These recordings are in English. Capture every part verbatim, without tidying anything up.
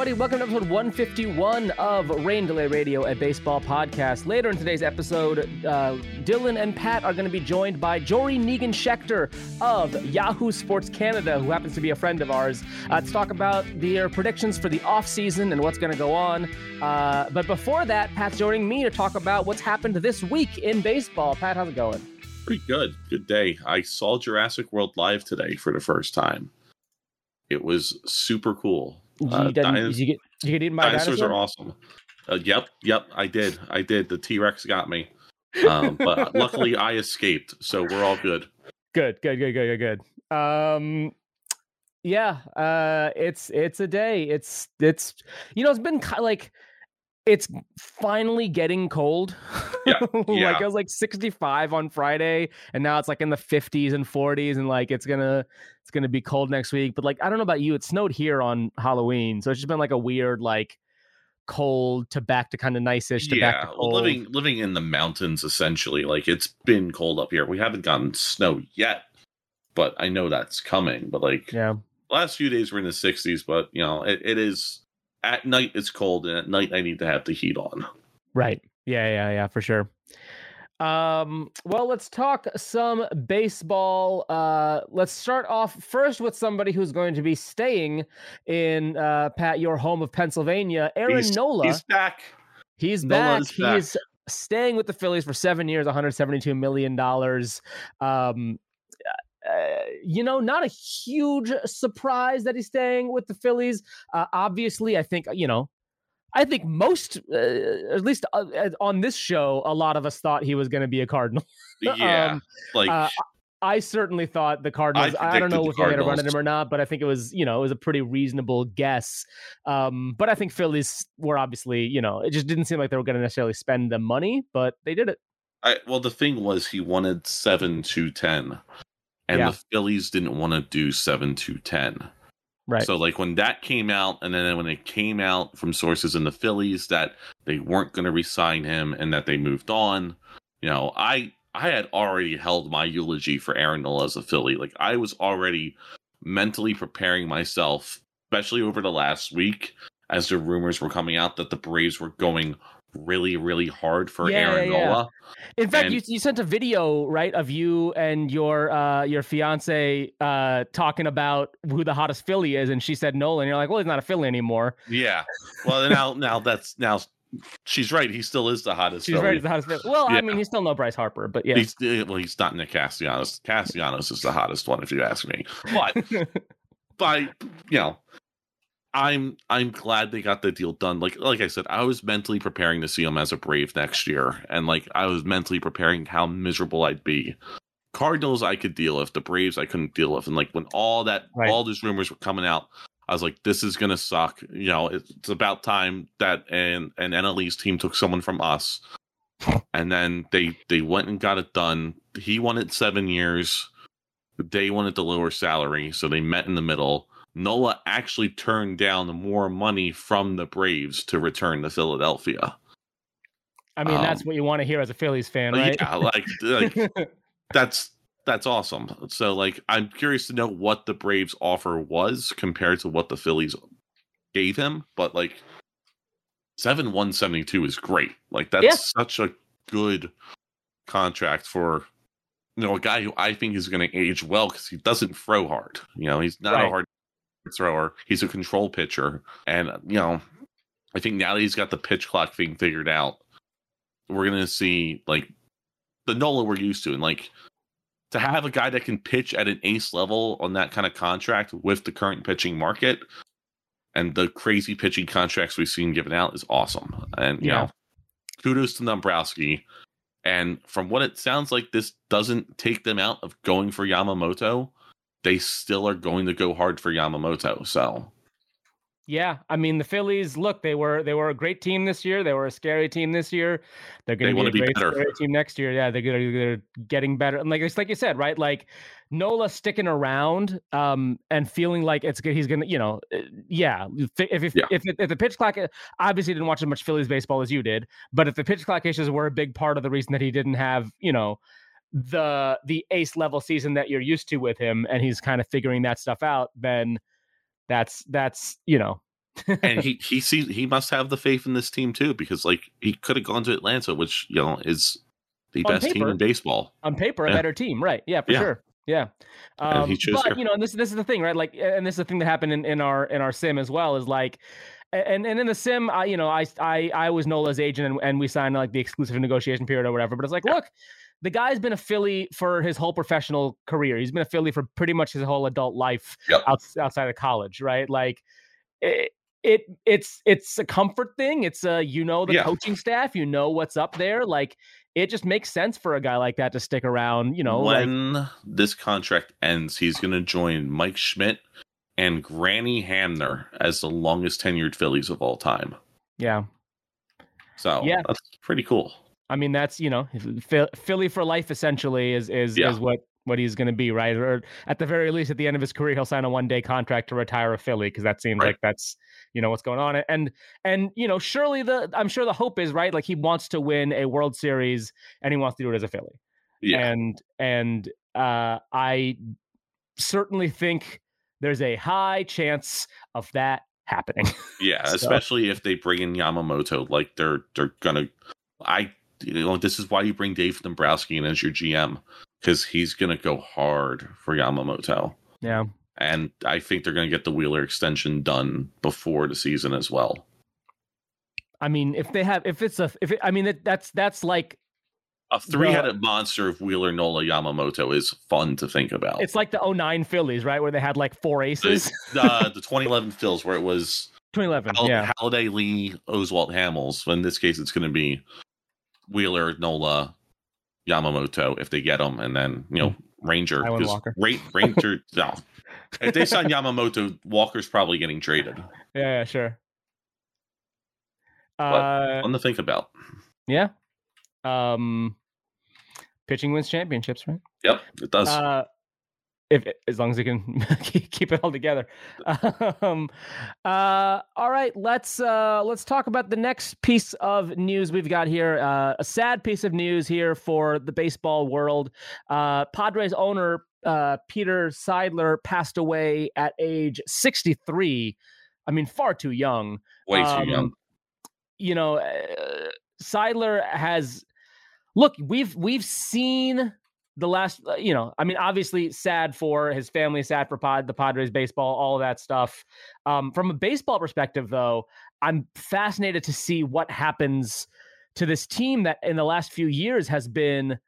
everybody. Welcome to episode one fifty-one of Rain Delay Radio, a baseball podcast. Later in today's episode, uh, Dylan and Pat are going to be joined by Jory Negan-Schechter of Yahoo Sports Canada, who happens to be a friend of ours, uh, to talk about their predictions for the offseason and what's going to go on. Uh, but before that, Pat's joining me to talk about what's happened this week in baseball. Pat, how's it going? Pretty good. Good day. I saw Jurassic World live today for the first time. It was super cool. Did you, Uh, did dinos- you get, did you get eaten by a dinosaurs dinosaur? are awesome. Uh, yep, yep, I did. I did. The T-Rex got me. Um, but luckily I escaped, so we're all good. Good, good, good, good, good, good. Um, yeah, uh, it's it's a day. It's it's you know it's been kind of like it's finally getting cold. Yeah, like yeah. it was like sixty-five on Friday, and now it's like in the fifties and forties, and like it's gonna it's gonna be cold next week. But like I don't know about you, it snowed here on Halloween, so it's just been like a weird like cold to back to kind of nice-ish to back Yeah, to well, cold. living living in the mountains essentially. Like it's been cold up here. We haven't gotten snow yet, but I know that's coming. But like Yeah. last few days we're in the sixties, but you know it, it is at night it's cold, and at night I need to have the heat on. Right. Yeah, yeah, yeah, for sure. Um, well, let's talk some baseball. Uh, let's start off first with somebody who's going to be staying in, uh, Pat, your home of Pennsylvania, Aaron He's, Nola. he's back. He's Nola back. is back. He's staying with the Phillies for seven years, one hundred seventy-two million dollars. Um, uh, you know, not a huge surprise that he's staying with the Phillies. Uh, obviously, I think, you know, I think most, uh, at least uh, on this show, a lot of us thought he was going to be a Cardinal. Yeah, um, like uh, I certainly thought the Cardinals. I, I don't predicted know the if they're going to run Cardinals. at him or not, but I think it was, you know, it was a pretty reasonable guess. Um, but I think Phillies were obviously, you know, it just didn't seem like they were going to necessarily spend the money, but they did it. I, well, the thing was he wanted seven to ten, and Yeah. the Phillies didn't want to do seven to ten. Right. So, like when that came out, and then when it came out from sources in the Phillies that they weren't going to re-sign him and that they moved on, you know, I I had already held my eulogy for Aaron Nola as a Philly. Like I was already mentally preparing myself, especially over the last week, as the rumors were coming out that the Braves were going really, really hard for Yeah, Aaron yeah, yeah. Nola. In fact, And- you you sent a video, right, of you and your uh, your fiance uh, talking about who the hottest Philly is, and she said Nolan. And you're like, well, he's not a Philly anymore. Yeah. Well, now now that's now she's right. He still is the hottest. She's Philly. right, he's the hottest Philly. Well, Yeah. I mean, he's still no Bryce Harper, but yeah. He's uh, well, he's not Nick Castellanos. Castellanos is the hottest one, if you ask me. But by you know, I'm I'm glad they got the deal done. Like like I said, I was mentally preparing to see him as a Brave next year, and like I was mentally preparing how miserable I'd be. Cardinals I could deal with, the Braves I couldn't deal with, and like when all that Right. all these rumors were coming out, I was like, this is gonna suck. You know, it's, it's about time that an an N L East team took someone from us, and then they they went and got it done. He wanted seven years. They wanted the lower salary, so they met in the middle. Nola actually turned down more money from the Braves to return to Philadelphia. I mean, that's um, what you want to hear as a Phillies fan, right? Yeah, like, like that's that's awesome. So, like, I'm curious to know what the Braves' offer was compared to what the Phillies gave him. But like, seven one seventy two is great. Like, that's Yeah. such a good contract for you know a guy who I think is going to age well because he doesn't throw hard. You know, he's not Right. a hard thrower. He's a control pitcher, and you know, I think now that he's got the pitch clock thing figured out, we're gonna see like the Nola we're used to, and like to have a guy that can pitch at an ace level on that kind of contract with the current pitching market and the crazy pitching contracts we've seen given out is awesome. And you Yeah. know, kudos to Dombrowski. And from what it sounds like, this doesn't take them out of going for Yamamoto. They still are going to go hard for Yamamoto. So Yeah, I mean the Phillies. Look, they were they were a great team this year. They were a scary team this year. They're going They to wanna be a be great better. scary team next year. Yeah, they're gonna, they're getting better. And like it's like you said, right? Like Nola sticking around um, and feeling like it's good. He's gonna, you know, uh, yeah. If if Yeah. if, if, if the pitch clock, obviously didn't watch as much Phillies baseball as you did, but if the pitch clock issues were a big part of the reason that he didn't have, you know, the the ace level season that you're used to with him, and he's kind of figuring that stuff out, then that's that's you know. and he he sees he must have the faith in this team too, because like he could have gone to Atlanta, which you know is the On best paper. team in baseball. On paper, a Yeah. better team, right? Yeah, for Yeah. sure. Yeah. And Um, he chose but here. you know, and this this is the thing, right? Like, and this is the thing that happened in, in our in our sim as well, is like, and and in the sim, I you know, I I I was Nola's agent, and, and we signed like the exclusive negotiation period or whatever. But it's like, Yeah. look, the guy's been a Philly for his whole professional career. He's been a Philly for pretty much his whole adult life Yep. out, outside of college, right? Like, it, it it's it's a comfort thing. It's a you know the Yeah. coaching staff, you know what's up there, like. It just makes sense for a guy like that to stick around, you know. When like, this contract ends, he's going to join Mike Schmidt and Granny Hamner as the longest tenured Phillies of all time. Yeah. So yeah. that's pretty cool. I mean, that's, you know, Philly for life essentially is is Yeah. is what what he's going to be, right? Or at the very least, at the end of his career, he'll sign a one day contract to retire a Philly, because that seems Right. like that's, you know, what's going on. And and you know, surely the I'm sure the hope is, right, like he wants to win a World Series and he wants to do it as a Philly. Yeah. And and uh, I certainly think there's a high chance of that happening. Yeah, So- especially if they bring in Yamamoto, like they're they're gonna. I you know this is why you bring Dave Dombrowski in as your G M, because he's gonna go hard for Yamamoto, Yeah. and I think they're gonna get the Wheeler extension done before the season as well. I mean, if they have, if it's a, if it, I mean, that, that's that's like A three-headed monster of Wheeler, Nola, Yamamoto is fun to think about. it's like the oh nine Phillies, right, where they had like four aces. the the twenty eleven Phils, where it was twenty eleven, Hall- yeah, Halladay, Lee, Oswalt, Hamels. In this case, it's going to be Wheeler, Nola, Yamamoto if they get them, and then you know Ranger. Taijuan 'cause Walker. Ra- Ranger, no. If they sign Yamamoto, Walker's probably getting traded. yeah, yeah, sure. But Uh, fun to think about. yeah. Um, pitching wins championships, right? Yep, it does. Uh, if as long as they can keep it all together. Um, uh, all right, let's uh, let's talk about the next piece of news we've got here. Uh, a sad piece of news here for the baseball world. Uh, Padres owner uh, Peter Seidler passed away at age sixty-three. I mean, far too young. Way too Um, young. You know, uh, Seidler has. Look, we've we've seen the last, uh, you know, I mean, obviously sad for his family, sad for Pod, the Padres baseball, all of that stuff. Um, from a baseball perspective, though, I'm fascinated to see what happens to this team that in the last few years has been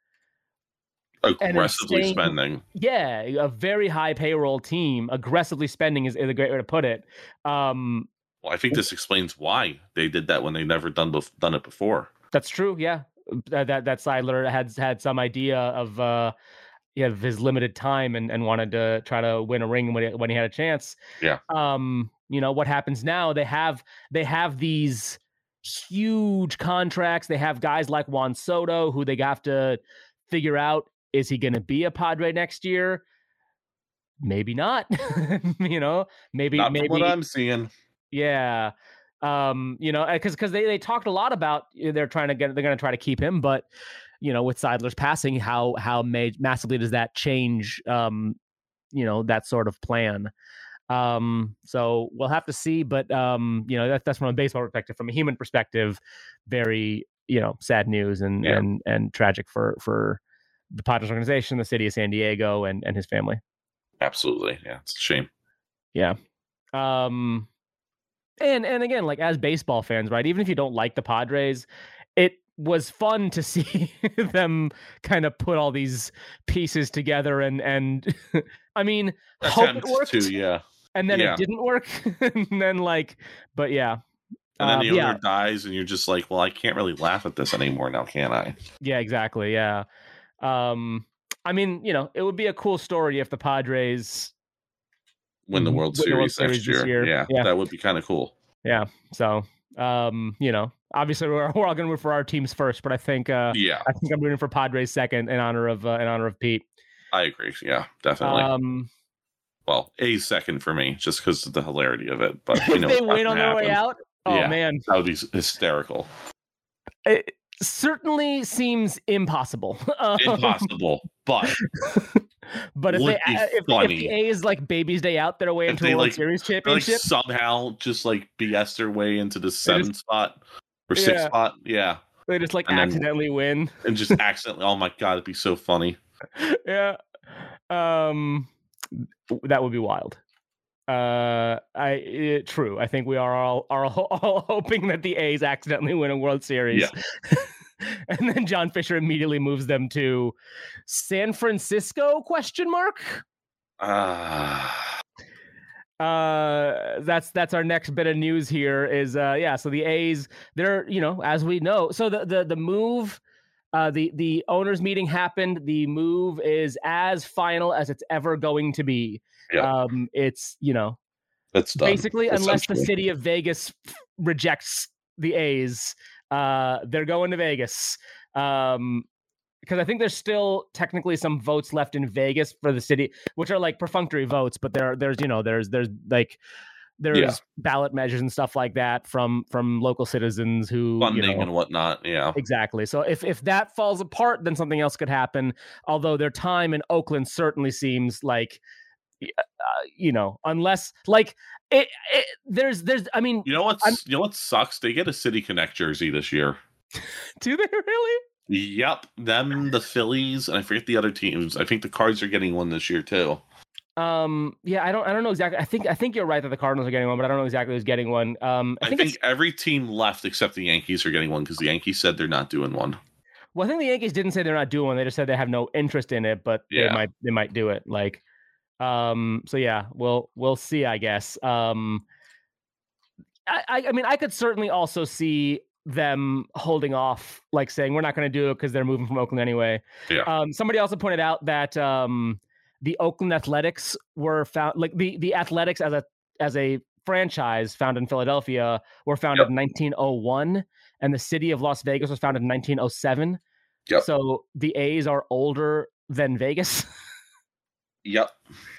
Aggressively insane- spending. yeah, a very high payroll team. Aggressively spending is, is a great way to put it. Um, Well, I think this explains why they did that when they never done bef- done it before. That's true. Yeah, that that, that Seidler had had some idea of uh, yeah, of his limited time and, and wanted to try to win a ring when he, when he had a chance. Yeah. Um, you know what happens now? They have they have these huge contracts. They have guys like Juan Soto who they have to figure out, is he going to be a Padre next year? Maybe not. you know, maybe Not maybe from what I'm seeing. yeah. Um, you know, because because they, they talked a lot about they're trying to get they're going to try to keep him, but you know, with Seidler's passing, how how ma- massively does that change? Um, you know, that sort of plan. Um, so we'll have to see, but um, you know, that's that's from a baseball perspective. From a human perspective, very you know sad news and Yeah. and and tragic for for the Padres organization, the city of San Diego, and and his family. Absolutely. Yeah, it's a shame. Yeah. Um. And and again, like as baseball fans, right? Even if you don't like the Padres, it was fun to see them kind of put all these pieces together and and I mean, hope it Attempts worked, to, yeah. and then yeah. it didn't work, and then like, but yeah, And then Um, the owner yeah, dies, and you're just like, well, I can't really laugh at this anymore now, can I? yeah, exactly, yeah. Um, I mean, you know, it would be a cool story if the Padres Win the World Win the World Series next Series this year. year. Yeah, Yeah. that would be kind of cool. Yeah. So, um, you know, obviously we're, we're all going to root for our teams first, but I think, uh, Yeah, I think I'm rooting for Padres second in honor of, uh, in honor of Pete. I agree. Yeah, definitely. Um, well, a second for me, just because of the hilarity of it. But you if know, they it's not win on gonna their way happen. out, oh Yeah. man, That would be hysterical. it certainly seems impossible. Um, Impossible, but But if Would they be if, if funny. the A's like baby's day out their way If into they a World like, Series they, like championship, somehow just like B S their way into the They seventh just- spot or Yeah. sixth spot, yeah, they just like And then- accidentally win. and just accidentally. Oh my god, it'd be so funny. Yeah. Um, that would be wild. Uh, I it, true. I think we are all are all, all hoping that the A's accidentally win a World Series. Yeah. And then John Fisher immediately moves them to San Francisco? Question mark. Ah. Uh, that's that's our next bit of news here. Is uh, yeah. So the A's, they're you know as we know. So the the the move. Uh, the the owners meeting happened. The move is as final as it's ever going to be. Yep. Um, it's you know That's done. basically unless the essentially. city of Vegas rejects the A's, uh, they're going to Vegas. Um, because I think there's still technically some votes left in Vegas for the city, which are like perfunctory votes, but there there's you know there's there's like there's Yeah. ballot measures and stuff like that from from local citizens who funding you know, and whatnot. Yeah. exactly. So if if that falls apart, then something else could happen. Although their time in Oakland certainly seems like, uh, you know, unless like it, it there's there's I mean, You know what's I'm- you know what sucks? They get a City Connect jersey this year. do they really? Yep. Them, the Phillies, and I forget the other teams. I think the Cards are getting one this year too. Um, yeah, I don't I don't know exactly. I think I think you're right that the Cardinals are getting one, but I don't know exactly who's getting one. Um, I I think, think, it's every team left except the Yankees are getting one because the Yankees said they're not doing one. well, I think the Yankees didn't say they're not doing one. They just said they have no interest in it, but they Yeah. might they might do it. Like, um, so yeah, we'll we'll see, I guess. Um, I I, I mean, I could certainly also see them holding off, like saying we're not going to do it because they're moving from Oakland anyway. Yeah. Um, somebody also pointed out that um, the Oakland Athletics were found, like the the Athletics as a as a franchise founded in Philadelphia were founded Yep. in nineteen oh one, and the city of Las Vegas was founded in nineteen oh seven. Yep. So the A's are older than Vegas. Yep.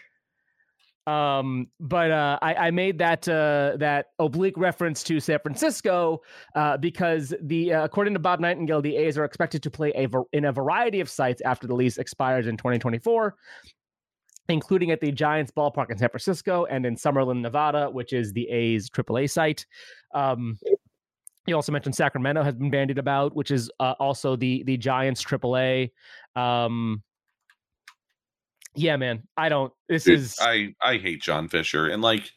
Um, but uh, I, I made that uh, that oblique reference to San Francisco uh, because the uh, according to Bob Nightingale, the A's are expected to play a ver- in a variety of sites after the lease expires in twenty twenty-four, including at the Giants ballpark in San Francisco and in Summerlin, Nevada, which is the A's triple A site. Um, he also mentioned Sacramento has been bandied about, which is uh, also the the Giants triple A. Um, yeah, man, I don't. This Dude, is I I hate John Fisher, and like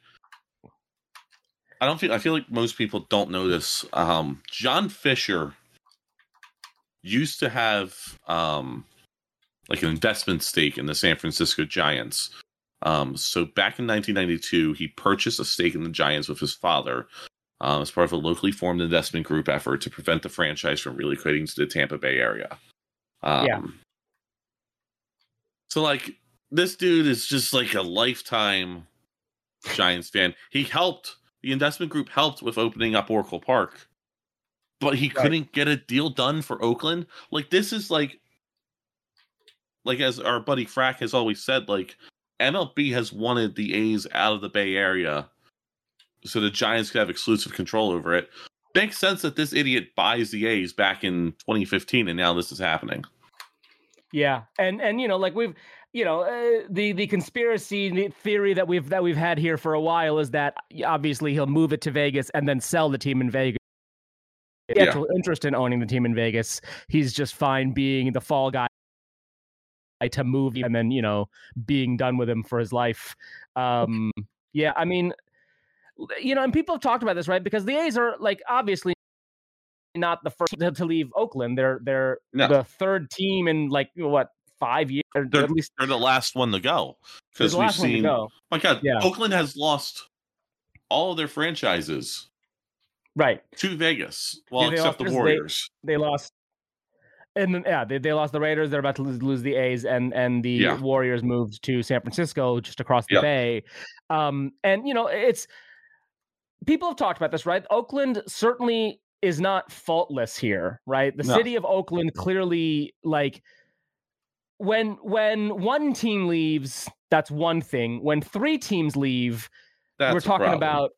I don't feel I feel like most people don't know this. Um, John Fisher used to have um like an investment stake in the San Francisco Giants. Um, so back in nineteen ninety-two, he purchased a stake in the Giants with his father um, as part of a locally formed investment group effort to prevent the franchise from relocating to the Tampa Bay area. Um, Yeah. So like this dude is just like a lifetime Giants fan. He helped the investment group helped with opening up Oracle Park, but he Right. couldn't get a deal done for Oakland. Like this is like, like as our buddy Frack has always said, like M L B has wanted the A's out of the Bay Area, so the Giants could have exclusive control over it. Makes sense that this idiot buys the A's back in twenty fifteen, and now this is happening. Yeah, and and you know, like we've, you know, uh, the the conspiracy theory that we've that we've had here for a while is that obviously he'll move it to Vegas and then sell the team in Vegas. The Yeah. actual interest in owning the team in Vegas, he's just fine being the fall guy to move and then you know being done with him for his life. Um, yeah, I mean, you know, and people have talked about this, right? Because the A's are like obviously not the first to, to leave Oakland. They're they're No. the third team in like what five years, or They're, at least they're the last one to go they're because the we've last one to seen. go. My God, Yeah. Oakland has lost all of their franchises Right. to Vegas, well, Yeah, they except the lost- they- Warriors. They lost. And then, yeah, they, they lost the Raiders. They're about to lose, lose the A's, and and the Yeah. Warriors moved to San Francisco, just across the Yep. bay. Um, and you know, it's people have talked about this, right? Oakland certainly is not faultless here, right? The No. city of Oakland clearly, like, when when one team leaves, that's one thing. When three teams leave, That's we're a talking problem. about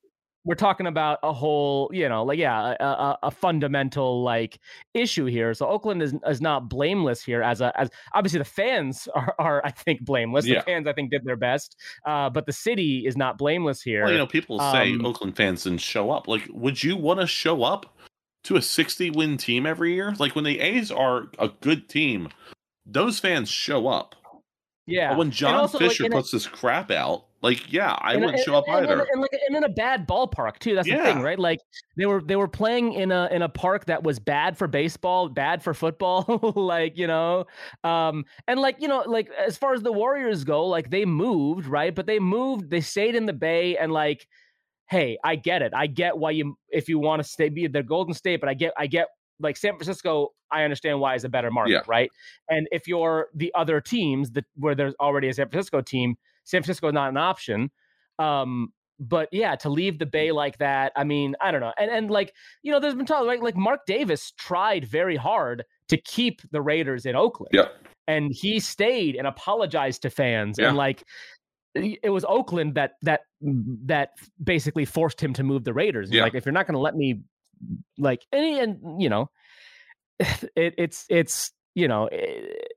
we're talking about a whole, you know, like, yeah, a, a, a fundamental like issue here. So Oakland is is not blameless here. As a as obviously the fans are, are I think blameless. Yeah. The fans I think did their best, uh, but the city is not blameless here. Well, you know, people say Um, Oakland fans didn't show up. Like, would you want to show up to a sixty win team every year? Like, when the A's are a good team, those fans show up. Yeah, But when John also, Fisher like, puts a, this crap out, like, yeah, I and, wouldn't and, show up and, either. And, and, like, and in a bad ballpark too. That's yeah. the thing, right? Like they were they were playing in a in a park that was bad for baseball, bad for football. like you know, um, and like you know, like as far as the Warriors go, like they moved, right? But they moved, they stayed in the Bay, and like, hey, I get it. I get why you if you want to stay be the Golden State, but I get I get. Like San Francisco, I understand why is a better market, yeah. right? And if you're the other teams that where there's already a San Francisco team, San Francisco is not an option. Um, but yeah, to leave the Bay like that, I mean, I don't know. And and like you know, there's been talk like like Mark Davis tried very hard to keep the Raiders in Oakland, yeah. and he stayed and apologized to fans, yeah. and like it was Oakland that that that basically forced him to move the Raiders. Yeah. Like if you're not going to let me. Like and, and you know, it, it's it's you know, it,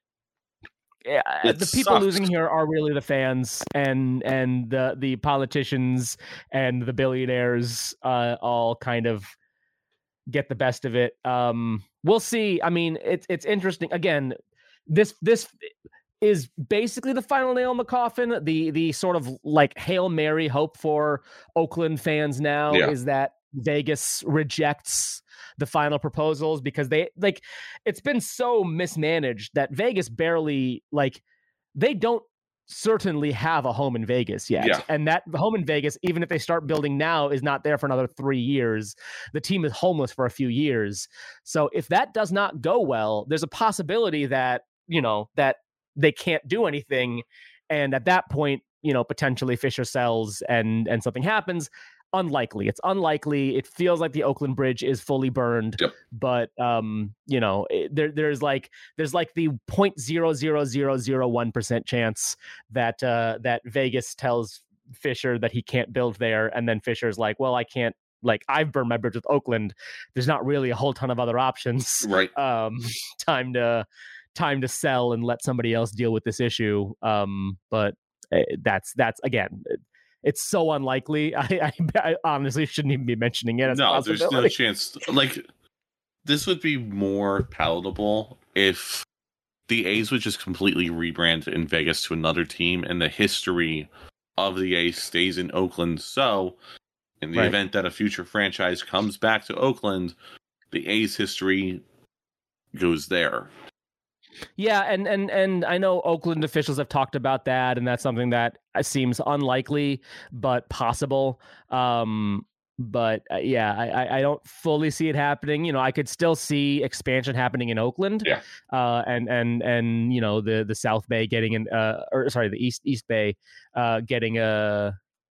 it the people sucks. losing here are really the fans and and the the politicians and the billionaires uh, all kind of get the best of it. Um, we'll see. I mean, it's it's interesting. Again, this this is basically the final nail in the coffin. The the sort of like Hail Mary hope for Oakland fans now yeah. is that Vegas rejects the final proposals because they like it's been so mismanaged that Vegas barely like they don't certainly have a home in Vegas yet. Yeah. And that home in Vegas, even if they start building now, is not there for another three years. The team is homeless for a few years. So if that does not go well, there's a possibility that, you know, that they can't do anything. And at that point, you know, potentially Fisher sells and and something happens. Unlikely. It's unlikely. It feels like the Oakland Bridge is fully burned, yep. but um, you know, it, there there's like there's like the zero point zero zero zero zero one percent chance that uh, that Vegas tells Fisher that he can't build there, and then Fisher's like, well, I can't. Like I've burned my bridge with Oakland. There's not really a whole ton of other options. Right. Um, time to time to sell and let somebody else deal with this issue. Um, but uh, that's that's again. It's so unlikely. I, I, I honestly shouldn't even be mentioning it. As no, there's no chance. Like, this would be more palatable if the A's would just completely rebrand in Vegas to another team, and the history of the A's stays in Oakland. So, in the right. event that a future franchise comes back to Oakland, the A's history goes there. Yeah, and and and I know Oakland officials have talked about that, and that's something that seems unlikely but possible. Um, but uh, yeah, I, I don't fully see it happening. You know, I could still see expansion happening in Oakland. Yeah. Uh, and and and you know the the South Bay getting in, uh, or sorry, the East East Bay, uh, getting a.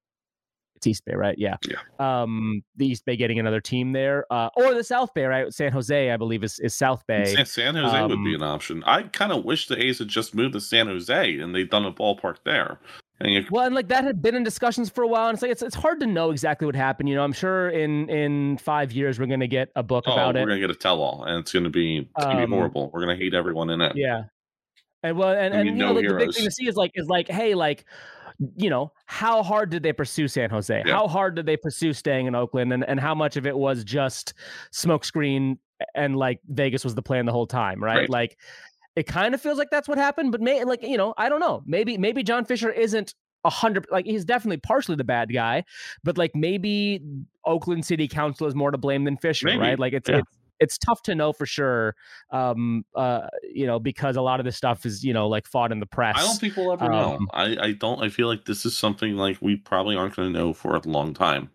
It's East Bay, right? Yeah. yeah. Um, the East Bay getting another team there, uh, or the South Bay, right? San Jose, I believe, is, is South Bay. San, San Jose um, would be an option. I kind of wish the A's had just moved to San Jose and they'd done a ballpark there. And you... Well, and like that had been in discussions for a while, and it's like it's it's hard to know exactly what happened. You know, I'm sure in in five years we're going to get a book oh, about we're it. We're going to get a tell-all, and it's going to be it's going to um, be horrible. We're going to hate everyone in it. Yeah. And well, and, and, and you know, like, the big thing to see is like is like, hey, like. You know, how hard did they pursue San Jose? Yeah. How hard did they pursue staying in Oakland? And, and how much of it was just smokescreen and like Vegas was the plan the whole time, right? right. Like it kind of feels like that's what happened, but may like, you know, I don't know. Maybe, maybe John Fisher isn't a hundred, like he's definitely partially the bad guy, but like maybe Oakland City Council is more to blame than Fisher, maybe. right? Like it's, yeah. it's, it's tough to know for sure, um, uh, you know, because a lot of this stuff is, you know, like fought in the press. I don't think we'll ever um, know. I, I don't. I feel like this is something like we probably aren't going to know for a long time.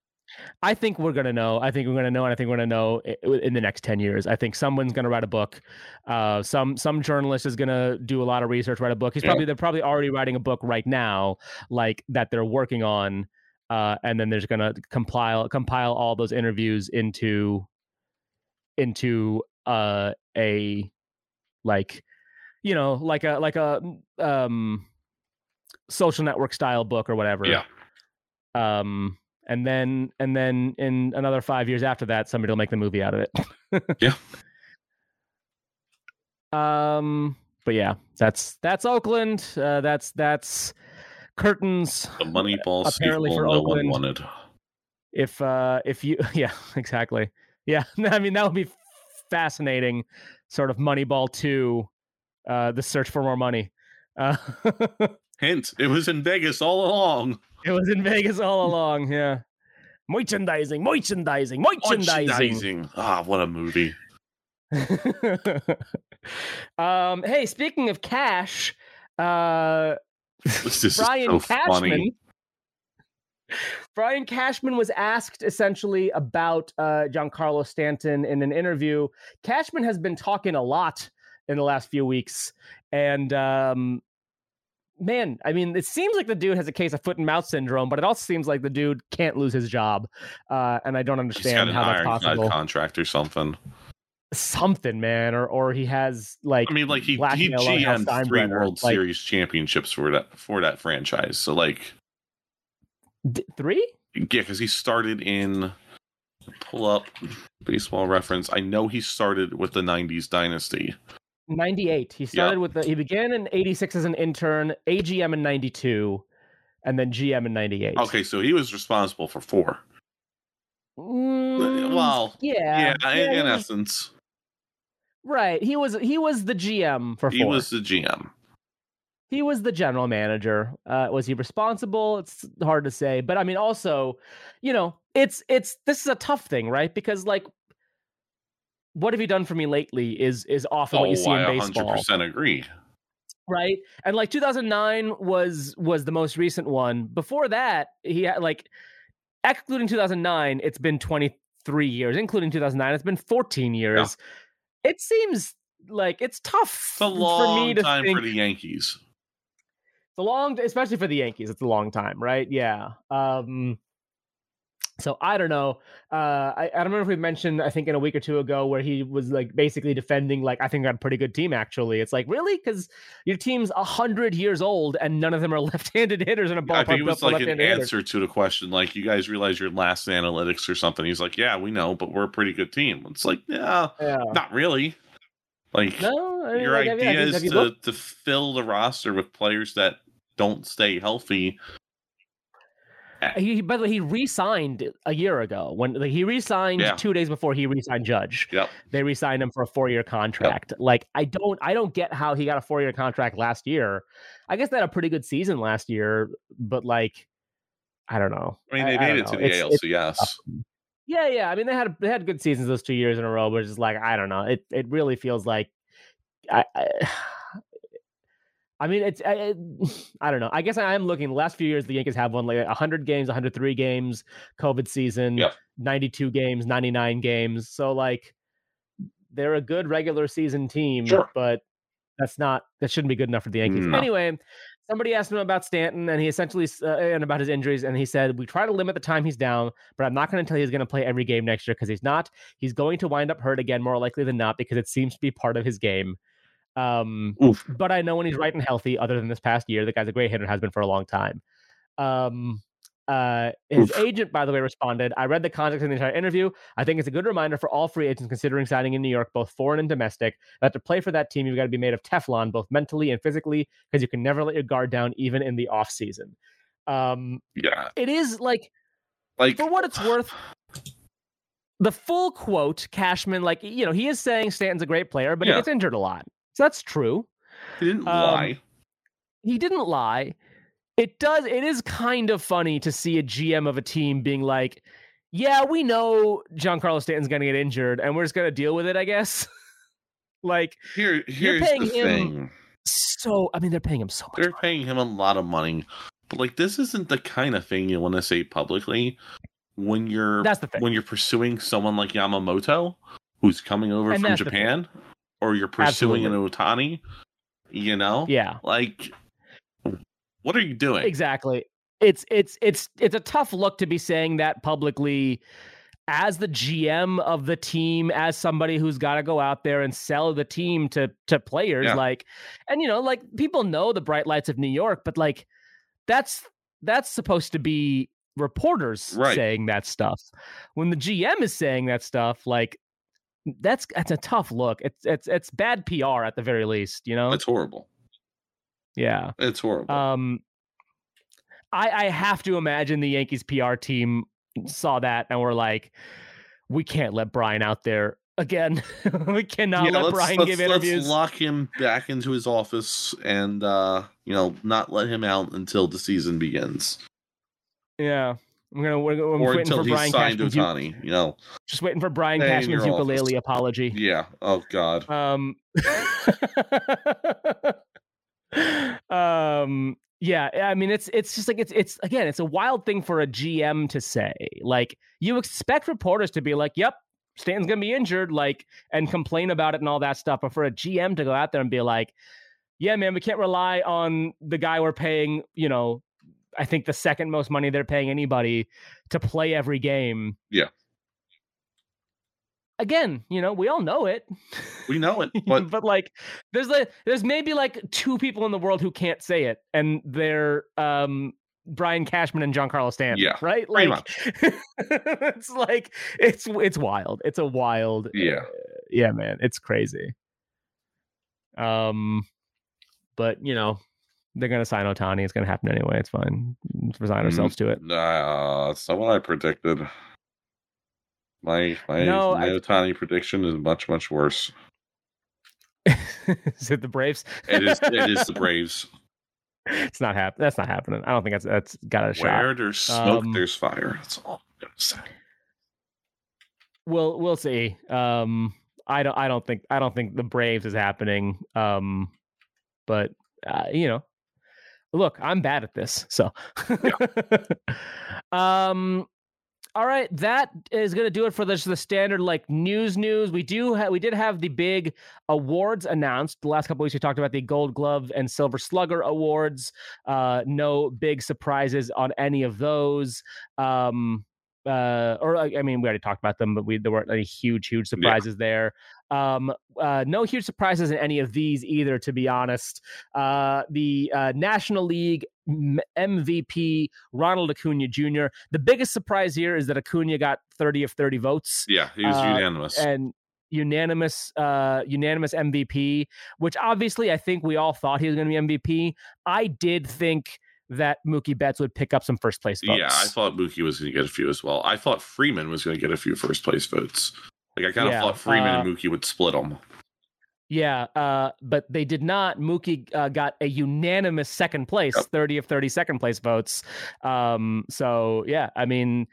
I think we're going to know. I think we're going to know, and I think we're going to know in the next ten years. I think someone's going to write a book. Uh, some some journalist is going to do a lot of research, write a book. He's yeah. probably they're probably already writing a book right now, like that they're working on, uh, and then there's going to compile compile all those interviews into. into uh a like you know like a like a um social network style book or whatever. Yeah. Um And then and then in another five years after that, somebody will make the movie out of it. Yeah. Um, but yeah, that's that's Oakland. Uh, that's that's curtains. The Moneyball apparently sequel for no Oakland. one wanted. If uh, if you yeah, exactly. Yeah, I mean that would be fascinating. Sort of Moneyball two, uh, the search for more money. Uh, Hint: it was in Vegas all along. It was in Vegas all along. Yeah, merchandising, merchandising, merchandising. Merchandising. Ah, what a movie. um, hey, speaking of cash, uh, This is Brian so Cashman. funny. Brian Cashman was asked essentially about uh, Giancarlo Stanton in an interview. Cashman has been talking a lot in the last few weeks, and um, man, I mean, it seems like the dude has a case of foot and mouth syndrome, but it also seems like the dude can't lose his job, uh, and I don't He's got understand an how that's ironclad possible. contract or something. Something, man, or or he has like. I mean, like he he blackmail on G M'd three Steinbrenner, World like, Series championships for that for that franchise. So like, d- three? yeah, because he started in. Pull up Baseball Reference. I know he started with the nineties dynasty. ninety-eight. He started Yeah. with the. He began in eighty-six as an intern, A G M in ninety-two, and then G M in ninety-eight. Okay, so he was responsible for four. Mm, Well, yeah, yeah, yeah, in, in he was- essence, right. He was he was the G M for four. he was the G M. He was the general manager. Uh, was he responsible? It's hard to say, but I mean, also, you know, it's it's this is a tough thing, right? Because like, what have you done for me lately? Is is often Oh, what you see in I baseball. one hundred percent agree. Right, and like two thousand nine was was the most recent one. Before that, he had like, excluding two thousand nine, it's been twenty-three years. Including two thousand nine, it's been fourteen years. Yeah. It seems like it's tough It's a long for me to time think, for the Yankees. It's a long, especially for the Yankees. It's a long time, right? Yeah. Um, so I don't know. Uh, I, I don't remember if we mentioned, I think in a week or two ago, where he was like basically defending, like, I think I got a pretty good team, actually. It's like, really? Because your team's one hundred years old and none of them are left-handed hitters in a ballpark. I think it was built for like an left-handed answer to the question, like, you guys realize your last analytics or something. He's like, yeah, we know, but we're a pretty good team. It's like, yeah, Yeah. not really. Like, No, I mean, your like, have you- idea have you- have is you to, looked? to fill the roster with players that don't stay healthy. He, by the way, he re-signed a year ago. When like, he re-signed Yeah. two days before he re-signed Judge. Yep. They re-signed him for a four-year contract. Like, I don't, I don't get how he got a four-year contract last year. I guess they had a pretty good season last year, but like, I don't know. I mean, they I, I made don't it to know. the It's- A L C S. it's- Yeah, yeah. I mean, they had they had good seasons those two years in a row, but it's just like, I don't know. It it really feels like, I. I I mean, it's, I, I don't know. I guess I am looking. The last few years, the Yankees have won like one hundred games, one hundred three games, COVID season, Yep. ninety-two games, ninety-nine games. So, like, they're a good regular season team, Sure. but that's not, that shouldn't be good enough for the Yankees. No. Anyway, somebody asked him about Stanton, and he essentially, uh, and about his injuries, and he said, we try to limit the time he's down, but I'm not going to tell you he's going to play every game next year because he's not. He's going to wind up hurt again, more likely than not, because it seems to be part of his game. Um, Oof. but I know when he's right and healthy, other than this past year, the guy's a great hitter, has been for a long time. Um, uh, his Oof. agent, by the way, responded, I read the context of the entire interview. I think it's a good reminder for all free agents considering signing in New York, both foreign and domestic, that to play for that team, you've got to be made of Teflon, both mentally and physically, because you can never let your guard down, even in the off season. Um, Yeah. it is like, Like, for what it's worth, the full quote, Cashman, like, you know, he is saying Stanton's a great player, but Yeah. he gets injured a lot. So that's true. he didn't um, lie. He didn't lie. It does. It is kind of funny to see a G M of a team being like, yeah, we know Giancarlo Stanton's going to get injured and we're just going to deal with it, I guess. Like, Here, here's paying the him- thing. so, I mean, they're paying him so much They're money. paying him a lot of money, but like, this isn't the kind of thing you want to say publicly when you're That's the thing. when you're pursuing someone like Yamamoto, who's coming over And from that's the Japan, or you're pursuing Absolutely. an Ohtani. You know, Yeah, like, what are you doing? exactly. It's, it's, it's, it's a tough look to be saying that publicly as the G M of the team, as somebody who's got to go out there and sell the team to, to players. Yeah. Like, and you know, like people know the bright lights of New York, but like, that's, that's supposed to be reporters right. saying that stuff. When the G M is saying that stuff, like that's that's a tough look. It's it's it's bad P R at the very least, you know? It's horrible. Yeah. It's horrible. Um I, I have to imagine the Yankees P R team saw that and were like, we can't let Brian out there again. We cannot yeah, let let's, Brian let's, give let's interviews. lock him back into his office and, uh, you know, not let him out until the season begins. Yeah. I'm gonna. We're, I'm or waiting until for he's Brian signed Cashman's Ohtani, you know. Just waiting for Brian Stay in Cashman's your ukulele office. apology. Yeah. Oh God. Um. um. Yeah. I mean, it's it's just like it's it's again, it's a wild thing for a G M to say. Like, you expect reporters to be like, "Yep, Stanton's gonna be injured," like, and complain about it and all that stuff. But for a G M to go out there and be like, "Yeah, man, we can't rely on the guy we're paying," you know, I think the second most money they're paying anybody to play every game. Yeah. Again, you know, we all know it. We know it, but but like, there's like, there's maybe like two people in the world who can't say it, and they're um, Brian Cashman and Giancarlo Stanton. Yeah, right. Pretty Like, much. It's like it's it's wild. It's a wild. Yeah. Uh, yeah, man. It's crazy. Um, but you know, they're gonna sign Ohtani. It's gonna happen anyway. It's fine. Let's resign mm-hmm. ourselves to it. Uh, that's not what I predicted. My my, no, my I... Ohtani prediction is much much worse. Is it the Braves? It is. It is the Braves. It's not happening. That's not happening. I don't think that's that's got a shot. Where there's smoke, um, there's fire. That's all I'm gonna say. We'll we'll see. Um, I don't I don't think I don't think the Braves is happening. Um, but uh, you know, look, I'm bad at this, so. Yeah. um. All right, that is going to do it for the, the standard like news news. We do ha- we did have the big awards announced. The last couple of weeks we talked about the Gold Glove and Silver Slugger awards. Uh, no big surprises on any of those. Um, uh, or I mean, we already talked about them, but we there weren't any huge, huge surprises yeah. there. Um, uh, no huge surprises in any of these either, to be honest. Uh, the uh, National League M V P, Ronald Acuna Junior The biggest surprise here is that Acuna got thirty of thirty votes. Yeah, he was uh, unanimous. And unanimous, uh, unanimous M V P, which obviously I think we all thought he was going to be M V P. I did think that Mookie Betts would pick up some first place votes. Yeah, I thought Mookie was going to get a few as well. I thought Freeman was going to get a few first place votes. Like, I kind of yeah, thought Freeman uh, and Mookie would split them. Yeah, uh, but they did not. Mookie uh, got a unanimous second place, yep. thirty of thirty second place votes. Um, so, yeah, I mean,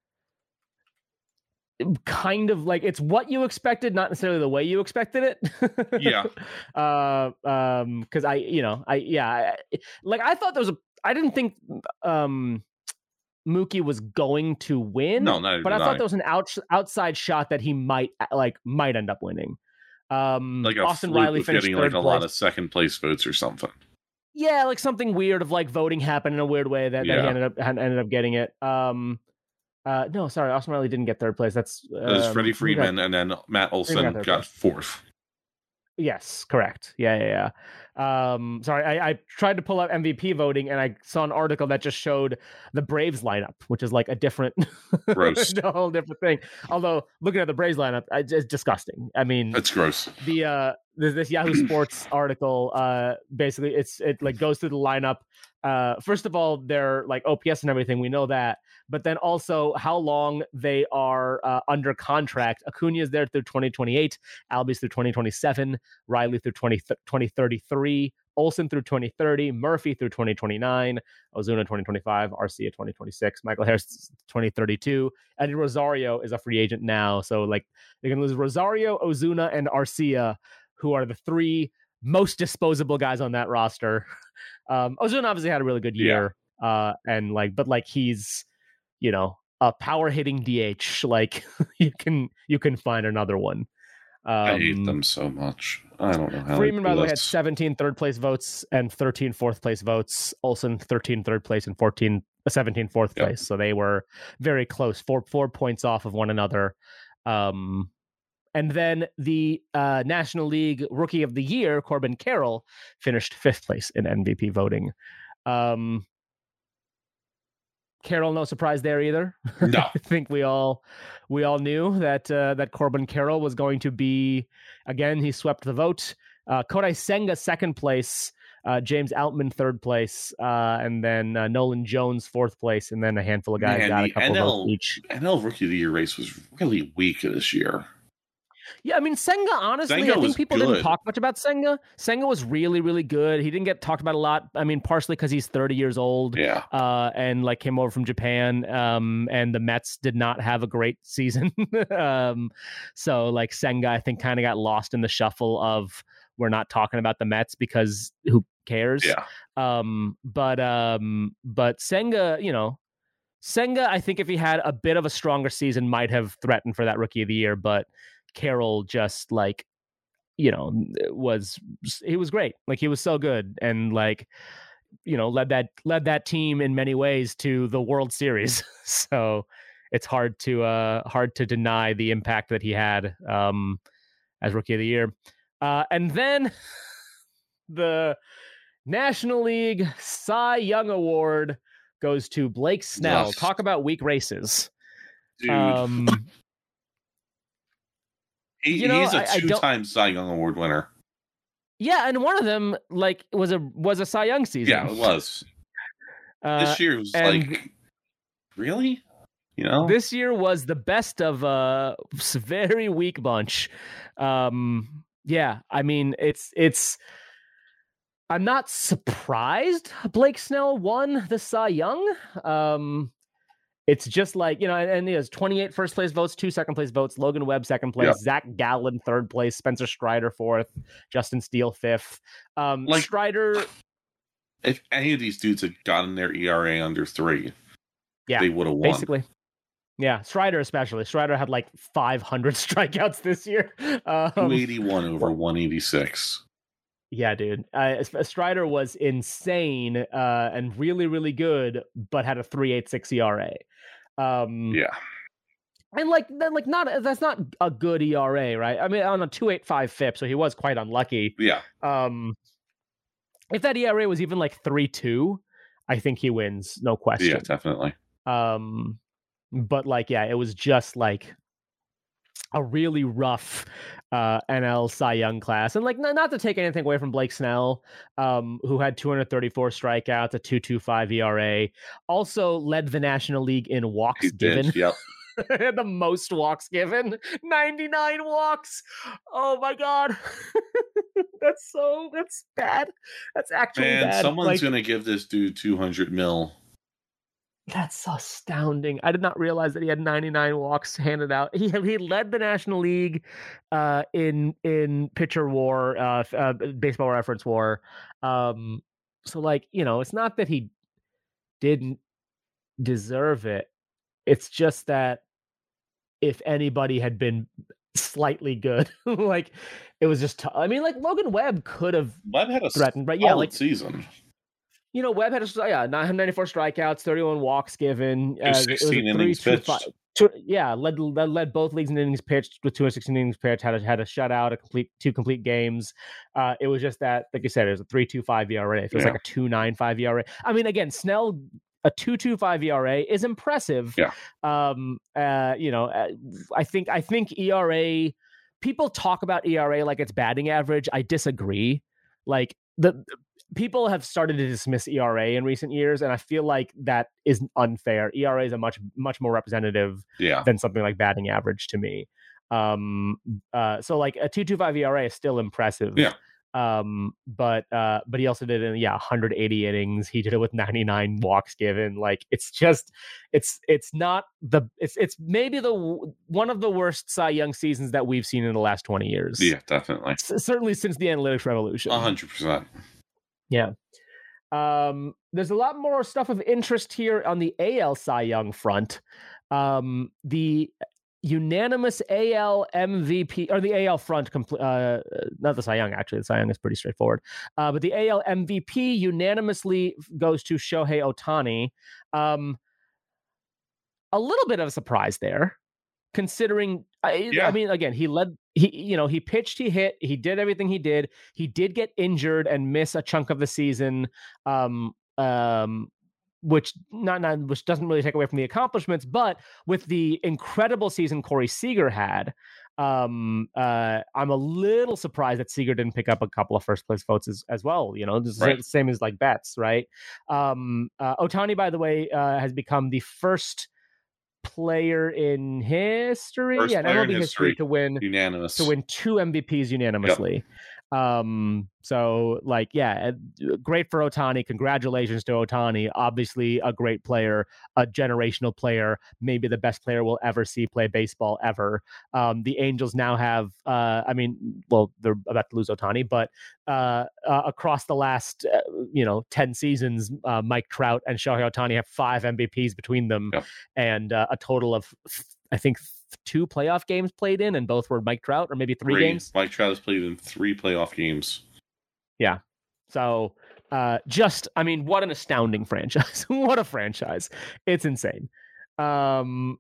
kind of like it's what you expected, not necessarily the way you expected it. Yeah. uh, um, because I, you know, I, yeah, I, like I thought there was a, I didn't think, um, Mookie was going to win. No, not but I not. thought there was an out, outside shot that he might like might end up winning. Um, like a Austin Riley finished getting third like a place. lot of second place votes or something. Yeah, like something weird of like voting happened in a weird way that, yeah. that he ended up ended up getting it. Um, uh, no, sorry, Austin Riley didn't get third place. That's um, it was Freddie Freeman, got, and then Matt Olson got, got fourth. Yes, correct. Yeah, yeah, yeah. Um, sorry, I, I tried to pull up M V P voting, and I saw an article that just showed the Braves lineup, which is like a different, gross, a whole different thing. Although looking at the Braves lineup, it's disgusting. I mean, it's gross. The uh, this, this Yahoo Sports article, uh, basically, it's it like goes through the lineup. Uh, first of all, they're like O P S and everything. We know that. But then also how long they are uh, under contract. Acuna is there through twenty twenty-eight, Albies through twenty twenty-seven, Riley through twenty thirty-three, Olsen through twenty thirty, Murphy through twenty twenty-nine, Ozuna twenty twenty-five, Arcia twenty twenty-six, Michael Harris twenty thirty-two, Eddie Rosario is a free agent now. So like they can lose Rosario, Ozuna, and Arcia, who are the three most disposable guys on that roster. Um, Ozuna obviously had a really good year, yeah. uh, and like, but like he's, you know, a power hitting D H. Like you can you can find another one. Um, I hate them so much. I don't know how. Freeman, by the way, had seventeen third place votes and thirteen fourth place votes. Olsen thirteen third place and fourteen, seventeen fourth yep. place. So they were very close, four four points off of one another. Um, and then the uh, National League Rookie of the Year, Corbin Carroll, finished fifth place in M V P voting. Um, Carroll, no surprise there either. No. I think we all we all knew that uh, that Corbin Carroll was going to be, again, he swept the vote. Uh, Kodai Senga, second place. Uh, James Outman, third place. Uh, and then uh, Nolan Jones, fourth place. And then a handful of guys Man, got a the couple N L, votes each. N L Rookie of the Year race was really weak this year. Yeah, I mean, Senga, honestly, Senga I think people good. didn't talk much about Senga. Senga was really, really good. He didn't get talked about a lot. I mean, partially because he's thirty years old. Yeah. Uh, and like came over from Japan. Um, and the Mets did not have a great season. um, so like Senga, I think, kind of got lost in the shuffle of we're not talking about the Mets because who cares? Yeah. Um, but um, but Senga, you know, Senga, I think if he had a bit of a stronger season, might have threatened for that Rookie of the Year, but Carroll just like, you know, was he was great. Like he was so good and like, you know, led that led that team in many ways to the World Series. So it's hard to uh hard to deny the impact that he had um as Rookie of the Year. Uh, and then the National League Cy Young Award goes to Blake Snell. Yes. Talk about weak races. Dude. Um, he, you know, he's a I- I two-time Cy Young Award winner. yeah, and one of them like was a was a Cy Young season. Yeah, it was. Uh, This year was and- like, really? You know? This year was the best of a very weak bunch. Um, yeah, I mean, it's it's. I'm not surprised Blake Snell won the Cy Young. Um, it's just like, you know, and, and he has twenty-eight first place votes, two second place votes, Logan Webb second place, Yep. Zach Gallen third place, Spencer Strider fourth, Justin Steele fifth. Um, Like- Strider, If any of these dudes had gotten their E R A under three, yeah, they would have won. basically. Yeah, Strider especially. Strider had like five hundred strikeouts this year. Um, two eighty-one over one eighty-six. Yeah, dude. Uh, Strider was insane uh, and really, really good, but had a three point eight six E R A. Um, Yeah. and like, then like not that's not a good E R A, right? I mean, on a two point eight five F I P, so he was quite unlucky. Yeah. Um, if that E R A was even like three point two, I think he wins, no question. Yeah, definitely. Um, but like, yeah, it was just like a really rough uh, N L Cy Young class. And like, not, not to take anything away from Blake Snell, um, who had two hundred thirty-four strikeouts, a two point two five E R A, also led the National League in walks He given. did. Yep. Had the most walks given, ninety-nine walks. Oh my God. That's so, that's bad. That's actually Man, bad. someone's Like, gonna give this dude two hundred mil. That's astounding. I did not realize that he had ninety-nine walks handed out. He he led the National League uh, in in pitcher war, uh, uh, baseball reference war. Um, so like, you know, it's not that he didn't deserve it. It's just that if anybody had been slightly good, like it was just. T- I mean, like Logan Webb could have Webb had a threatened, but yeah, solid like season. you know, Webb had a, yeah, ninety-four strikeouts, thirty-one walks given. Uh, it was a sixteen three, innings two, pitched. five, two, yeah, led, led led both leagues in innings pitched with two hundred sixteen innings pitched. Had a, had a shutout, a complete two complete games. Uh, it was just that, like you said, it was a three point two five E R A. It was Yeah. like a two point nine five E R A. I mean, again, Snell, a two point two five E R A is impressive. Yeah. Um. Uh. You know, uh, I think I think E R A. People talk about E R A like it's batting average. I disagree. Like the people have started to dismiss E R A in recent years, and I feel like that is unfair. E R A is a much much more representative Yeah. than something like batting average to me. Um. Uh. So like a two point two five E R A is still impressive. Yeah. Um. But uh. But he also did it in yeah one hundred eighty innings. He did it with ninety-nine walks given. Like it's just it's it's not the it's it's maybe the one of the worst Cy Young seasons that we've seen in the last twenty years. Yeah, definitely. S- certainly since the analytics revolution. A hundred percent. Yeah. Um, there's a lot more stuff of interest here on the A L Cy Young front. Um, the unanimous A L M V P, or the A L front, compl- uh, not the Cy Young, actually. The Cy Young is pretty straightforward. Uh, but the A L M V P unanimously goes to Shohei Ohtani. Um, a little bit of a surprise there, considering, I, Yeah. I mean, again, he led, he, you know, he pitched, he hit, he did everything he did. He did get injured and miss a chunk of the season. Um, um, which not, not which doesn't really take away from the accomplishments, but with the incredible season Corey Seager had, um, uh, I'm a little surprised that Seager didn't pick up a couple of first place votes as, as well. You know, this is Right. the same as like Betts, right? Um, uh, Ohtani, by the way, uh, has become the first player in history, First yeah, player M L in B history, history to win unanimous. to win two M V Ps unanimously. Um, so like, yeah, great for Ohtani. Congratulations to Ohtani. Obviously a great player, a generational player, maybe the best player we'll ever see play baseball ever. Um, the Angels now have, uh, I mean, well, they're about to lose Ohtani, but uh, uh, across the last, uh, you know, ten seasons, uh, Mike Trout and Shohei Ohtani have five M V Ps between them, Yep. and uh, a total of, I think, two playoff games played in, and both were Mike Trout, or maybe three, three. games. Mike Trout has played in three playoff games. Yeah. So uh, just, I mean, what an astounding franchise. What a franchise. It's insane. Um,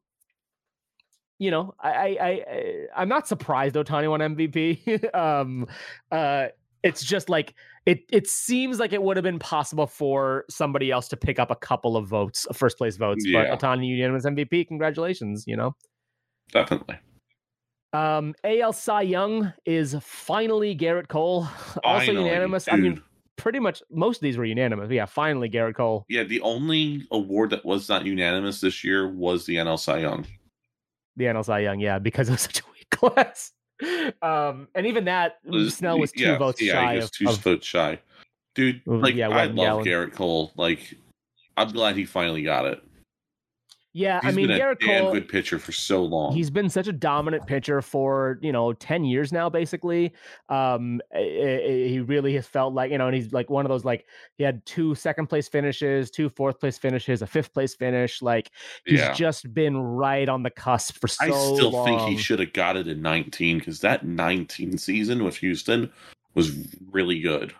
you know, I, I, I, I'm not surprised Ohtani won M V P. um, uh, it's just like, it, it seems like it would have been possible for somebody else to pick up a couple of votes, first place votes, Yeah. but Ohtani unanimous M V P. Congratulations, you know? Definitely. Um, A L Cy Young is finally Garrett Cole. Also Finally, unanimous. dude. I mean, pretty much most of these were unanimous. But yeah, finally Garrett Cole. Yeah, the only award that was not unanimous this year was the N L Cy Young. The N L Cy Young, yeah, because it was such a weak class. Um, and even that, Was- Snell was two yeah, votes yeah, shy he was of, two of votes shy. Dude, like, yeah, I Wetton love Gallon. Garrett Cole. Like, I'm glad he finally got it. Yeah, He's I mean, been a Garrett damn Cole, good pitcher for so long. he's been such a dominant pitcher for, you know, ten years now, basically. Um, i- i- he really has felt like, you know, and he's like one of those, like, he had two second place finishes, two fourth place finishes, a fifth place finish. Like, he's Yeah. just been right on the cusp for so I still long. think he should have got it in nineteen, because that nineteen season with Houston was really good.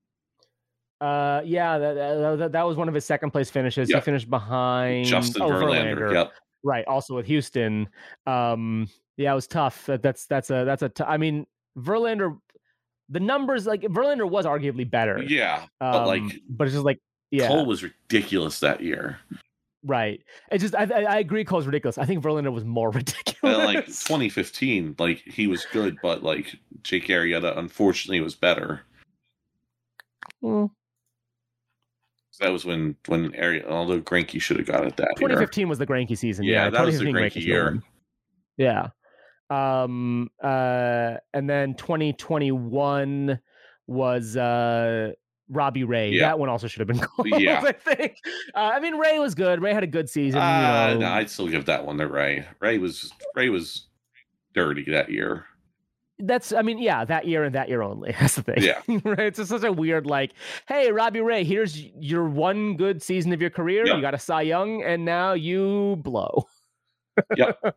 Uh, yeah, that, that, that was one of his second place finishes. Yeah. He finished behind Justin oh, Verlander. Verlander. Yep. Right, also with Houston. Um, yeah, it was tough. That, that's that's a that's a. T- I mean, Verlander, the numbers, like, Verlander was arguably better. Yeah, Um, but like but it's just like, yeah, Cole was ridiculous that year. right. It's just I, I I agree. Cole's ridiculous. I think Verlander was more ridiculous. And like twenty fifteen, like he was good, but like Jake Arrieta unfortunately was better. Mm. That was when when Arrieta, although Greinke should have got it that twenty year. fifteen was the Greinke season. Yeah, Yeah, that was the twenty Greinke fifteen year. won. Yeah. Um. Uh. And then twenty twenty-one was uh Robbie Ray. Yeah. That one also should have been close. Yeah. I think. Uh, I mean, Ray was good. Ray had a good season. Uh, you know. no, I'd still give that one to Ray. Ray was Ray was dirty that year. That's, I mean, yeah, that year and that year only. That's the thing. Yeah. Right. It's just such a weird, like, hey, Robbie Ray, here's your one good season of your career. Yeah. You got a Cy Young, and now you blow. Yep.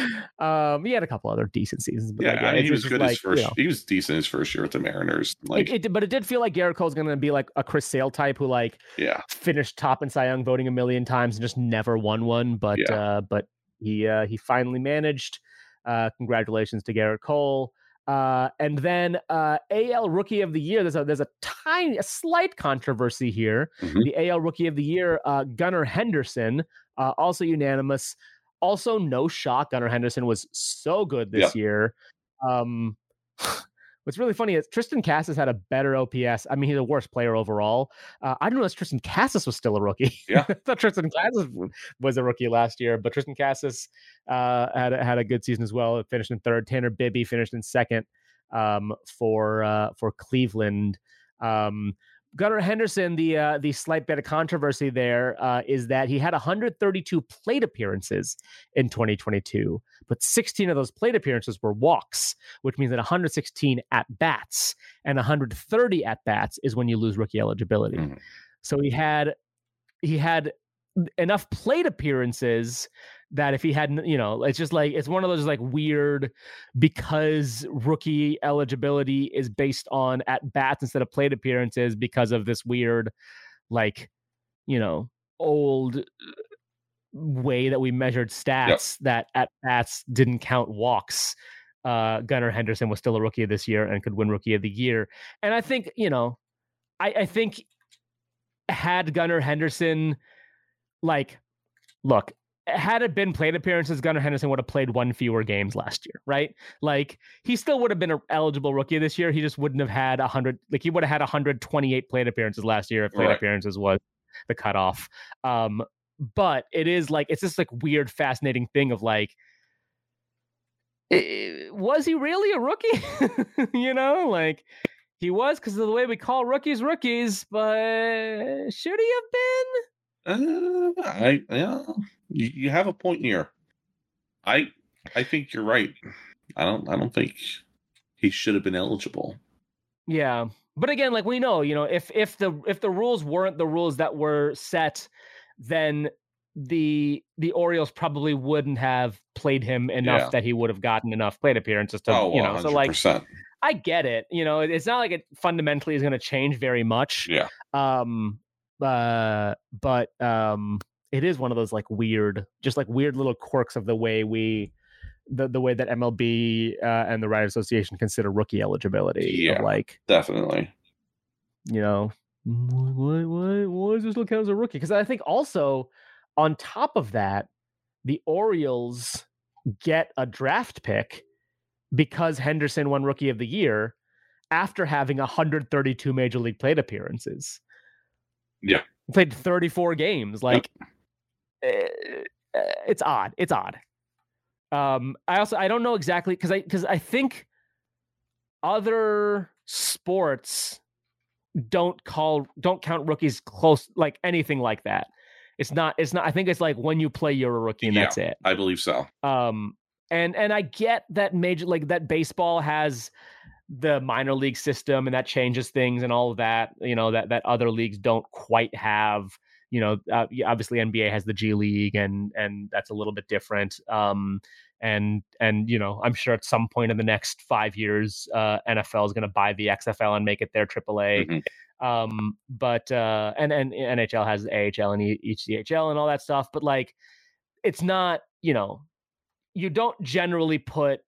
um, he had a couple other decent seasons, but Yeah, like, I mean, it's he was just good like, his first. you know, He was decent his first year with the Mariners. Like, it, it, but it did feel like Garrett Cole's going to be like a Chris Sale type who like yeah, finished top in Cy Young voting a million times and just never won one. But Yeah. uh, but he uh, he finally managed. Uh, congratulations to Garrett Cole. Uh, and then uh, A L Rookie of the Year. There's a there's a tiny, a slight controversy here. Mhm. The A L Rookie of the Year, uh, Gunnar Henderson, uh, also unanimous. Also, no shock. Gunnar Henderson was so good this year. Um, what's really funny is Tristan Cassis had a better O P S. I mean, he's a worse player overall. Uh, I didn't know Tristan Cassis was still a rookie. Yeah. I thought Tristan Cassis was a rookie last year, but Tristan Cassis uh, had a, had a good season as well. It finished in third. Tanner Bibby finished in second um, for uh, for Cleveland. Um, Gunnar Henderson, the uh, the slight bit of controversy there uh, is that he had one hundred thirty-two plate appearances in twenty twenty-two, but sixteen of those plate appearances were walks, which means that one hundred sixteen at bats and one hundred thirty at bats is when you lose rookie eligibility. Mhm. So he had he had enough plate appearances that if he hadn't, you know, it's just like, it's one of those like weird, because rookie eligibility is based on at bats instead of plate appearances because of this weird, like, you know, old way that we measured stats, that at bats didn't count walks. Uh, Gunnar Henderson was still a rookie of this year and could win rookie of the year. And I think, you know, I, I think had Gunnar Henderson like, look, had it been plate appearances, Gunnar Henderson would have played one fewer games last year, right? Like, he still would have been an eligible rookie this year. He just wouldn't have had one hundred, like, he would have had one hundred twenty-eight plate appearances last year if plate Right. appearances was the cutoff. Um, but it is like, it's this like weird, fascinating thing of like, it, was he really a rookie? You know, like, he was because of the way we call rookies rookies, but should he have been? Uh, I yeah, you, you have a point here. I I think you're right. I don't I don't think he should have been eligible. Yeah, but again, like we know, you know, if if the if the rules weren't the rules that were set, then the the Orioles probably wouldn't have played him enough yeah. that he would have gotten enough plate appearances to, oh, you know, one hundred percent. So like. I get it. You know, it's not like it fundamentally is going to change very much. Yeah. Um, uh, but um, it is one of those like weird, just like weird little quirks of the way we, the the way that M L B uh, and the Writers Association consider rookie eligibility. Yeah, of like definitely. You know, why why why does this look count as a rookie? Because I think also on top of that, the Orioles get a draft pick because Henderson won Rookie of the Year after having one hundred thirty-two Major League plate appearances. Yeah. He played thirty-four games. Like, yep. uh, it's odd. It's odd. Um, I also, I don't know exactly, because I, because I think other sports don't call, don't count rookies close, like anything like that. It's not, it's not, I think it's like when you play, you're a rookie and yeah, that's it. I believe so. Um, And and I get that major, like that baseball has the minor league system and that changes things and all of that, you know, that, that other leagues don't quite have, you know, uh, obviously N B A has the G League and, and that's a little bit different. Um, and, and, you know, I'm sure at some point in the next five years, uh, N F L is going to buy the X F L and make it their triple A. Mm-hmm. Um, but, uh, and, and N H L has the A H L and E C H L and all that stuff. But like, it's not, you know, you don't generally put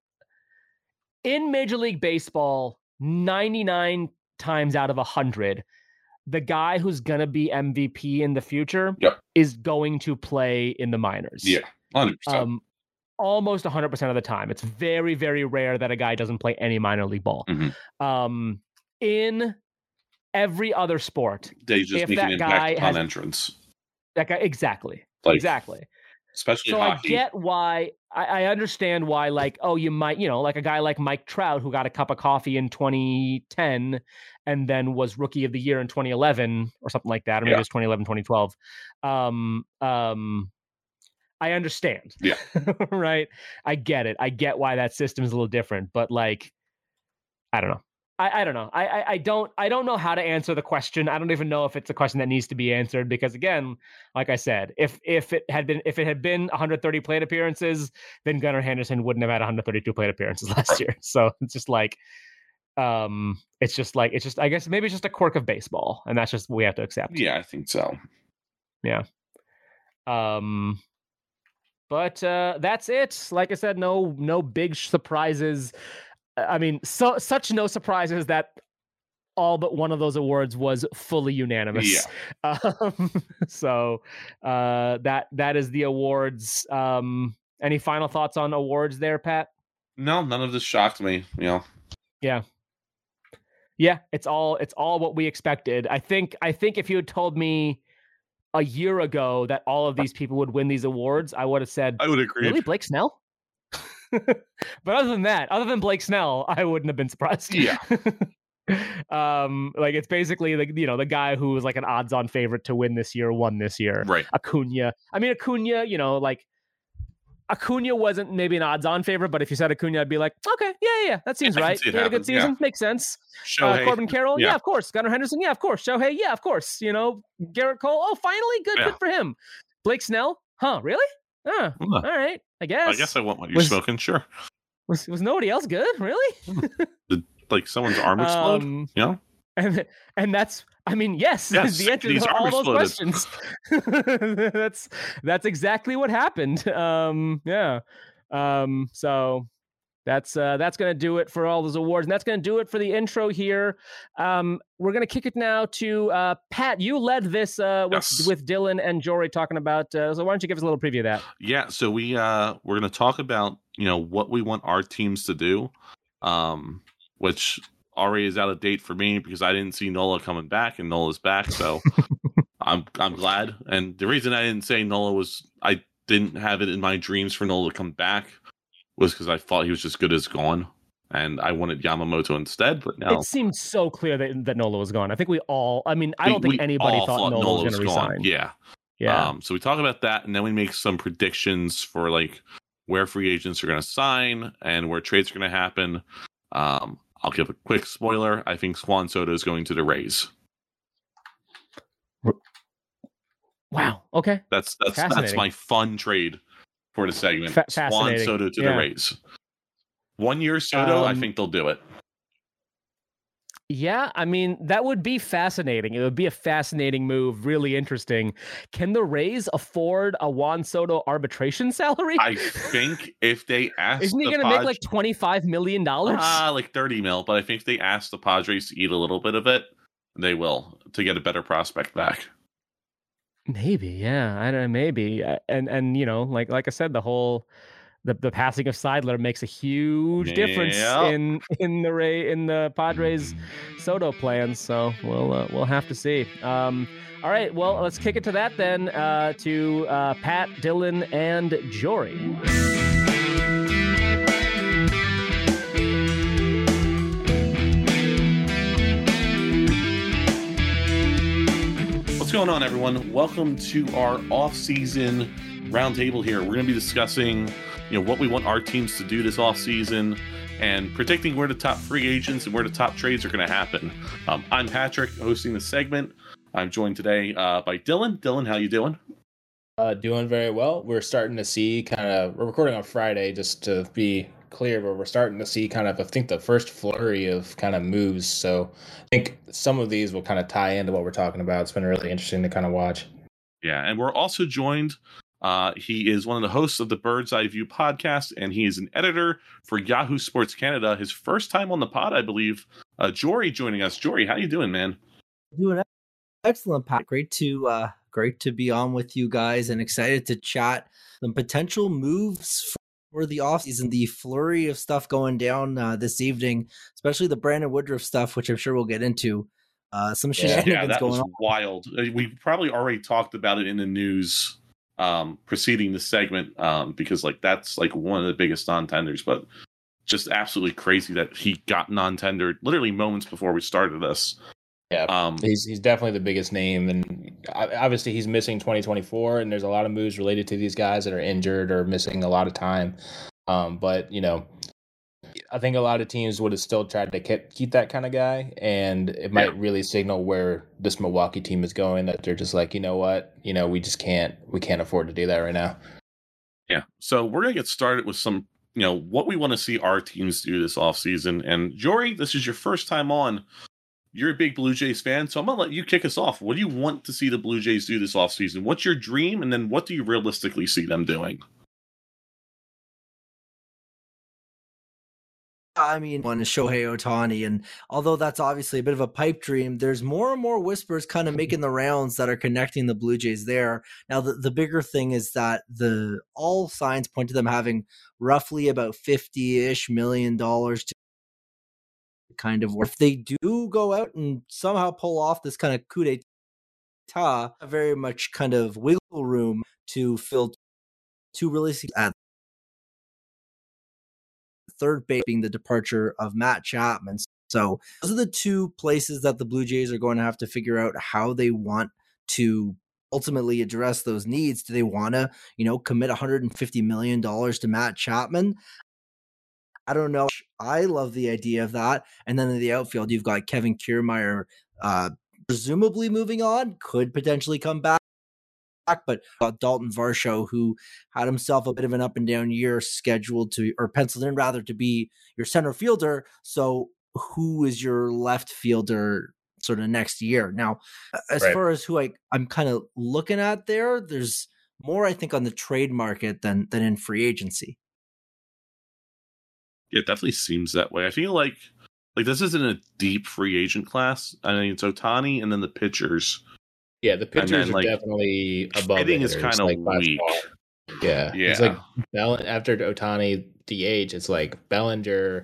in Major League Baseball ninety-nine times out of one hundred, the guy who's going to be M V P in the future yep. is going to play in the minors. Yeah, one hundred percent. Um, almost one hundred percent of the time. It's very, very rare that a guy doesn't play any minor league ball. Mm-hmm. Um, in every other sport, they just make an impact on entrance. That guy, exactly. Like, exactly. Especially so hockey. I get why I, I understand why, like, oh, you might, you know, like a guy like Mike Trout who got a cup of coffee in twenty ten and then was Rookie of the Year in twenty eleven or something like that, or maybe yeah. it was twenty eleven, twenty twelve. Um, um, I understand. Yeah. Right. I get it. I get why that system is a little different, but like, I don't know. I, I don't know. I, I I don't I don't know how to answer the question. I don't even know if it's a question that needs to be answered because again, like I said, if if it had been if it had been one hundred thirty plate appearances, then Gunnar Henderson wouldn't have had one hundred thirty-two plate appearances last year. So it's just like, um, it's just like it's just I guess maybe it's just a quirk of baseball, and that's just what we have to accept. Yeah, I think so. Yeah. Um. But uh, that's it. Like I said, no no big surprises. I mean, so such no surprises that all but one of those awards was fully unanimous. Yeah. Um, so uh, that that is the awards. Um, any final thoughts on awards there, Pat? No, none of this shocked me. You know. Yeah. Yeah, it's all it's all what we expected. I think I think if you had told me a year ago that all of these people would win these awards, I would have said, I would agree. Really, Blake Snell? But other than that, other than Blake Snell, I wouldn't have been surprised. Yeah. um, like it's basically like, you know, the guy who was like an odds-on favorite to win this year won this year. Right. Acuna. I mean, Acuna, you know, like Acuna wasn't maybe an odds-on favorite, but if you said Acuna, I'd be like, okay, yeah, yeah, yeah that seems yeah, right. He had a good season, yeah. Makes sense. Uh, Corbin Carroll, yeah. yeah, of course. Gunnar Henderson, yeah, of course. Shohei, yeah, of course. You know, Garrett Cole, oh, finally, good, yeah. good for him. Blake Snell, huh? Really? Huh. Huh. All right, I guess. I guess I want what you're was, smoking. Sure. Was was nobody else good? Really? Did, like someone's arm explode? Um, you know? And and that's. I mean, yes, yes the answer to all those questions. that's that's exactly what happened. Um, yeah. Um, so That's uh, that's going to do it for all those awards, and that's going to do it for the intro here. Um, we're going to kick it now to uh, Pat. You led this uh, with Yes. with Dylan and Jory talking about. Uh, so why don't you give us a little preview of that? Yeah, so we uh, we're going to talk about you know what we want our teams to do, um, which already is out of date for me because I didn't see Nola coming back, and Nola's back, so I'm I'm glad. And the reason I didn't say Nola was I didn't have it in my dreams for Nola to come back. Was because I thought he was just good as gone, and I wanted Yamamoto instead. But now it seemed so clear that, that Nola was gone. I think we all. I mean, I don't we, think anybody thought, thought Nola, Nola was going to resign. Yeah, yeah. Um, so we talk about that, and then we make some predictions for like where free agents are going to sign and where trades are going to happen. Um, I'll give a quick spoiler. I think Juan Soto is going to the Rays. Wow. Okay. That's that's that's my fun trade for the segment. Fa- Juan Soto to yeah. the Rays. One year Soto, um, I think they'll do it. Yeah, I mean, that would be fascinating. It would be a fascinating move, really interesting. Can the Rays afford a Juan Soto arbitration salary? I think if they ask Isn't he going to Pod- make like twenty-five million dollars? Ah, uh, like thirty mil, but I think if they ask the Padres to eat a little bit of it, they will, to get a better prospect back. Maybe, yeah, I don't know, maybe. And, and you know, like like I said, the whole... The, the passing of Seidler makes a huge yep. difference in in the Ray in the Padres Soto plans. So we'll uh, we'll have to see. Um, all right, well, let's kick it to that then. Uh, to uh, Pat, Dylan, and Jory. What's going on, everyone? Welcome to our off-season roundtable here. We're going to be discussing, you know, what we want our teams to do this offseason and predicting where the top free agents and where the top trades are going to happen. Um, I'm Patrick, hosting the segment. I'm joined today uh, by Dylan. Dylan, how you doing? Uh, doing very well. We're starting to see kind of, we're recording on Friday just to be clear, but we're starting to see kind of, I think, the first flurry of kind of moves. So I think some of these will kind of tie into what we're talking about. It's been really interesting to kind of watch. Yeah, and we're also joined Uh, he is one of the hosts of the Bird's Eye View podcast, and he is an editor for Yahoo Sports Canada. His first time on the pod, I believe. Uh, Jory joining us. Jory, how you doing, man? Doing excellent, Pat. Great to uh, great to be on with you guys, and excited to chat some potential moves for the offseason. The flurry of stuff going down uh, this evening, especially the Brandon Woodruff stuff, which I'm sure we'll get into. Uh, some shenanigans yeah, that going was on. Wild. We probably already talked about it in the news. Um, preceding the segment, um, because like that's like one of the biggest non-tenders, but just absolutely crazy that he got non-tendered literally moments before we started this. Yeah, um, he's he's definitely the biggest name, and obviously he's missing twenty twenty-four, and there's a lot of moves related to these guys that are injured or missing a lot of time. Um, but you know, I think a lot of teams would have still tried to keep, keep that kind of guy, and it might yeah. really signal where this Milwaukee team is going, that they're just like, you know what, you know, we just can't, we can't afford to do that right now. Yeah. So we're going to get started with some, you know, what we want to see our teams do this offseason. And Jory, this is your first time on. You're a big Blue Jays fan, so I'm going to let you kick us off. What do you want to see the Blue Jays do this offseason? What's your dream? And then what do you realistically see them doing? I mean, one is Shohei Ohtani, and although that's obviously a bit of a pipe dream, there's more and more whispers kind of making the rounds that are connecting the Blue Jays there. Now, the, the bigger thing is that the all signs point to them having roughly about fifty-ish million dollars to kind of, if they do go out and somehow pull off this kind of coup d'etat, very much kind of wiggle room to fill two really at third base being the departure of Matt Chapman. So those are the two places that the Blue Jays are going to have to figure out how they want to ultimately address those needs. Do they want to, you know, commit one hundred fifty million dollars to Matt Chapman? I don't know. I love the idea of that. And then in the outfield, you've got Kevin Kiermaier, uh, presumably moving on, could potentially come back. But uh, Dalton Varsho, who had himself a bit of an up and down year, scheduled to, or penciled in rather, to be your center fielder. So who is your left fielder sort of next year? Now, as right. far as who I, I'm kind of looking at there, there's more, I think, on the trade market than than in free agency. Yeah, it definitely seems that way. I feel like like this isn't a deep free agent class. I mean, it's Ohtani and then the pitchers. Yeah, the pitchers then, are like, definitely above the hitting is hitters, kind of like, by weak. far. Yeah, Yeah. it's like Bell after Ohtani D H. It's like Bellinger,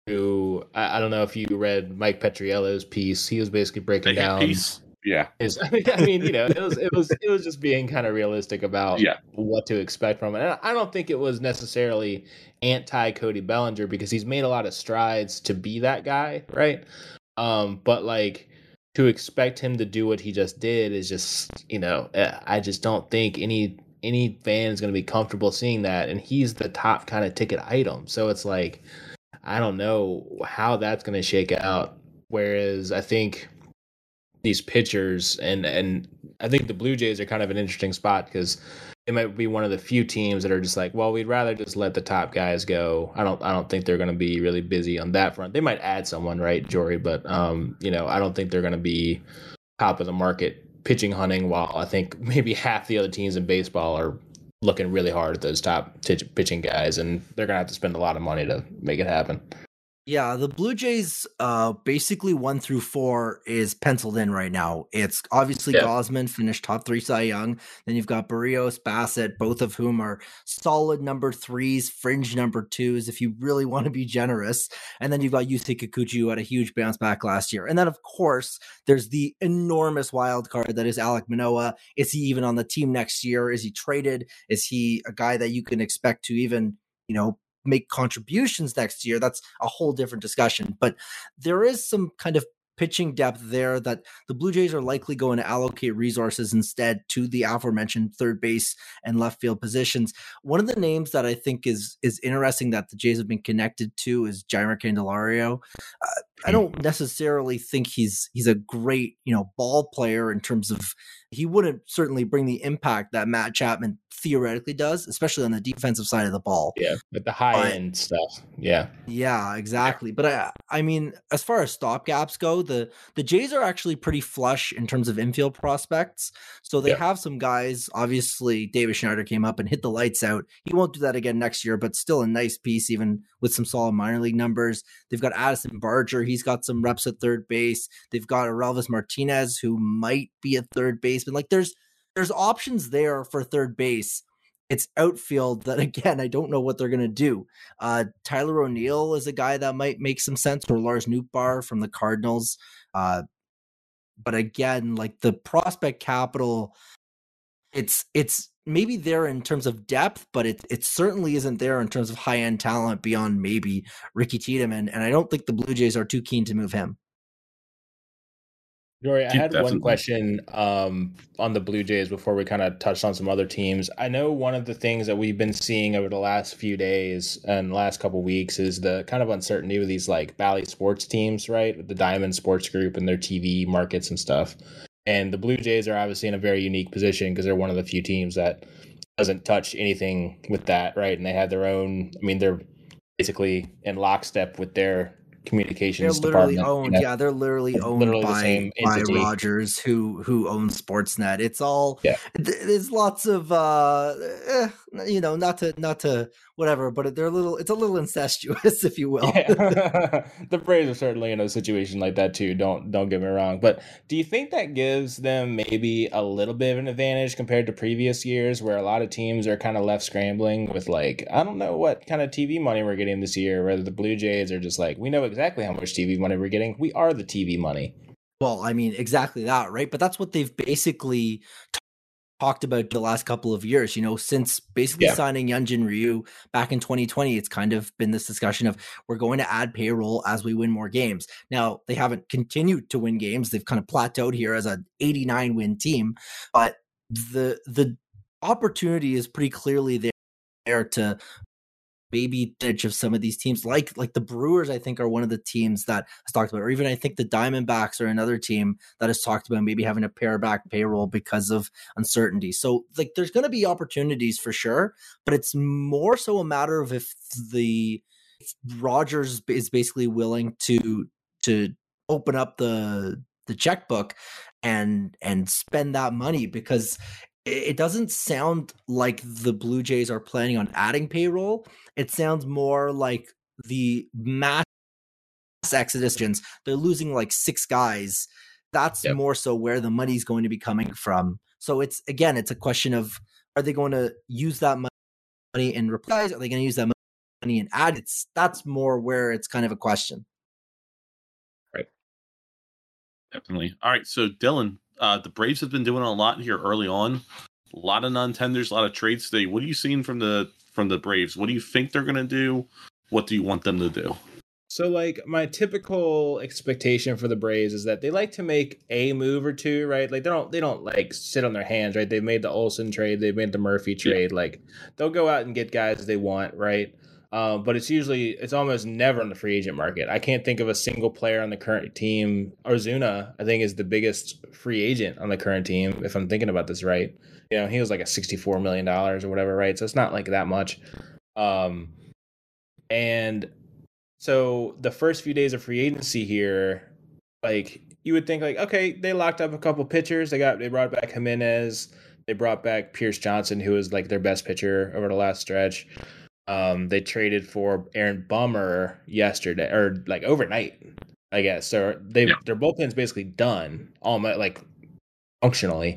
who I, I don't know if you read Mike Petriello's piece. He was basically breaking The hit down. piece. Yeah. His, I mean, you know, it was it was it was just being kind of realistic about Yeah. what to expect from it. And I don't think it was necessarily anti Cody Bellinger because he's made a lot of strides to be that guy, right? Um, but like to expect him to do what he just did is just, you know, I just don't think any any fan is going to be comfortable seeing that. And he's the top kind of ticket item. So it's like, I don't know how that's going to shake out. Whereas I think these pitchers and, and I think the Blue Jays are kind of an interesting spot because it might be one of the few teams that are just like, well, we'd rather just let the top guys go. I don't, I don't think they're going to be really busy on that front. They might add someone, right, Jory? But, um, you know, I don't think they're going to be top of the market pitching hunting, while I think maybe half the other teams in baseball are looking really hard at those top t- pitching guys, and they're going to have to spend a lot of money to make it happen. Yeah, the Blue Jays, uh, basically one through four is penciled in right now. It's obviously Yeah. Gausman finished top three Cy Young. Then you've got Barrios, Bassett, both of whom are solid number threes, fringe number twos, if you really want to be generous. And then you've got Yusei Kikuchi, who had a huge bounce back last year. And then, of course, there's the enormous wild card that is Alek Manoah. Is he even on the team next year? Is he traded? Is he a guy that you can expect to even, you know, make contributions next year? That's a whole different discussion. But there is some kind of pitching depth there that the Blue Jays are likely going to allocate resources instead to the aforementioned third base and left field positions. One of the names that I think is is interesting that the Jays have been connected to is Jeimer Candelario. Uh, I don't necessarily think he's he's a great, you know, ball player in terms of, he wouldn't certainly bring the impact that Matt Chapman theoretically does, especially on the defensive side of the ball. Yeah, with the high But- end stuff. Yeah. Yeah, exactly. But I I mean, as far as stopgaps go, the the Jays are actually pretty flush in terms of infield prospects. So they Yeah. have some guys. Obviously, David Schneider came up and hit the lights out. He won't do that again next year, but still a nice piece, even with some solid minor league numbers. They've got Addison Barger. He's got some reps at third base. They've got Aurelvis Martinez, who might be a third baseman. Like there's there's options there for third base. It's outfield that, again, I don't know what they're going to do. Uh, Tyler O'Neill is a guy that might make some sense, or Lars Nootbaar from the Cardinals. Uh, but again, like the prospect capital, it's it's maybe there in terms of depth, but it it certainly isn't there in terms of high-end talent beyond maybe Ricky Tiedemann. And I don't think the Blue Jays are too keen to move him. Jory, I Yeah, had definitely. one question um, on the Blue Jays before we kind of touched on some other teams. I know one of the things that we've been seeing over the last few days and last couple weeks is the kind of uncertainty with these like Bally Sports teams, right? With the Diamond Sports Group and their T V markets and stuff. And the Blue Jays are obviously in a very unique position because they're one of the few teams that doesn't touch anything with that, right? And they have their own, I mean, they're basically in lockstep with their They're communications literally department. owned, you know? yeah, they're literally It's owned literally the by, same by entity. Rogers, who who owns Sportsnet. It's all Yeah. th- there's lots of uh, eh, you know, not to not to whatever, but they're a little. It's a little incestuous, if you will. Yeah. The Braves are certainly in a situation like that too. Don't don't get me wrong. But do you think that gives them maybe a little bit of an advantage compared to previous years where a lot of teams are kind of left scrambling with like, I don't know what kind of T V money we're getting this year, whether the Blue Jays are just like, we know exactly how much T V money we're getting. We are the T V money. Well, I mean, exactly that, right? But that's what they've basically t- talked about the last couple of years, you know, since basically Yeah. signing Hyunjin Ryu back in twenty twenty. It's kind of been this discussion of we're going to add payroll as we win more games. Now, they haven't continued to win games. They've kind of plateaued here as an eighty-nine win team, but the the opportunity is pretty clearly there, there to maybe edge of some of these teams, like like the Brewers, I think, are one of the teams that has talked about, or even I think the Diamondbacks are another team that has talked about maybe having a pare back payroll because of uncertainty. So like there's going to be opportunities for sure, but it's more so a matter of if the if Rogers is basically willing to to open up the the checkbook and and spend that money, because it doesn't sound like the Blue Jays are planning on adding payroll. It sounds more like the mass exodus, they're losing like six guys. That's yep. more so where the money's going to be coming from. So it's, again, it's a question of, are they going to use that money in replies? Are they going to use that money in add? It's, that's more where it's kind of a question. Right. Definitely. All right. So Dylan, uh, the Braves have been doing a lot here early on. A lot of non-tenders, a lot of trades today. What are you seeing from the, from the Braves? What do you think they're going to do? What do you want them to do? So, like, my typical expectation for the Braves is that they like to make a move or two, right? Like, they don't, they don't like sit on their hands, right? They've made the Olsen trade, they've made the Murphy trade. Yeah. Like, they'll go out and get guys they want, right? Um, but it's usually, it's almost never on the free agent market. I can't think of a single player on the current team. Ozuna, I think, is the biggest free agent on the current team, if I'm thinking about this right. You know, he was like a sixty-four million dollars or whatever, right? So it's not like that much. Um, and so the first few days of free agency here, like, you would think, like, okay, they locked up a couple pitchers. They got, they brought back Jimenez. They brought back Pierce Johnson, who was like their best pitcher over the last stretch. Um, they traded for Aaron Bummer yesterday, or like overnight, I guess. So they yeah. their bullpen's basically done, almost like functionally,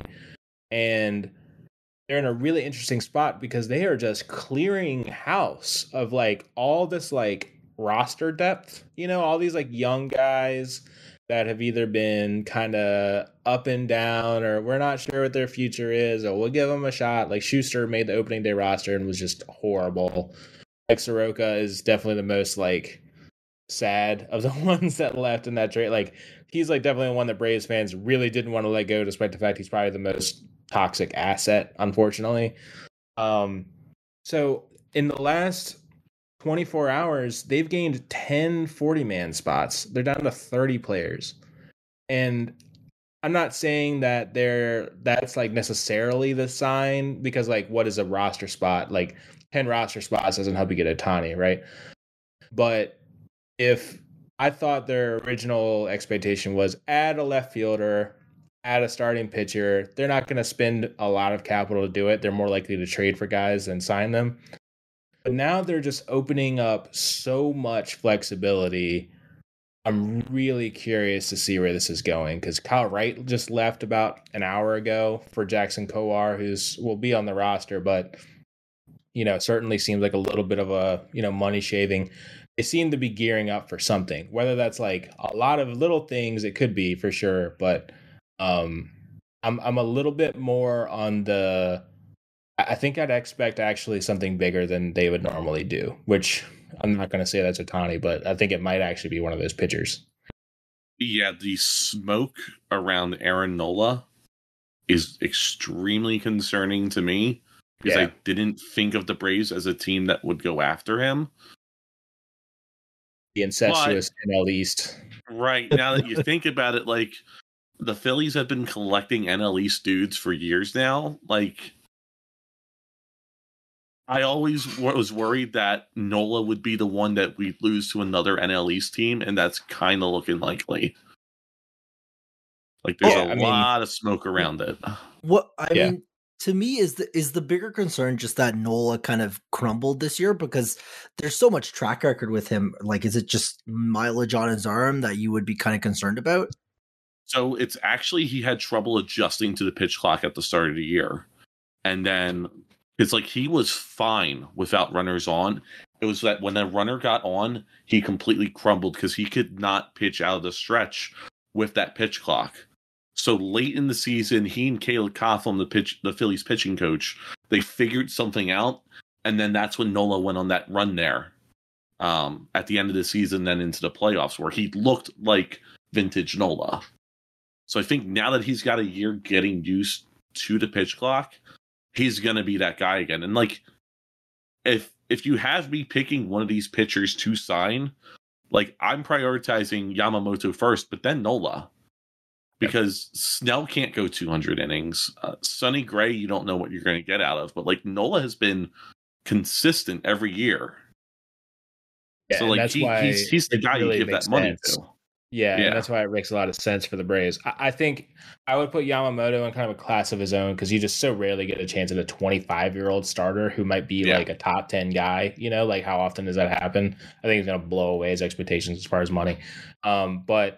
and they're in a really interesting spot because they are just clearing house of like all this like roster depth, you know, all these like young guys that have either been kind of up and down, or we're not sure what their future is, or we'll give them a shot. Like Schuster made the opening day roster and was just horrible. Like Soroka is definitely the most like sad of the ones that left in that trade. Like he's like definitely one that Braves fans really didn't want to let go, despite the fact he's probably the most toxic asset, unfortunately. Um, so in the last twenty-four hours, they've gained ten forty-man spots. They're down to thirty players. And I'm not saying that they're that's like necessarily the sign, because like what is a roster spot? Like ten roster spots doesn't help you get Ohtani, right? But if I thought their original expectation was add a left fielder, add a starting pitcher, they're not going to spend a lot of capital to do it. They're more likely to trade for guys than sign them. But now they're just opening up so much flexibility. I'm really curious to see where this is going, because Kyle Wright just left about an hour ago for Jackson Kowar, who's will be on the roster, but you know, certainly seems like a little bit of a, you know, money shaving. They seem to be gearing up for something, whether that's like a lot of little things, it could be for sure, but um, I'm I'm a little bit more on the. I think I'd expect actually something bigger than they would normally do, which I'm not going to say that's Ohtani, but I think it might actually be one of those pitchers. Yeah, the smoke around Aaron Nola is extremely concerning to me, because yeah. I didn't think of the Braves as a team that would go after him. The incestuous N L East. Right, now that you think about it, like, the Phillies have been collecting N L East dudes for years now, like... I always was worried that Nola would be the one that we'd lose to another N L East team, and that's kind of looking likely. Like, there's yeah, a I lot mean, of smoke around it. What I yeah. mean, to me, is the is the bigger concern just that Nola kind of crumbled this year, because there's so much track record with him. Like, is it just mileage on his arm that you would be kind of concerned about? So it's actually he had trouble adjusting to the pitch clock at the start of the year, and then. It's like he was fine without runners on. It was that when the runner got on, he completely crumbled because he could not pitch out of the stretch with that pitch clock. So late in the season, he and Caleb Coughlin, the pitch, the Phillies pitching coach, they figured something out, and then that's when Nola went on that run there um, at the end of the season, then into the playoffs, where he looked like vintage Nola. So I think now that he's got a year getting used to the pitch clock, he's going to be that guy again. And, like, if if you have me picking one of these pitchers to sign, like, I'm prioritizing Yamamoto first, but then Nola. Because yep. Snell can't go two hundred innings. Uh, Sonny Gray, you don't know what you're going to get out of. But, like, Nola has been consistent every year. Yeah, so, like, he, he's, he's the guy really you give that money sense. to. Yeah, Yeah. and that's why it makes a lot of sense for the Braves. I, I think I would put Yamamoto in kind of a class of his own because you just so rarely get a chance at a twenty-five-year-old starter who might be Yeah. like a top ten guy. You know, like how often does that happen? I think he's going to blow away his expectations as far as money. Um, but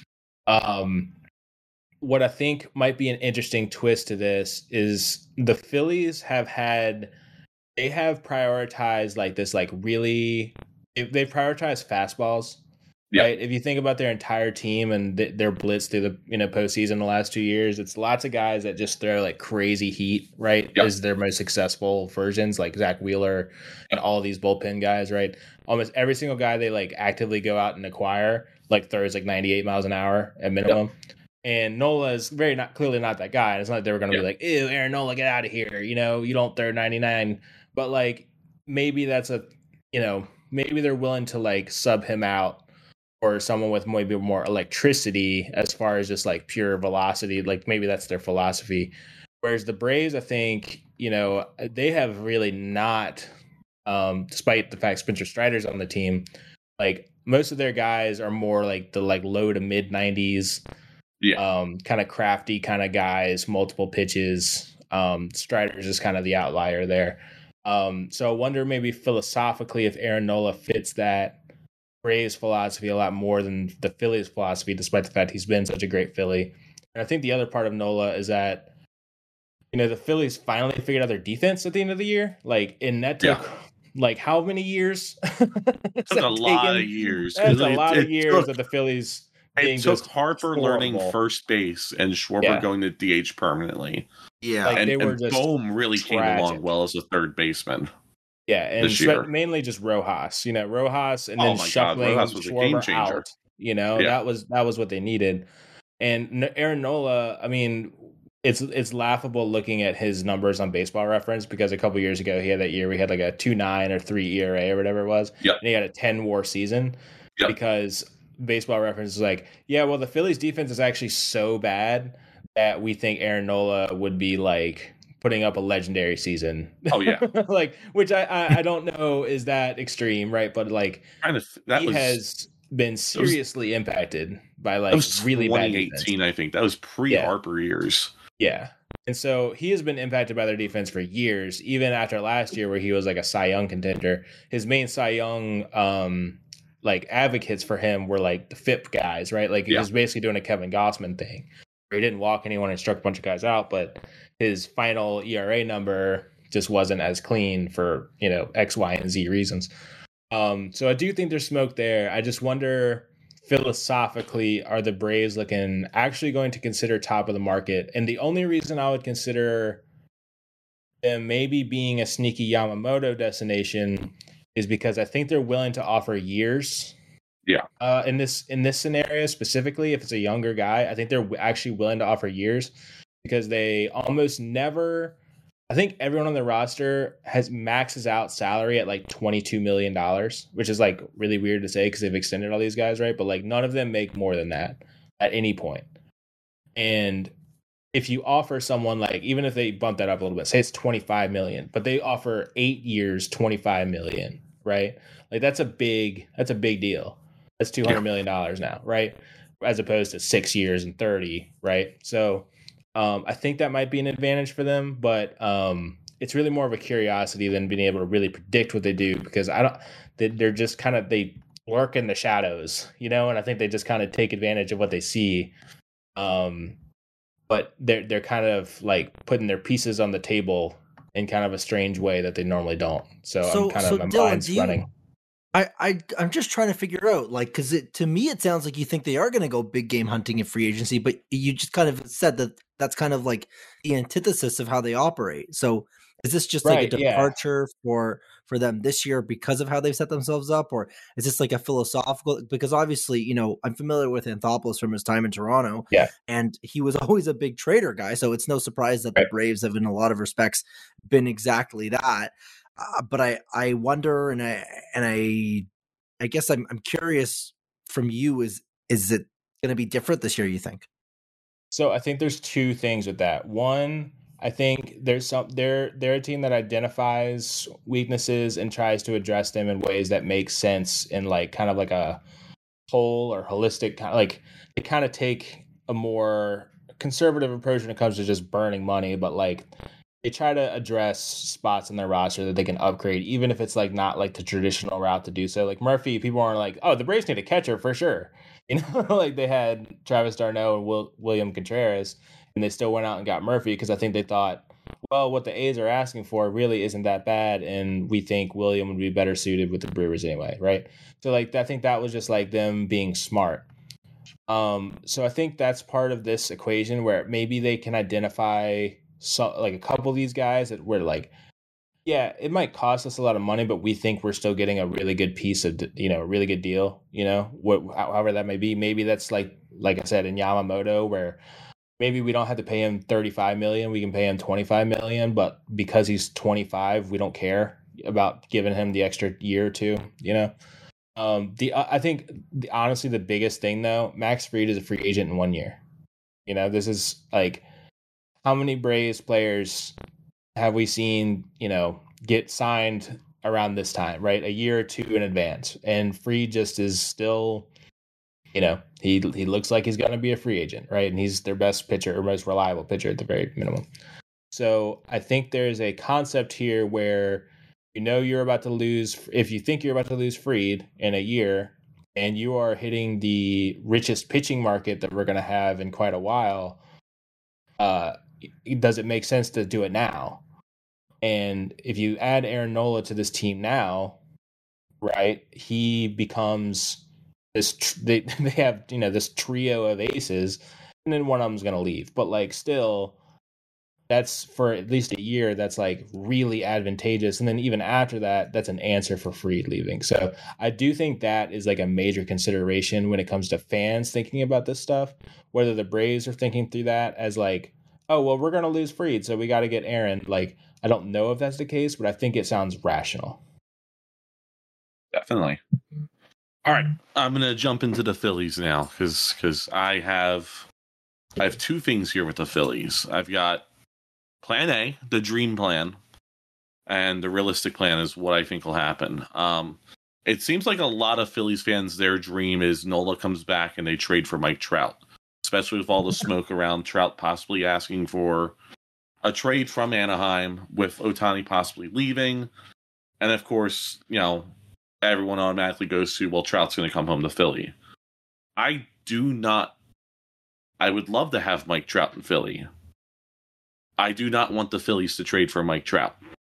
um, what I think might be an interesting twist to this is the Phillies have had they have prioritized like this like really if they prioritize fastballs. Yeah. Right. If you think about their entire team and th- their blitz through the you know postseason the last two years, it's lots of guys that just throw like crazy heat, right? Yeah. As their most successful versions, like Zach Wheeler and all these bullpen guys, right? Almost every single guy they like actively go out and acquire like throws like ninety-eight miles an hour at minimum. Yeah. And Nola is very not clearly not that guy. It's not like they were going to Yeah. be like, ew, Aaron Nola, get out of here. You know, you don't throw ninety-nine. But like maybe that's a, you know, maybe they're willing to like sub him out. Or someone with maybe more electricity as far as just like pure velocity. Like maybe that's their philosophy. Whereas the Braves, I think, you know, they have really not, um, despite the fact Spencer Strider's on the team, like most of their guys are more like the like low to mid nineties, yeah. um, kind of crafty kind of guys, multiple pitches. Um, Strider's just kind of the outlier there. Um, so I wonder maybe philosophically if Aaron Nola fits that Braves philosophy a lot more than the Phillies philosophy, despite the fact he's been such a great Philly. And I think the other part of Nola is that, you know, the Phillies finally figured out their defense at the end of the year. Like, and that took Yeah. like how many years? That's a lot of years. That's a It- lot it of years took- of the Phillies being It took just Harper horrible. learning first base and Schwarber Yeah. going to D H permanently. Yeah. Like, and, they were and just Bohm really came tragic. along well as a third baseman. Yeah, and this year. spe- mainly just Rojas, you know, Rojas, and Oh then my God, shuffling Rojas was a game Schwarber changer. out. You know, Yeah. that was that was what they needed. And N- Aaron Nola, I mean, it's it's laughable looking at his numbers on Baseball Reference because a couple years ago he had that year we had like a two nine or three E R A or whatever it was. Yep. And he had a ten WAR season Yep. because Baseball Reference is like, yeah, well, the Phillies defense is actually so bad that we think Aaron Nola would be like putting up a legendary season. Oh yeah, like which I, I I don't know is that extreme, right? But like kind of. That he was has been seriously impacted by like that was really bad defense. twenty eighteen. I think that was pre Harper years. Yeah. And so he has been impacted by their defense for years, even after last year where he was like a Cy Young contender. His main Cy Young um like advocates for him were like the F I P guys, right? Like he Yeah. was basically doing a Kevin Gossman thing. Where he didn't walk anyone and struck a bunch of guys out, but his final E R A number just wasn't as clean for, you know, X, Y, and Z reasons. Um, so I do think there's smoke there. I just wonder philosophically, are the Braves looking actually going to consider top of the market? And the only reason I would consider them maybe being a sneaky Yamamoto destination is because I think they're willing to offer years. Yeah. Uh, in this in this scenario specifically, if it's a younger guy, I think they're actually willing to offer years because they almost never. I think everyone on the roster has maxes out salary at like twenty-two million dollars, which is like really weird to say because they've extended all these guys, right? But like none of them make more than that at any point. And if you offer someone like, even if they bump that up a little bit, say it's twenty-five million, but they offer eight years, twenty-five million, right? Like that's a big, that's a big deal. That's two hundred million dollars now, right? As opposed to six years and thirty, right? So um, I think that might be an advantage for them, but um, it's really more of a curiosity than being able to really predict what they do because I don't, they, they're just kind of, they lurk in the shadows, you know, and I think they just kind of take advantage of what they see. Um, but they're, they're kind of like putting their pieces on the table in kind of a strange way that they normally don't. So, So- I'm kind so of, my Dylan, mind's do you- running. I, I I'm just trying to figure out, like, because it to me it sounds like you think they are going to go big game hunting in free agency, but you just kind of said that that's kind of like the antithesis of how they operate. So is this just like Right, a yeah. departure for for them this year because of how they've set themselves up, or is this like a philosophical? Because obviously, you know, I'm familiar with Anthopoulos from his time in Toronto, Yeah. and he was always a big trader guy. So it's no surprise that Right. the Braves have, in a lot of respects, been exactly that. Uh, but I I wonder, and I and I. I guess I'm I'm curious from you, is is it going to be different this year, you think? So I think there's two things with that. One, I think there's some they're they're a team that identifies weaknesses and tries to address them in ways that make sense in like kind of like a whole or holistic kind of like they kind of take a more conservative approach when it comes to just burning money, but like they try to address spots in their roster that they can upgrade, even if it's like not like the traditional route to do so. Like Murphy, people aren't like, oh, the Braves need a catcher for sure. You know, like they had Travis d'Arnaud and Will, William Contreras, and they still went out and got Murphy because I think they thought, well, what the A's are asking for really isn't that bad, and we think William would be better suited with the Brewers anyway, right? So like I think that was just like them being smart. Um, so I think that's part of this equation where maybe they can identify so like a couple of these guys that were like, yeah, it might cost us a lot of money, but we think we're still getting a really good piece of, you know, a really good deal, you know, what, however that may be. Maybe that's like, like I said, in Yamamoto, where maybe we don't have to pay him thirty-five million. We can pay him twenty-five million, but because he's twenty-five, we don't care about giving him the extra year or two, you know? Um, the, I think the, honestly, the biggest thing though, Max Fried is a free agent in one year. You know, this is like, how many Braves players have we seen, you know, get signed around this time, right? A year or two in advance. And Fried just is still, you know, he he looks like he's going to be a free agent, right? And he's their best pitcher or most reliable pitcher at the very minimum. So I think there's a concept here where, you know, you're about to lose, if you think you're about to lose Fried in a year and you are hitting the richest pitching market that we're going to have in quite a while, uh, does it make sense to do it now? And if you add Aaron Nola to this team now, right, he becomes this, tr- they, they have, you know, this trio of aces, and then one of them's going to leave. But like still, that's for at least a year, that's like really advantageous. And then even after that, that's an answer for Fried leaving. So I do think that is like a major consideration when it comes to fans thinking about this stuff, whether the Braves are thinking through that as like, oh, well, we're going to lose Fried, so we got to get Aaron. Like, I don't know if that's the case, but I think it sounds rational. Definitely. All right, I'm going to jump into the Phillies now because because I have I have two things here with the Phillies. I've got Plan A, the dream plan, and the realistic plan is what I think will happen. Um, it seems like a lot of Phillies fans, their dream is Nola comes back and they trade for Mike Trout, especially with all the smoke around Trout possibly asking for a trade from Anaheim, with Ohtani possibly leaving. And of course, you know, everyone automatically goes to, well, Trout's going to come home to Philly. I do not, I would love to have Mike Trout in Philly. I do not want the Phillies to trade for Mike Trout.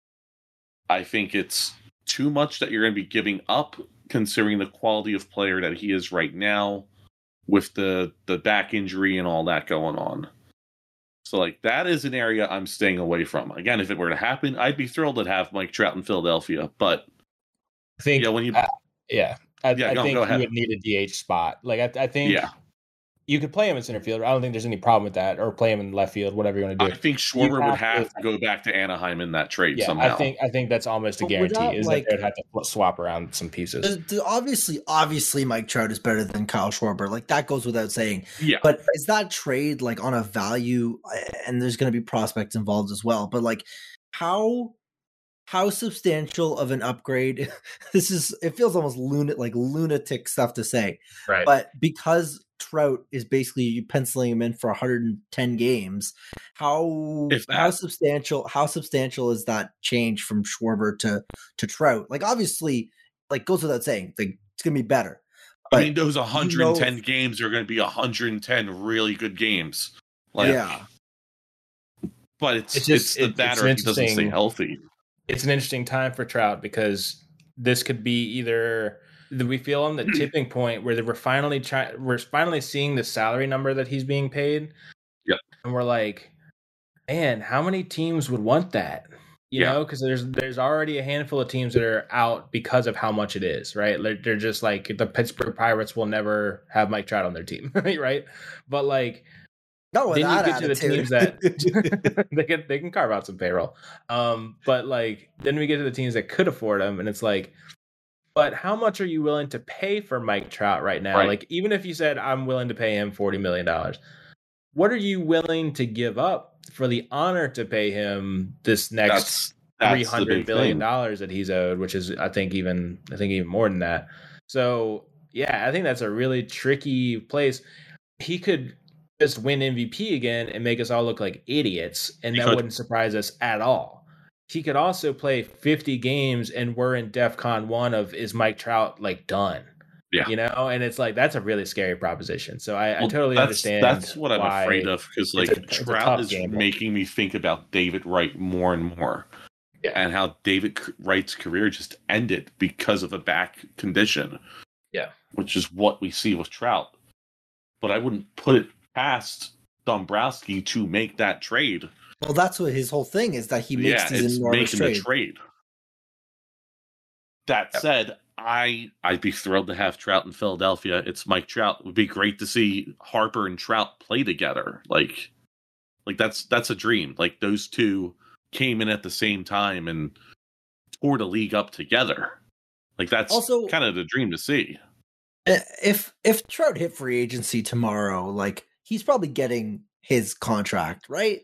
I think it's too much that you're going to be giving up, considering the quality of player that he is right now, with the, the back injury and all that going on. So, like, that is an area I'm staying away from. Again, if it were to happen, I'd be thrilled to have Mike Trout in Philadelphia. But, I think, yeah, when you, uh, yeah, I, yeah, I go, think go you ahead. would need a D H spot. Like, I, I think Yeah. you could play him in center field. I don't think there's any problem with that, or play him in left field, whatever you want to do. I think Schwarber have would have to- to go back to Anaheim in that trade Yeah, somehow. I think I think that's almost a But guarantee. without, Is like- that they'd have to swap around some pieces. There's- there's Obviously, obviously, Mike Trout is better than Kyle Schwarber. Like that goes without saying. Yeah. But is that trade like on a value? And there's going to be prospects involved as well. But like, how how substantial of an upgrade? This is. It feels almost lunatic, like lunatic stuff to say. Right. But because Trout is basically you penciling him in for one hundred ten games, how If that. how substantial how substantial is that change from Schwarber to to Trout? Like obviously, like goes without saying, like it's gonna be better. I But mean, those one hundred ten you know- games are going to be one hundred ten really good games. Like, yeah, But it's It's it's, just- the it's- batter it's if he doesn't stay interesting. healthy. It's an interesting time for Trout because this could be either that we feel on the tipping point where we're finally trying, we're finally seeing the salary number that he's being paid. Yep. And we're like, man, how many teams would want that? You Yeah. know, because there's there's already a handful of teams that are out because of how much it is, right? They're, they're just like the Pittsburgh Pirates will never have Mike Trout on their team, right? But like, not with then you that get to the attitude. teams that they can they can carve out some payroll. Um, but like then we get to the teams that could afford them, and it's like, but how much are you willing to pay for Mike Trout right now? Right. Like even if you said I'm willing to pay him forty million dollars, what are you willing to give up for the honor to pay him this next That's three that's the hundred big billion thing. dollars that he's owed, which is I think even I think even more than that. So yeah, I think that's a really tricky place. He could just win M V P again and make us all look like idiots, and He that could. wouldn't surprise us at all. He could also play fifty games and we're in DEFCON one of, is Mike Trout like done? Yeah. You know, and it's like, that's a really scary proposition. So I, Well, I totally that's, understand. That's what I'm afraid of, because like a, Trout is gamble. making me think about David Wright more and more. Yeah. And how David Wright's career just ended because of a back condition. Yeah. Which is what we see with Trout. But I wouldn't put it past Dombrowski to make that trade. Well, that's what his whole thing is, that he makes yeah, these it's enormous making trade. the trade. That yep. said, I I'd be thrilled to have Trout in Philadelphia. It's Mike Trout. It would be great to see Harper and Trout play together. Like, like that's that's a dream. Like those two came in at the same time and tore the league up together. Like that's also kind of the dream to see. If if Trout hit free agency tomorrow, like he's probably getting his contract, right?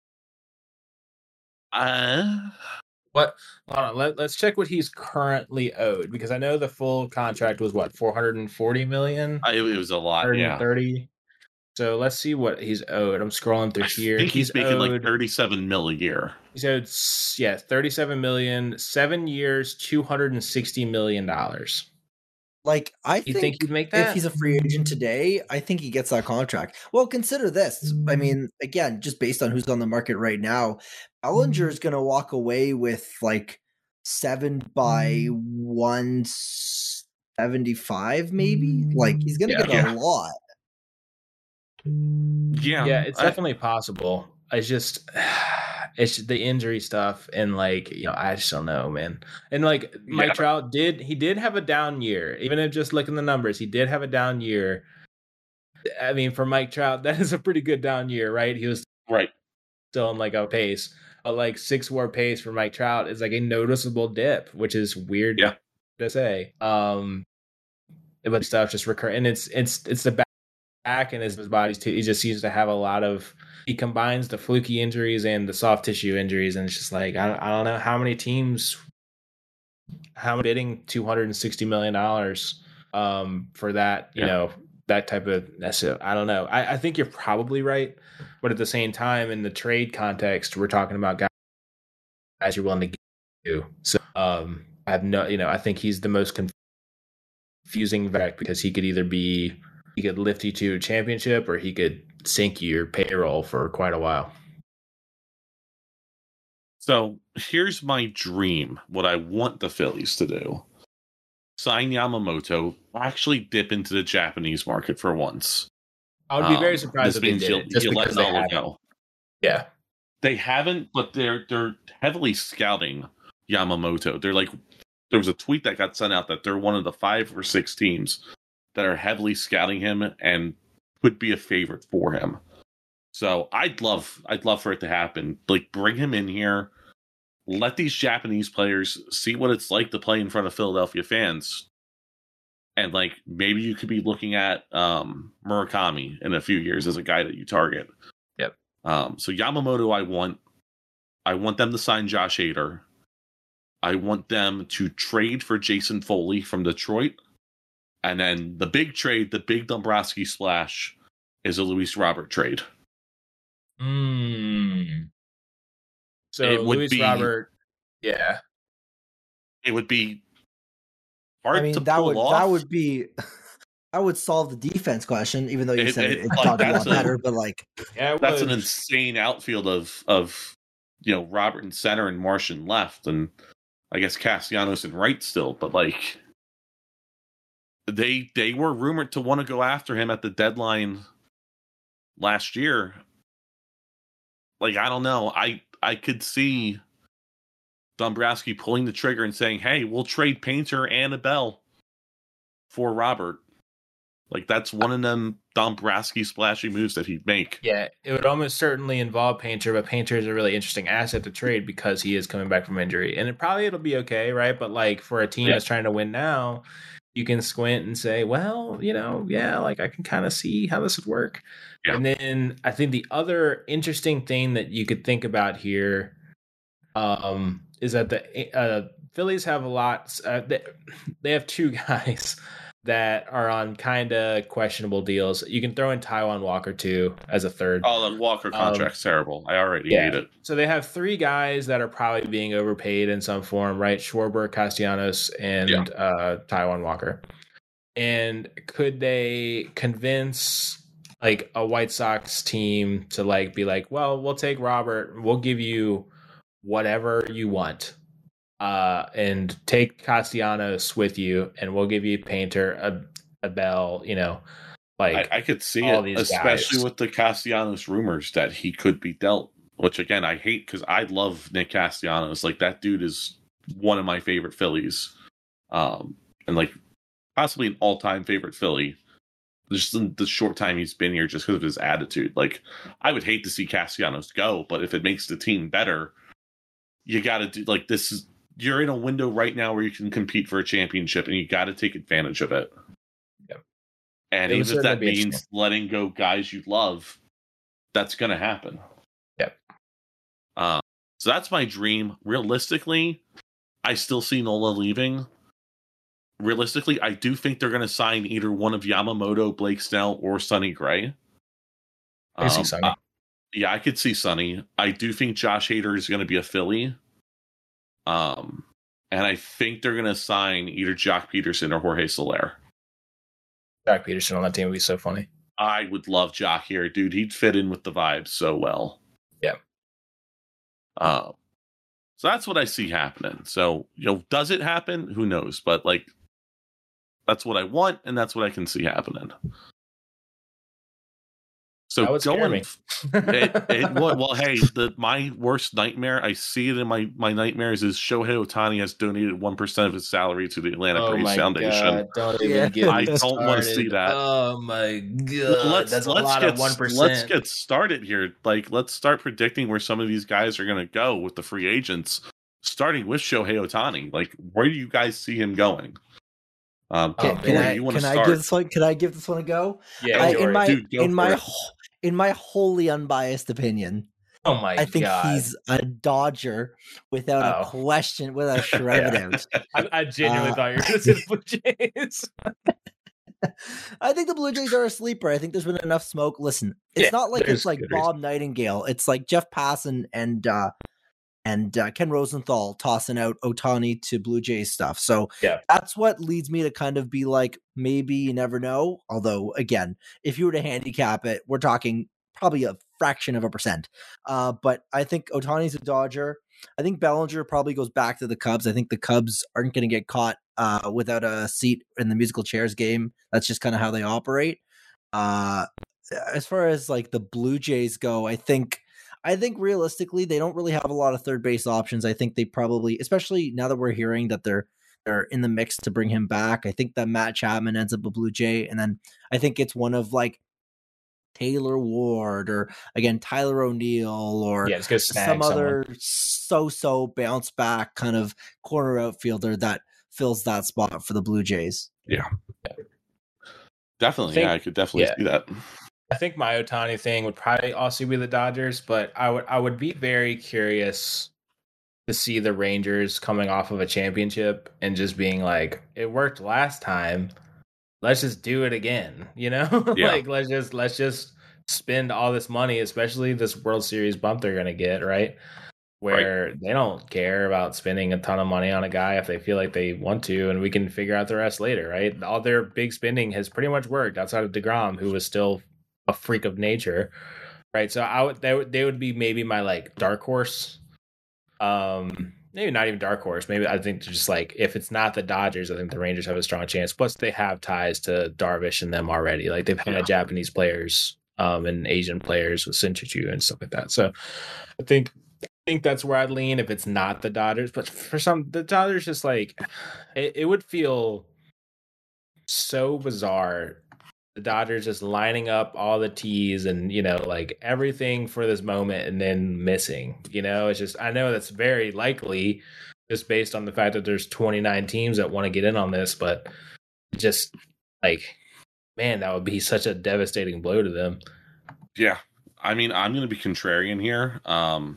Uh what? Hold on. Let, let's check what he's currently owed, because I know the full contract was what, four hundred forty million. Uh, it, it was a lot. Yeah, thirty. So let's see what he's owed. I'm scrolling through I here. think he's, he's making owed, like thirty-seven mil a year. He's owed, yeah, thirty-seven million, seven years, two hundred sixty million dollars. Like, I you think, think he'd make that? If he's a free agent today, I think he gets that contract. Well, consider this. I mean, again, just based on who's on the market right now, Bellinger is going to walk away with like seven by one seventy-five, maybe. Like, he's going to yeah, get yeah. a lot. Yeah, yeah, it's I, definitely possible. It's just, it's the injury stuff, and like, you know, I just don't know, man. And like, Mike yeah. Trout did, he did have a down year, even if just looking the numbers, he did have a down year. I mean, for Mike Trout, that is a pretty good down year, right? He was right still in like a pace, a like six war pace for Mike Trout is like a noticeable dip, which is weird yeah. to say. Um, but stuff just recur, and it's it's it's the back. back and his, his body's too, he just seems to have a lot of, he combines the fluky injuries and the soft tissue injuries, and it's just like, I don't, I don't know how many teams, how many bidding two hundred sixty million dollars um, for that, you yeah. know, that type of, that's it. I don't know. I, I think you're probably right, but at the same time, in the trade context, we're talking about guys, guys you're willing to get to. So um, I have no, you know, I think he's the most confusing vet, because he could either be, he could lift you to a championship, or he could sink your payroll for quite a while. So here's my dream, what I want the Phillies to do. Sign Yamamoto, actually dip into the Japanese market for once. I would be very surprised um, if they did. Just let Nola go. Yeah. They haven't, but they're they're heavily scouting Yamamoto. They're like, there was a tweet that got sent out that they're one of the five or six teams that are heavily scouting him and could be a favorite for him. So I'd love, I'd love for it to happen. Like, bring him in here, let these Japanese players see what it's like to play in front of Philadelphia fans. And like, maybe you could be looking at um, Murakami in a few years as a guy that you target. Yep. Um, so Yamamoto, I want, I want them to sign Josh Hader. I want them to trade for Jason Foley from Detroit. And then the big trade, the big Dombrowski splash, is a Luis Robert trade. Mm. So it would Luis be, Robert, yeah, it would be hard I mean, to that pull would off. that would be that would solve the defense question. Even though you it, said it, it, it's like, probably a lot a, better, but like yeah, that's would. an insane outfield of of you know Robert in center and Martian left, and I guess Castellanos in right still, but like. They they were rumored to want to go after him at the deadline last year. Like, I don't know. I, I could see Dombrowski pulling the trigger and saying, hey, we'll trade Painter and Abel for Robert. Like, that's one of them Dombrowski splashy moves that he'd make. Yeah, it would almost certainly involve Painter, but Painter is a really interesting asset to trade because he is coming back from injury. And it probably it'll be okay, right? But like, for a team yeah. that's trying to win now, you can squint and say, well, you know, yeah, like I can kind of see how this would work. Yeah. And then I think the other interesting thing that you could think about here um, is that the uh, Phillies have a lot. Uh, they, they have two guys that are on kind of questionable deals. You can throw in Taiwan Walker too as a third. Oh, the Walker contract's um, terrible. I already yeah. hate it. So they have three guys that are probably being overpaid in some form, right? Schwarber, Castellanos, and yeah. uh, Taiwan Walker. And could they convince like a White Sox team to like be like, well, we'll take Robert, we'll give you whatever you want. Uh, and take Castellanos with you, and we'll give you Painter, a, a Bell, you know, like I, I could see it, especially guys. with the Castellanos rumors that he could be dealt. Which again, I hate because I love Nick Castellanos. Like that dude is one of my favorite Phillies, um, and like possibly an all-time favorite Philly. Just in the short time he's been here, just because of his attitude. Like I would hate to see Castellanos go, but if it makes the team better, you got to do like this is. You're in a window right now where you can compete for a championship, and you got to take advantage of it. Yeah. And even if that means letting go guys you love, that's going to happen. Yep. Uh, so that's my dream. Realistically, I still see Nola leaving. Realistically, I do think they're going to sign either one of Yamamoto, Blake Snell, or Sonny Gray. I um, see Sonny. Uh, yeah, I could see Sonny. I do think Josh Hader is going to be a Philly. Um, and I think they're going to sign either Jock Peterson or Jorge Soler. Jock Peterson on that team would be so funny. I would love Jock here, dude. He'd fit in with the vibe so well. Yeah. Um, so that's what I see happening. So, you know, does it happen? Who knows? But like, that's what I want, and that's what I can see happening. So going, it, it, well, well, hey, the my worst nightmare, I see it in my, my nightmares, is Shohei Ohtani has donated one percent of his salary to the Atlanta oh Braves Foundation. God, don't even yeah. get I don't want to see that. Oh my God. Let's, That's let's a lot get, of one percent. Let's get started here. Like, let's start predicting where some of these guys are going to go with the free agents, starting with Shohei Ohtani. Like, where do you guys see him going? Um, can, can, I, you can I give this one? Can I give this one a go? Yeah, I, in my Dude, in my whole, in my wholly unbiased opinion, oh my I think God. he's a Dodger without oh. a question, without a shred of a doubt. I, I genuinely uh, thought you were going to say the Blue Jays. I think the Blue Jays are a sleeper. I think there's been enough smoke. Listen, it's yeah, not like it's like Bob reason. Nightingale. It's like Jeff Passan and uh, and uh, Ken Rosenthal tossing out Ohtani to Blue Jays stuff. So yeah. that's what leads me to kind of be like, maybe you never know. Although, again, if you were to handicap it, we're talking probably a fraction of a percent. Uh, but I think Ohtani's a Dodger. I think Bellinger probably goes back to the Cubs. I think the Cubs aren't going to get caught uh, without a seat in the musical chairs game. That's just kind of how they operate. Uh, as far as like the Blue Jays go, I think I think realistically they don't really have a lot of third base options. I think they probably, especially now that we're hearing that they're they're in the mix to bring him back, I think that Matt Chapman ends up a Blue Jay, and then I think it's one of like Taylor Ward or again Tyler O'Neill or yeah, some other someone. so-so bounce back kind of corner outfielder that fills that spot for the Blue Jays. Yeah, yeah. definitely. I think, yeah, I could definitely yeah. see that. I think my Ohtani thing would probably also be the Dodgers, but I would I would be very curious to see the Rangers coming off of a championship and just being like, it worked last time. Let's just do it again, you know? Yeah. like let's just let's just spend all this money, especially this World Series bump they're gonna get, right? Where right. they don't care about spending a ton of money on a guy if they feel like they want to, and we can figure out the rest later, right? All their big spending has pretty much worked outside of DeGrom, who was still a freak of nature, right? So I would they would they would be maybe my like dark horse. Um maybe not even dark horse. Maybe I think just like if it's not the Dodgers, I think the Rangers have a strong chance. Plus they have ties to Darvish and them already. Like they've had yeah. Japanese players um and Asian players with Sinchuchu and stuff like that. So I think I think that's where I'd lean if it's not the Dodgers. But for some the Dodgers just like it, it would feel so bizarre. The Dodgers just lining up all the T's and, you know, like everything for this moment and then missing, you know, it's just, I know that's very likely just based on the fact that there's twenty-nine teams that want to get in on this, but just like, man, that would be such a devastating blow to them. Yeah. I mean, I'm going to be contrarian here. Um,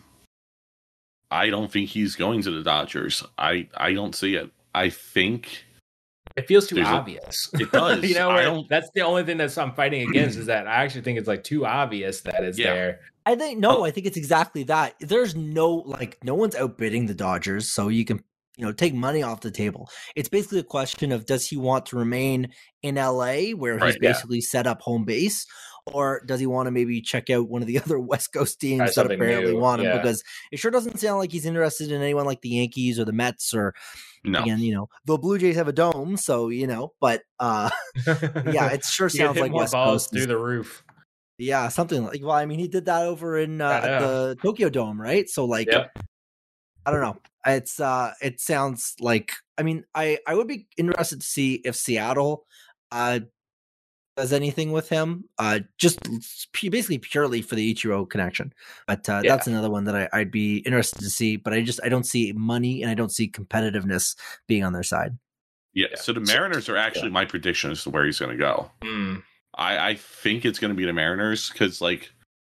I don't think he's going to the Dodgers. I, I don't see it. I think It feels too There's a- obvious. It does. you know, I where- don't. that's the only thing that's I'm fighting against is that I actually think it's like too obvious that it's Yeah. there. I think no, Oh. I think it's exactly that. There's no like no one's outbidding the Dodgers, so you can you know take money off the table. It's basically a question of does he want to remain in L A where Right, he's yeah. basically set up home base, or does he want to maybe check out one of the other West Coast Try teams that something apparently new, want him? yeah. Because it sure doesn't sound like he's interested in anyone like the Yankees or the Mets or No. again, you know, the Blue Jays have a dome, so you know, but uh yeah, it sure You could sounds hit like more West balls Coast through is- the roof. yeah, something like well, I mean, he did that over in uh, I at know. the Tokyo Dome, right? So like, Yep. I don't know. It's uh, it sounds like I mean, I I would be interested to see if Seattle uh does anything with him, uh, just p- basically purely for the Ichiro connection. But uh, Yeah. that's another one that I, I'd be interested to see. But I just I don't see money and I don't see competitiveness being on their side. Yeah. Yeah. So the Mariners are actually my prediction as to where he's going to go. Mm. I, I think it's going to be the Mariners because, like,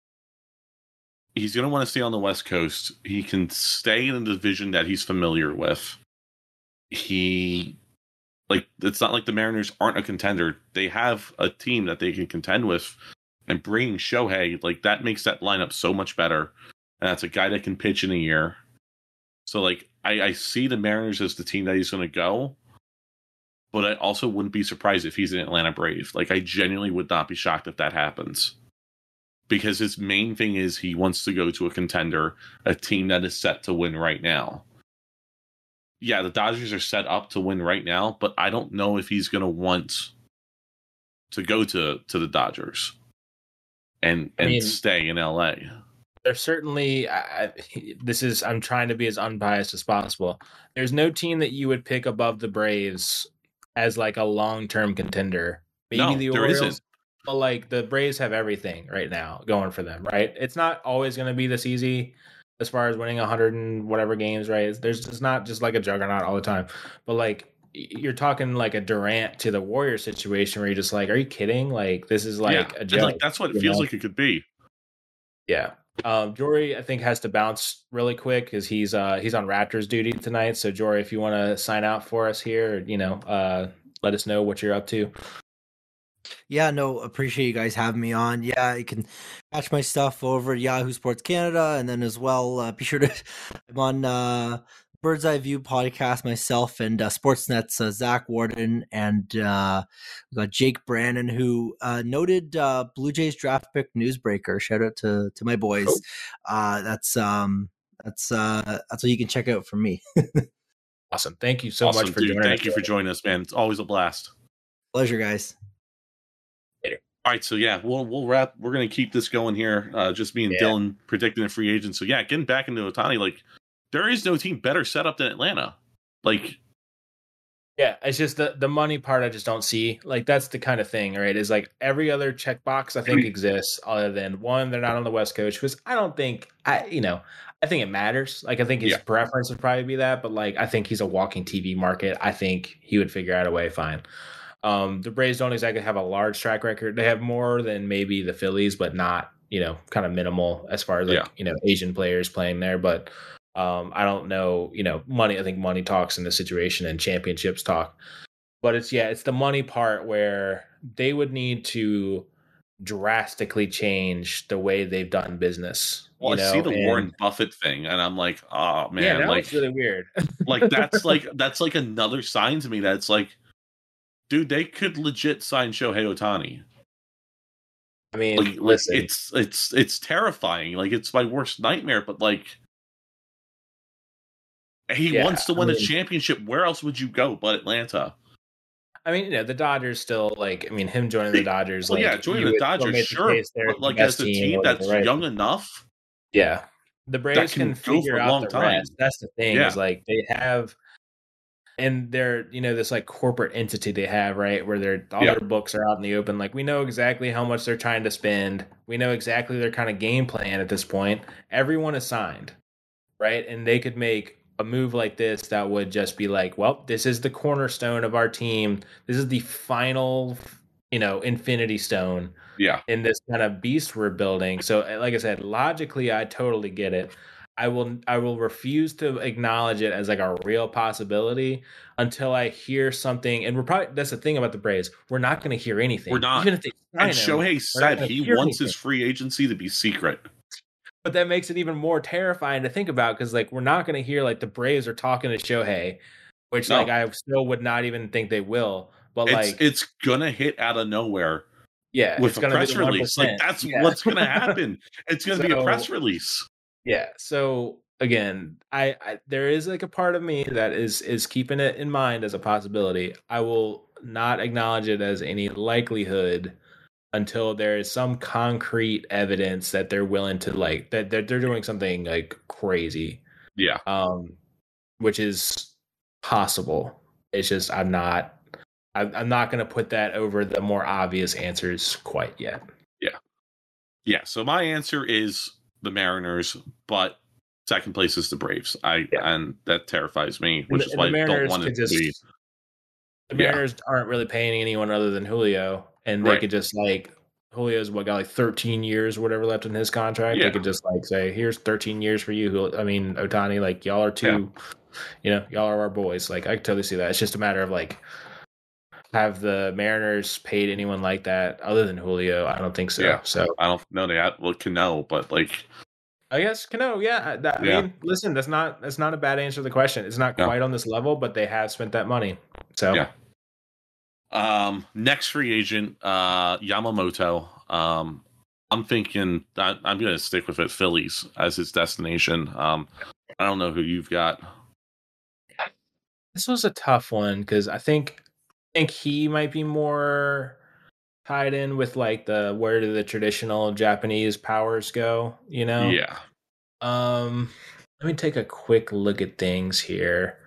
he's going to want to stay on the West Coast. He can stay in a division that he's familiar with. He, like, it's not like the Mariners aren't a contender. They have a team that they can contend with, and bringing Shohei, like, that makes that lineup so much better. And that's a guy that can pitch in a year. So, like, I, I see the Mariners as the team that he's going to go. But I also wouldn't be surprised if he's an Atlanta Brave. Like, I genuinely would not be shocked if that happens. Because his main thing is he wants to go to a contender, a team that is set to win right now. Yeah, the Dodgers are set up to win right now, but I don't know if he's going to want to go to, to the Dodgers and, I and mean- stay in L A. There's certainly I, I- this is I'm trying to be as unbiased as possible. There's no team that you would pick above the Braves as like a long-term contender. Maybe No, the there Orioles, isn't. but like the Braves have everything right now going for them, right? It's not always going to be this easy as far as winning one hundred and whatever games, right? It's, there's it's not just like a juggernaut all the time, but like y- you're talking like a Durant to the Warrior situation where you're just like, are you kidding? Like this is like yeah, a and, joke. like that's what it you feels know? like it could be. Yeah. Um, Jory, I think, has to bounce really quick because he's uh, he's on Raptors duty tonight. So, Jory, if you want to sign out for us here, you know, uh, let us know what you're up to. Yeah, no, appreciate you guys having me on. Yeah, you can catch my stuff over at Yahoo Sports Canada, and then as well, uh, be sure to I'm on uh, Bird's Eye View podcast myself and uh, Sportsnet's uh, Zach Warden, and uh, we got Jake Brannon, who uh, noted uh, Blue Jays draft pick newsbreaker. Shout out to to my boys. Cool. Uh, that's um, that's uh, that's what you can check out from me. Awesome. Thank you so Awesome, much for dude. joining Thank us. you for joining us, man. It's always a blast. Pleasure, guys. All right, so yeah, we'll we'll wrap. We're gonna keep this going here. Uh, just me and Yeah. Dylan predicting a free agent. So yeah, getting back into Ohtani, like there is no team better set up than Atlanta. Like Yeah, it's just the the money part I just don't see. Like that's the kind of thing, right? Is like every other checkbox I think exists other than one, they're not on the West Coast, because I don't think I you know, I think it matters. Like I think his Yeah. preference would probably be that, but like I think he's a walking T V market. I think he would figure out a way fine. Um, the Braves don't exactly have a large track record. They have more than maybe the Phillies, but not, you know, kind of minimal as far as like, Yeah. you know, Asian players playing there. But um, I don't know, you know, money, I think money talks in this situation and championships talk. But it's, yeah, it's the money part where they would need to drastically change the way they've done business. well, you know? I see the and, Warren Buffett thing, and I'm like, oh man, yeah, that like was really weird. like that's like that's like another sign to me that it's like, dude, they could legit sign Shohei Ohtani. I mean, Like, like listen, it's it's it's terrifying. Like it's my worst nightmare. But like, he Yeah, wants to I win a mean- championship. Where else would you go but Atlanta? I mean, you know, the Dodgers still like. I mean, him joining the Dodgers. Well, like, yeah, joining you the would still Dodgers, make the sure, case they're but the like best as a team team or whatever, that's right? young enough. Yeah, the Braves can can, go for figure a out long the time. rest. That's the thing. Yeah. Is like they have, and they're you know this like corporate entity they have, right, where they're all Yeah. their books are out in the open. Like we know exactly how much they're trying to spend. We know exactly their kind of game plan at this point. Everyone is signed, right, and they could make a move like this that would just be like, well, this is the cornerstone of our team. This is the final, you know, infinity stone Yeah, in this kind of beast we're building. So, like I said, logically, I totally get it. I will I will refuse to acknowledge it as like a real possibility until I hear something. And we're probably that's the thing about the Braves. We're not going to hear anything. We're not. Even if they sign And him, Shohei we're not said gonna he hear wants anything. his free agency to be secret. But that makes it even more terrifying to think about because like we're not going to hear like the Braves are talking to Shohei, which No. like I still would not even think they will. But It's like it's gonna hit out of nowhere yeah, with it's a gonna press be the release. Like one percent. that's Yeah. what's gonna happen. It's gonna be a So- press release. Yeah. So again, I, I there is like a part of me that is is keeping it in mind as a possibility. I will not acknowledge it as any likelihood until there is some concrete evidence that they're willing to like that they're, they're doing something like crazy. Yeah. Um, which is possible. It's just I'm not. I'm I'm not going to put that over the more obvious answers quite yet. Yeah. Yeah. So my answer is the Mariners, but second place is the Braves. I Yeah. and that terrifies me, which And is the- why and the I don't Mariners want it could to just- be. The Yeah. Mariners aren't really paying anyone other than Julio, and they Right. could just like Julio's what got like thirteen years or whatever left in his contract. Yeah. They could just like say, "Here's thirteen years for you." Jul- I mean, Ohtani, like y'all are two, you know, y'all are our boys. Like I could totally see that. It's just a matter of like, have the Mariners paid anyone like that other than Julio? I don't think so. Yeah. So I don't know they had well Cano, but like I guess Cano, yeah. That, I Yeah. mean, listen, that's not that's not a bad answer to the question. It's not No. quite on this level, but they have spent that money. So Yeah. Um, next free agent, uh, Yamamoto. Um, I'm thinking that I'm going to stick with it, Phillies as his destination. Um, I don't know who you've got. this was a tough one because I think I think he might be more tied in with like the where do the traditional Japanese powers go, you know? Yeah, Um, let me take a quick look at things here.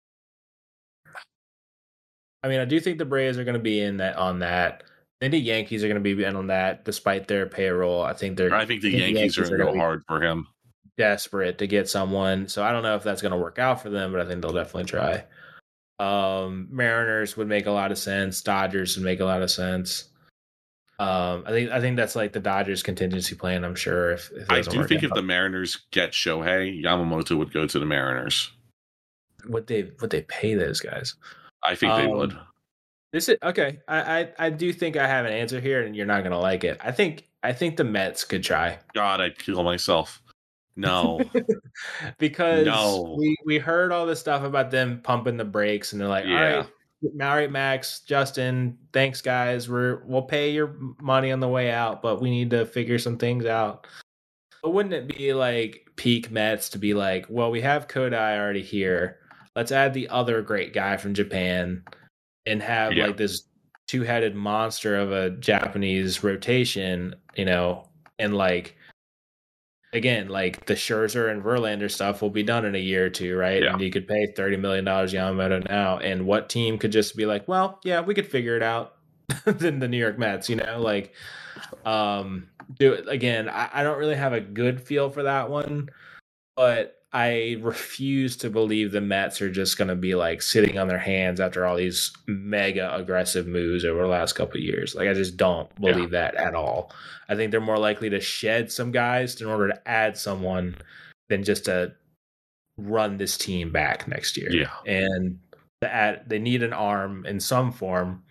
I mean, I do think the Braves are going to be in that on that. I think the Yankees are going to be in on that, despite their payroll. I think they're. I think the Yankees are going to gonna go be hard for him. desperate to get someone. So I don't know if that's going to work out for them, but I think they'll definitely try. Um, Mariners would make a lot of sense. Dodgers would make a lot of sense. Um, I think I think that's like the Dodgers contingency plan. I'm sure if, if it I doesn't do work think if out. the Mariners get Shohei, Yamamoto would go to the Mariners. would they would they pay those guys? I think they Um, would. This is okay. I, I I do think I have an answer here, and you're not gonna like it. I think I think the Mets could try God, I'd kill myself. No, because No. we we heard all this stuff about them pumping the brakes, and they're like, Yeah. all right, all right, Max, Justin, thanks guys. We're we'll pay your money on the way out, but we need to figure some things out. But wouldn't it be like peak Mets to be like, well, we have Kodai already here. Let's add the other great guy from Japan and have Yeah. like this two-headed monster of a Japanese rotation, you know, and like again, like the Scherzer and Verlander stuff will be done in a year or two, right? Yeah. And you could pay thirty million dollars Yamamoto now, and what team could just be like, well, yeah, we could figure it out than the New York Mets, you know, like um do it again. I, I don't really have a good feel for that one, but I refuse to believe the Mets are just going to be like sitting on their hands after all these mega aggressive moves over the last couple of years. Like I just don't believe that at all. I think they're more likely to shed some guys in order to add someone than just to run this team back next year. Yeah. And to add, they need an arm in some form.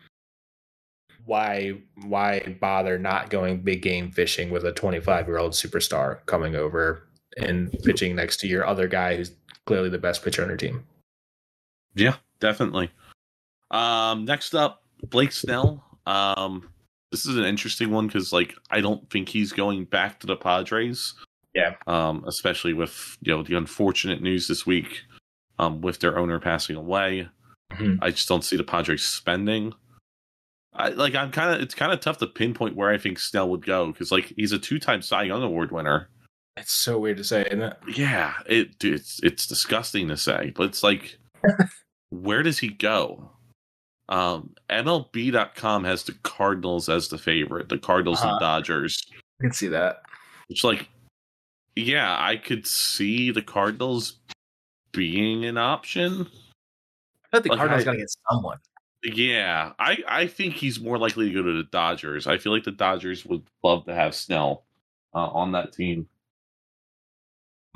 Why why bother not going big game fishing with a twenty-five year old superstar coming over and pitching next to your other guy who's clearly the best pitcher on your team? Yeah, definitely. Um, next up, Blake Snell. Um, this is an interesting one because, like, I don't think he's going back to the Padres. Yeah. Um, especially with you know the unfortunate news this week, um, with their owner passing away. Mhm. I just don't see the Padres spending. I like. I'm kind of. It's kind of tough to pinpoint where I think Snell would go because, like, he's a two-time Cy Young Award winner. It's so weird to say, isn't it? Yeah, it dude, it's it's disgusting to say, but it's like, where does he go? Um, M L B dot com has the Cardinals as the favorite, the Cardinals Uh-huh. and Dodgers. I can see that. Which, like, yeah, I could see the Cardinals being an option. I thought the Like, Cardinals I- got to get someone. Yeah, I I think he's more likely to go to the Dodgers. I feel like the Dodgers would love to have Snell uh, on that team.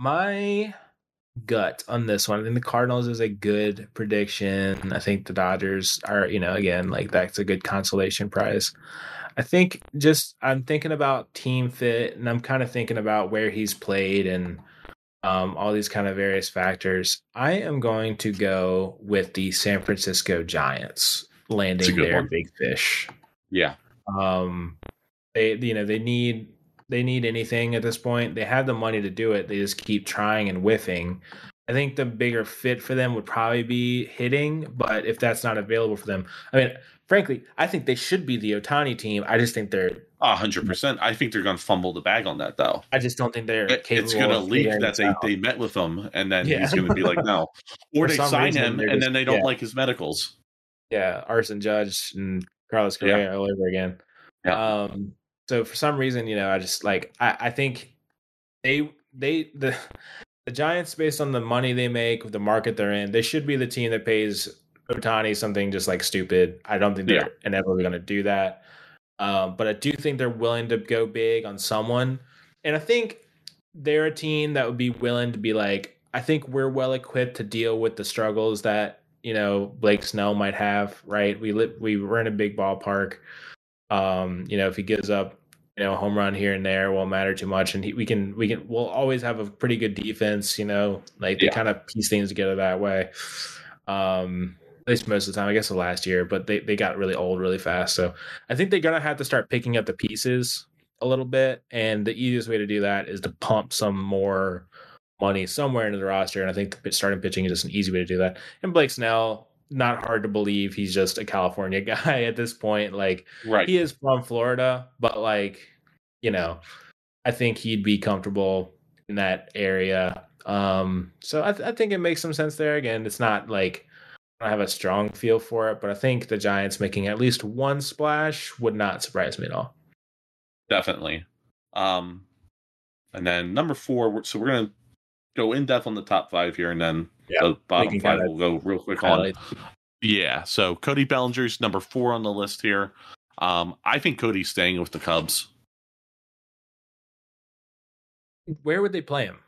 My gut on this one. I think the Cardinals is a good prediction. I think the Dodgers are, you know, again, like that's a good consolation prize. I think just I'm thinking about team fit and I'm kind of thinking about where he's played and um, all these kind of various factors. I am going to go with the San Francisco Giants landing their one. big fish. Yeah. Um, they, you know, they need they need anything at this point. They have the money to do it. They just keep trying and whiffing. I think the bigger fit for them would probably be hitting, but if that's not available for them, I mean, frankly, I think they should be the Ohtani team. I just think they're A hundred percent. I think they're going to fumble the bag on that, though. I just don't think they're It, capable. it's going to of leak figuring that this they, out. they met with him, and then Yeah. he's going to be like, no. Or For they some sign reason, him, they're and just- then they don't yeah. like his medicals. Yeah, Arson Judge and Carlos Correa all over again. Yeah. Um, so for some reason, you know, I just like I, I think they they the the Giants, based on the money they make, the market they're in, they should be the team that pays Ohtani something just like stupid. I don't think they're Yeah. inevitably going to do that. Um, but I do think they're willing to go big on someone. And I think they're a team that would be willing to be like, I think we're well equipped to deal with the struggles that, you know, Blake Snell might have, right? We live, we were in a big ballpark. Um, you know, if he gives up, you know, a home run here and there won't matter too much. And he, we can, we can, we'll always have a pretty good defense, you know, like they Yeah. kind of piece things together that way. Um, at least most of the time, I guess the last year, but they, they got really old really fast. So I think they're going to have to start picking up the pieces a little bit. And the easiest way to do that is to pump some more money somewhere into the roster. And I think starting pitching is just an easy way to do that. And Blake Snell, not hard to believe he's just a California guy at this point. Like Right. he is from Florida, but like, you know, I think he'd be comfortable in that area. Um, so I, th- I think it makes some sense there. Again, it's not like I have a strong feel for it, but I think the Giants making at least one splash would not surprise me at all. Definitely. Um, and then number four, so we're going to go in depth on the top five here, and then Yeah, the bottom can five kinda will go real quick highlight. on. Yeah, so Cody Bellinger's number four on the list here. Um, I think Cody's staying with the Cubs. Where would they play him?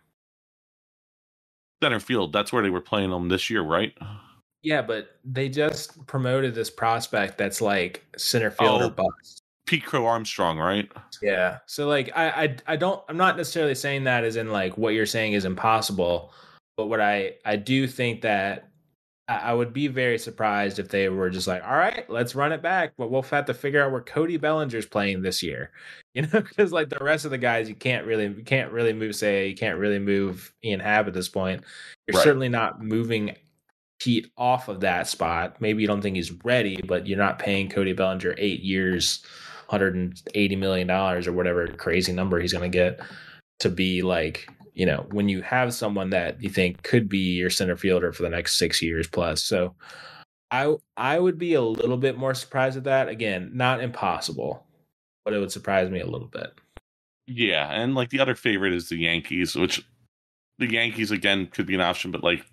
Center field. That's where they were playing him this year, right? Yeah, but they just promoted this prospect that's like center fielder Oh. bust. Pete Crow Armstrong, right? Yeah. So like I, I I don't I'm not necessarily saying that as in like what you're saying is impossible, but what I I do think that I, I would be very surprised if they were just like, all right, let's run it back, but we'll have to figure out where Cody Bellinger's playing this year. You know, because like the rest of the guys, you can't really you can't really move. Say you can't really move Ian Happ at this point. You're Right. certainly not moving Pete off of that spot. Maybe you don't think he's ready, but you're not paying Cody Bellinger eight years, one hundred eighty million dollars or whatever crazy number he's going to get to be like, you know, when you have someone that you think could be your center fielder for the next six years plus. So I I would be a little bit more surprised at that. Again, not impossible, but it would surprise me a little bit. Yeah, and like the other favorite is the Yankees, which the Yankees again could be an option, but like,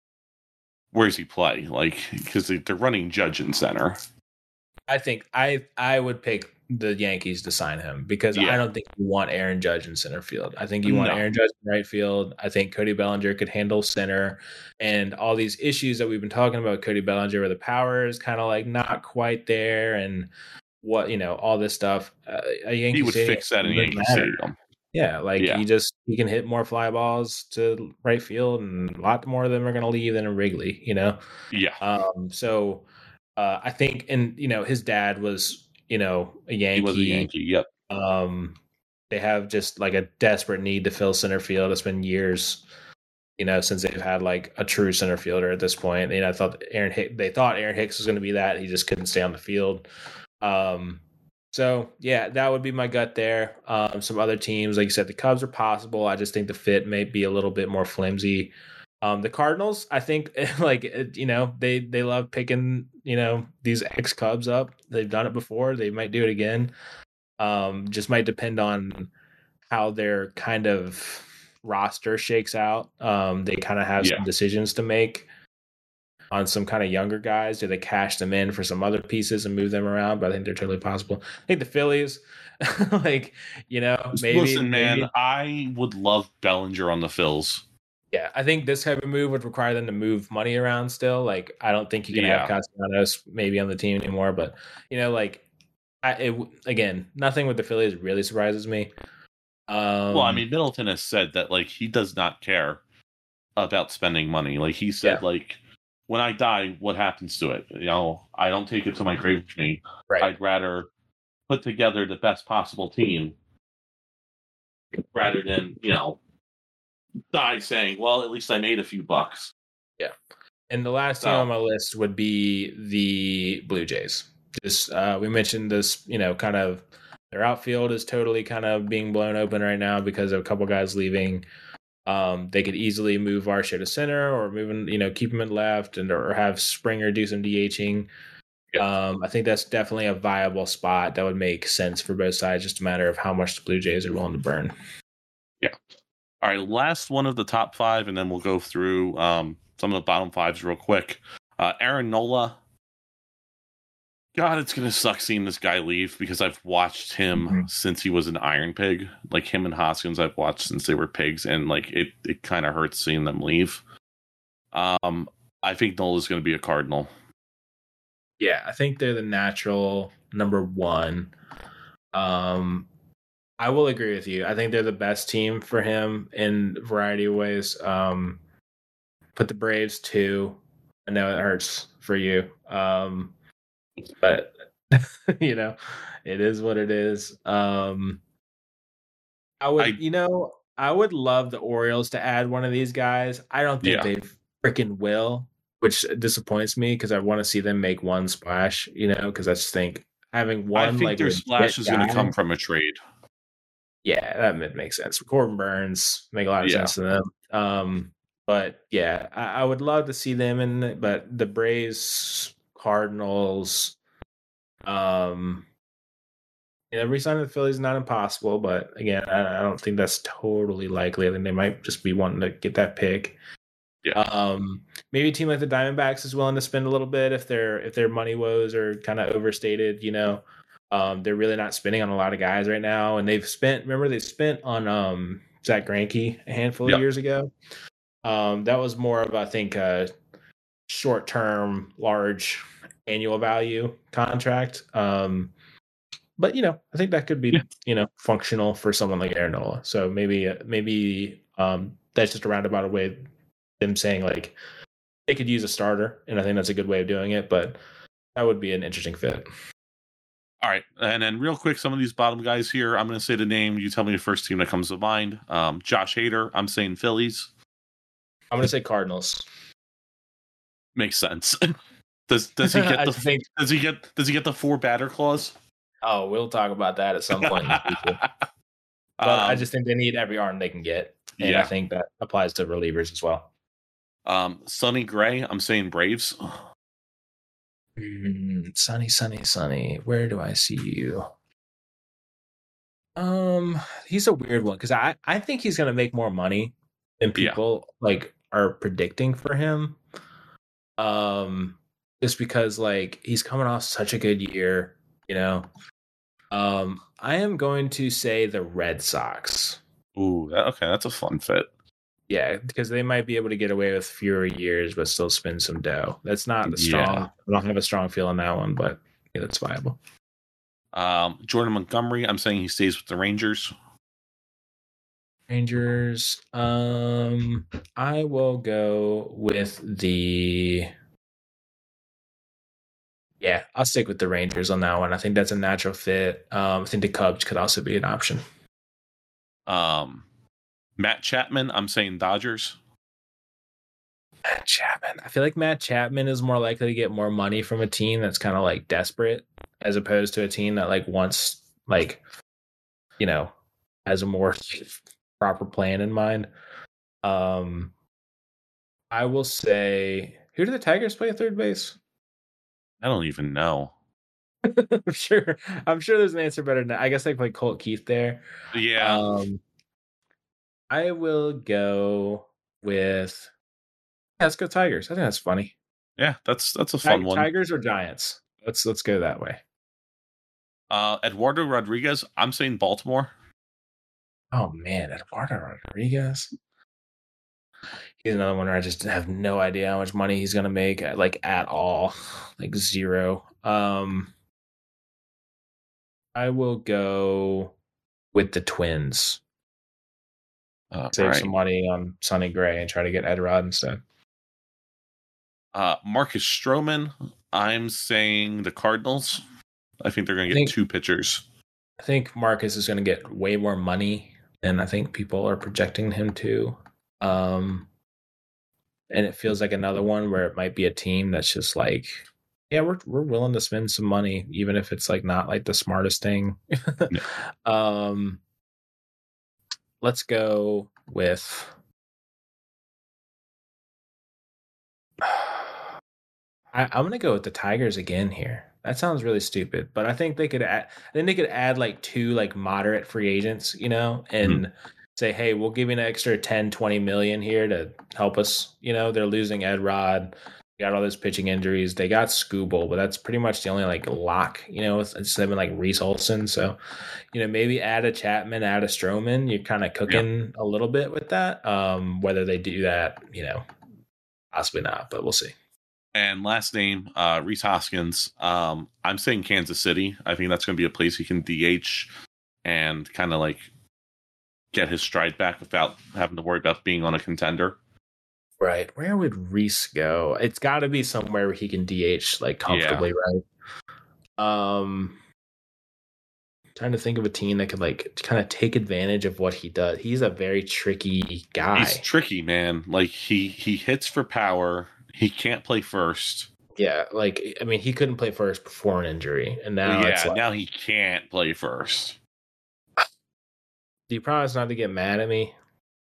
where's he play? Like, because they, they're running Judge in center. I think I I would pick the Yankees to sign him because Yeah. I don't think you want Aaron Judge in center field. I think you want No. Aaron Judge in right field. I think Cody Bellinger could handle center, and all these issues that we've been talking about Cody Bellinger, where the power is kind of like not quite there, and what you know, all this stuff. Uh, a Yankee He would Stadium fix that in doesn't Yankee matter. Stadium. Yeah, like Yeah. he just he can hit more fly balls to right field, and a lot more of them are going to leave than in Wrigley. You know. Yeah, Um, so uh, I think, and you know, his dad was, you know, a Yankee. he was a Yankee. Yep. Um, they have just like a desperate need to fill center field. It's been years, you know, since they've had like a true center fielder at this point. You know, I thought Aaron Hick, they thought Aaron Hicks was going to be that. He just couldn't stay on the field. Um, so yeah, that would be my gut there. Um, some other teams, like you said, the Cubs are possible. I just think the fit may be a little bit more flimsy. Um, the Cardinals, I think, like you know, they they love picking you know these ex Cubs up. They've done it before. They might do it again. Um, just might depend on how their kind of roster shakes out. Um, they kind of have Yeah. some decisions to make. on some kind of younger guys? Do they cash them in for some other pieces and move them around? But I think they're totally possible. I think the Phillies, like, you know, maybe. Listen, man, maybe, I would love Bellinger on the Phils. Yeah, I think this type of move would require them to move money around still. Like, I don't think you can Yeah. have Castellanos maybe on the team anymore. But, you know, like, I, it, again, nothing with the Phillies really surprises me. Um, Well, I mean, Middleton has said that, like, he does not care about spending money. Like, he said, Yeah. like, when I die, what happens to it? You know, I don't take it to my grave with me. right. I'd rather put together the best possible team rather than, you know, die saying, well, at least I made a few bucks. Yeah. And the last team So- on my list would be the Blue Jays. Just uh, we mentioned this, you know, kind of their outfield is totally kind of being blown open right now because of a couple guys leaving. Um, they could easily move Varsho to center or move him, you know, keep him in left and or have Springer do some DHing. Yeah. Um, I think that's definitely a viable spot that would make sense for both sides. Just a matter of how much the Blue Jays are willing to burn. Yeah. All right, last one of the top five, and then we'll go through um, some of the bottom fives real quick. Uh, Aaron Nola. God, it's going to suck seeing this guy leave because I've watched him Mhm. since he was an Iron Pig. Like him and Hoskins, I've watched since they were pigs, and like it, it kind of hurts seeing them leave. Um, I think Nola's going to be a Cardinal. Yeah, I think they're the natural number one. Um, I will agree with you. I think they're the best team for him in a variety of ways. Um, put the Braves two. I know it hurts for you, um, but you know, it is what it is. Um, I would, I- you know, I would love the Orioles to add one of these guys. I don't think Yeah. they freaking will, which disappoints me because I want to see them make one splash. You know, because I just think having one I think like their legit splash is going guy- to come from a trade. Yeah, that ma- makes sense. Corbin Burns make a lot of Yeah. sense to them. Um, but yeah, I, I would love to see them in it, but the Braves, Cardinals, um, you know, re-signing the Phillies is not impossible, but again, I, I don't think that's totally likely. I think they might just be wanting to get that pick. Yeah. Um, maybe a team like the Diamondbacks is willing to spend a little bit if their if their money woes are kind of overstated, you know. Um, they're really not spending on a lot of guys right now, and they've spent. Remember, they spent on um, Zach Greinke a handful of Yep. years ago. Um, that was more of, I think, a short-term, large annual value contract. Um, but you know, I think that could be Yeah. you know functional for someone like Aaron Nola. So maybe maybe um, that's just a roundabout way of them saying like they could use a starter, and I think that's a good way of doing it. But that would be an interesting fit. All right, and then real quick, some of these bottom guys here. I'm going to say the name. You tell me the first team that comes to mind. Um, Josh Hader. I'm saying Phillies. I'm going to say Cardinals. Makes sense. does does he get I the just think. does he get does he get the four batter clause? Oh, we'll talk about that at some point in the future. But I Um, just think they need every arm they can get, and I Yeah. think that applies to relievers as well. Um, Sonny Gray. I'm saying Braves. Mm, sunny, sunny, sunny. Where do I see you? Um, he's a weird one because I I think he's gonna make more money than Yeah. people like are predicting for him. Um, just because like he's coming off such a good year, you know. Um, I am going to say the Red Sox. Ooh, that- okay, that's a fun fit. Yeah, because they might be able to get away with fewer years, but still spend some dough. That's not the strong. Yeah. I don't have a strong feel on that one, but yeah, that's viable. Um, Jordan Montgomery. I'm saying he stays with the Rangers. Rangers. Um, I will go with the. Yeah, I'll stick with the Rangers on that one. I think that's a natural fit. Um, I think the Cubs could also be an option. Um, Matt Chapman. I'm saying Dodgers. Matt Chapman. I feel like Matt Chapman is more likely to get more money from a team that's kind of like desperate, as opposed to a team that like wants like, you know, has a more proper plan in mind. Um, I will say, who do the Tigers play at third base? I don't even know. I'm sure. I'm sure there's an answer better than that. I guess they play Colt Keith there. Yeah. Um, I will go with. Yeah, let's go Tigers. I think that's funny. Yeah, that's that's a fun Ti- one. Tigers or Giants? Let's let's go that way. Uh, Eduardo Rodriguez, I'm saying Baltimore. Oh man, Eduardo Rodriguez. He's another one where I just have no idea how much money he's gonna make, like at all, like zero. Um, I will go with the Twins. Uh, Save right. some money on Sonny Gray and try to get Edrod instead. Uh, Marcus Stroman, I'm saying the Cardinals. I think they're going to get think, two pitchers. I think Marcus is going to get way more money than I think people are projecting him to. Um, and it feels like another one where it might be a team that's just like, yeah, we're we're willing to spend some money, even if it's like not like the smartest thing. Yeah. um, let's go with. I, I'm gonna go with the Tigers again here. That sounds really stupid, but I think they could add. I think they could add like two like moderate free agents, you know, and mm-hmm. say, hey, we'll give you an extra ten, twenty million here to help us. You know, they're losing Edrod. They got all those pitching injuries. They got Skubal, but that's pretty much the only like lock. You know, it's, it's them like Reese Olson. So, you know, maybe add a Chapman, add a Stroman. You're kind of cooking yeah. a little bit with that. Um, whether they do that, you know, possibly not, but we'll see. And last name, uh, Rhys Hoskins. Um, I'm saying Kansas City. I think that's going to be a place he can D H and kind of like get his stride back without having to worry about being on a contender. Right. Where would Rhys go? It's got to be somewhere where he can D H like comfortably, yeah. right? Um, trying to think of a team that could like kind of take advantage of what he does. He's a very tricky guy. He's tricky, man. Like he he hits for power. He can't play first. Yeah, like I mean, he couldn't play first before an injury, and now yeah, it's like, now he can't play first. Do you promise not to get mad at me?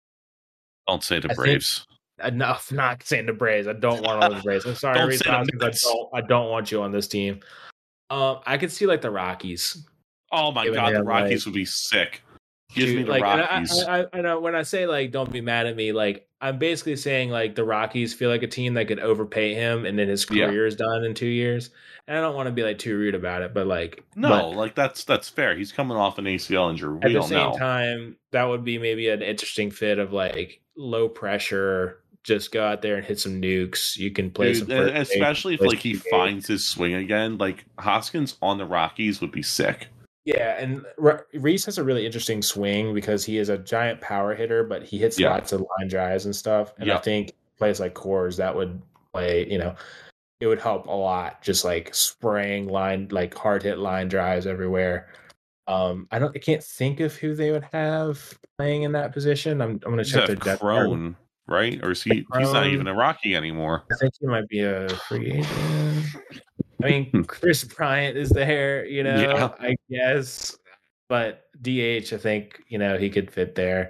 Don't say the I Braves. Think, enough, not saying the Braves. I don't want all the Braves. I'm sorry, Rhys Hoskins. I don't. I don't want you on this team. Um, I could see like the Rockies. Oh my god, the Rockies like, would be sick. Give dude, me the like, Rockies. I, I, I know when I say like, don't be mad at me. Like, I'm basically saying like the Rockies feel like a team that could overpay him, and then his career yeah. is done in two years. And I don't want to be like too rude about it, but like, no, but like that's that's fair. He's coming off an A C L injury. We at the don't same know. time, that would be maybe an interesting fit of like low pressure. Just go out there and hit some nukes. You can play Dude, some, especially if like he games. finds his swing again. Like Hoskins on the Rockies would be sick. Yeah, and Rhys has a really interesting swing because he is a giant power hitter, but he hits yeah. lots of line drives and stuff. And yeah. I think plays like Coors that would play, you know, it would help a lot. Just like spraying line, like hard hit line drives everywhere. Um, I don't, I can't think of who they would have playing in that position. I'm, I'm going to check their depth chart. Right? Or is he? Crone, he's not even a Rocky anymore. I think he might be a free agent. I mean, Chris Bryant is there, you know, yeah. I guess. But D H, I think, you know, he could fit there.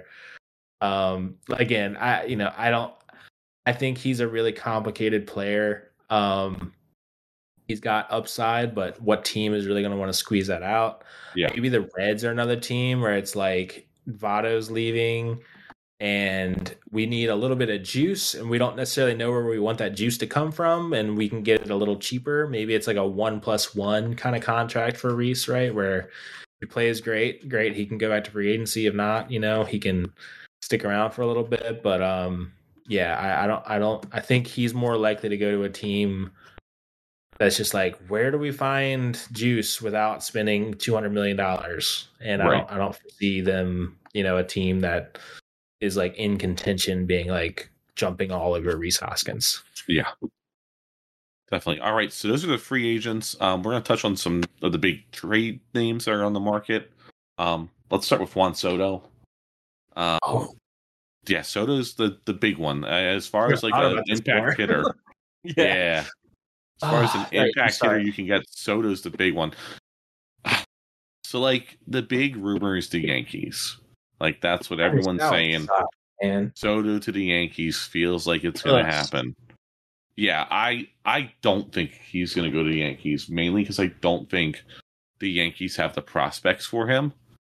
Um, again, I, you know, I don't, I think he's a really complicated player. Um, he's got upside, but what team is really going to want to squeeze that out? Yeah. Maybe the Reds are another team where it's like Votto's leaving. And we need a little bit of juice, and we don't necessarily know where we want that juice to come from, and we can get it a little cheaper. Maybe it's like a one plus one kind of contract for Rhys, right? Where if he plays great, great. He can go back to free agency. If not, you know, he can stick around for a little bit. But um, yeah, I, I don't, I don't, I think he's more likely to go to a team that's just like, where do we find juice without spending two hundred million dollars? And right. I don't, I don't see them, you know, a team that is like in contention being like jumping all over Rhys Hoskins. Yeah, definitely. All right. So those are the free agents. Um, we're going to touch on some of the big trade names that are on the market. Um, let's start with Juan Soto. Uh, oh. Yeah, Soto's the, the big one. As far as like an impact hitter. yeah. yeah. As far oh, as an right, impact hitter you can get, Soto's the big one. So like the big rumor is the Yankees. Like, that's what everyone's saying. Man. Soto to the Yankees feels like it's going to happen. Yeah, I I don't think he's going to go to the Yankees, mainly because I don't think the Yankees have the prospects for him.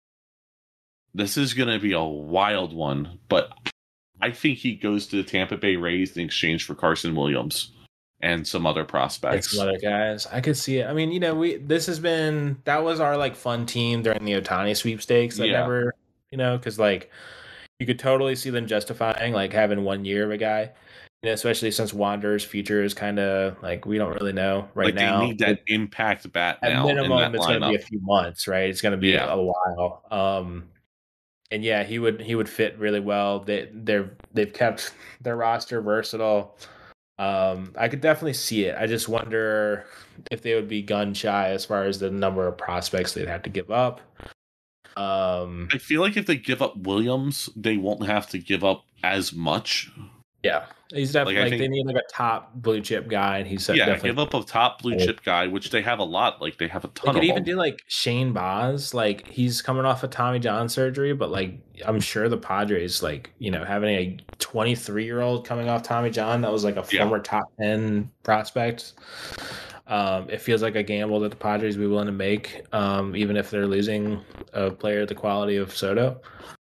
This is going to be a wild one, but I think he goes to the Tampa Bay Rays in exchange for Carson Williams. and some other And prospects. some other guys. I could see it. I mean, you know, we this has been that was our like fun team during the Otani sweepstakes. I Yeah. never, you know, because like you could totally see them justifying like having one year of a guy. You know, especially since Wanderer's future is kind of like we don't really know right like now. they need that impact bat At now in minimum, that it's going to be a lineup. few months, right? It's going to be Yeah. a while. Um, and yeah, he would he would fit really well. They they're they've kept their roster versatile. Um, I could definitely see it. I just wonder if they would be gun shy as far as the number of prospects they'd have to give up. Um, I feel like if they give up Williams, they won't have to give up as much. yeah, he's definitely Like, I like, they think- need like a top blue chip guy, and he's Yeah, definitely give up a top blue chip guy, which they have a lot. Like they have a They ton could of even them. do like Shane Baz, like he's coming off of Tommy John surgery, but like I'm sure the Padres, like you know, having a twenty-three year old coming off Tommy John that was like a Yeah. former top ten prospect. Um, it feels like a gamble that the Padres would be willing to make, um, even if they're losing a player the quality of Soto.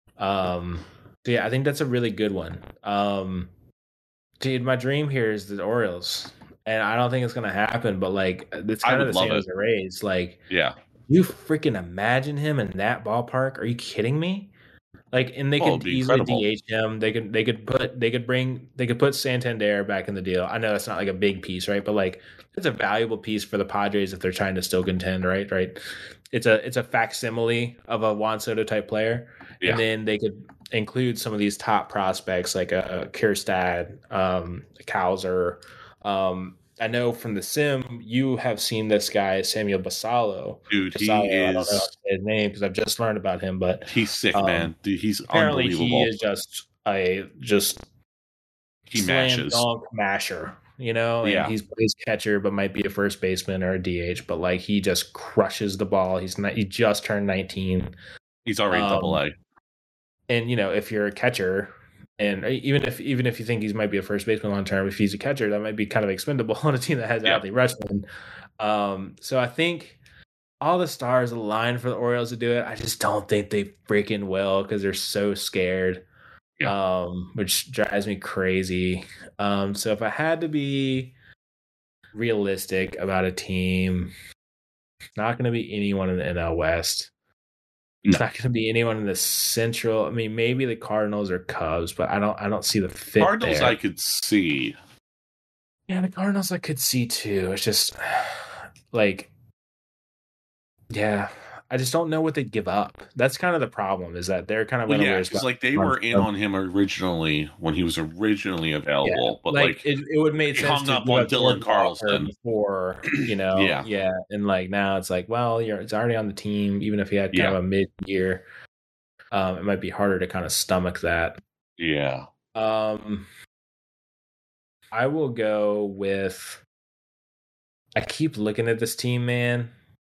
Um, so yeah, I think that's a really good one. Um, dude, my dream here is the Orioles. And I don't think it's gonna happen, but like it's I kind of would the same love as the Rays. Like, Yeah. you freaking imagine him in that ballpark? Are you kidding me? Like, and they Oh, it'd could be easily incredible. D H him. They could, they could put, they could bring, they could put Santander back in the deal. I know that's not like a big piece, right? But like, it's a valuable piece for the Padres if they're trying to still contend, right? Right. It's a, it's a facsimile of a Juan Soto type player, Yeah. and then they could include some of these top prospects like a, a Kierstad, um, Cowser. Um, I know from the sim you have seen this guy Samuel Basalo. Dude, he Basalo, I don't know is his name because I've just learned about him, but he's sick, um, man. Dude, he's apparently unbelievable. he is just a just He slam mashes. dunk masher, you know. And Yeah. he's plays catcher, but might be a first baseman or a D H. But like he just crushes the ball. He's not. He just turned nineteen, He's already um, double A. and you know if you're a catcher. And even if even if you think he might be a first baseman long term, if he's a catcher, that might be kind of expendable on a team that has Yeah. Adley Rutschman. Um, so I think all the stars align for the Orioles to do it. I just don't think they freaking will because they're so scared, Yeah. um, which drives me crazy. Um, so if I had to be realistic about a team, it's not going to be anyone in the N L West. It's No. not going to be anyone in the Central. I mean, maybe the Cardinals or Cubs, but I don't. I don't see the fit Cardinals there. I could see. Yeah, the Cardinals I could see too. It's just like, yeah, I just don't know what they'd give up. That's kind of the problem. Is that they're kind of Well, in a yeah, weird because spot. like they were in on him originally when he was originally available, but like, like, it, it would make he sense hung to up give on up Dylan Jordan Carlson. Walker before, you know, Yeah. yeah, and like now it's like, well, you're it's already on the team. Even if he had kind Yeah. of a mid year, um, it might be harder to kind of stomach that. yeah, Um, I will go with. I keep looking at this team, man,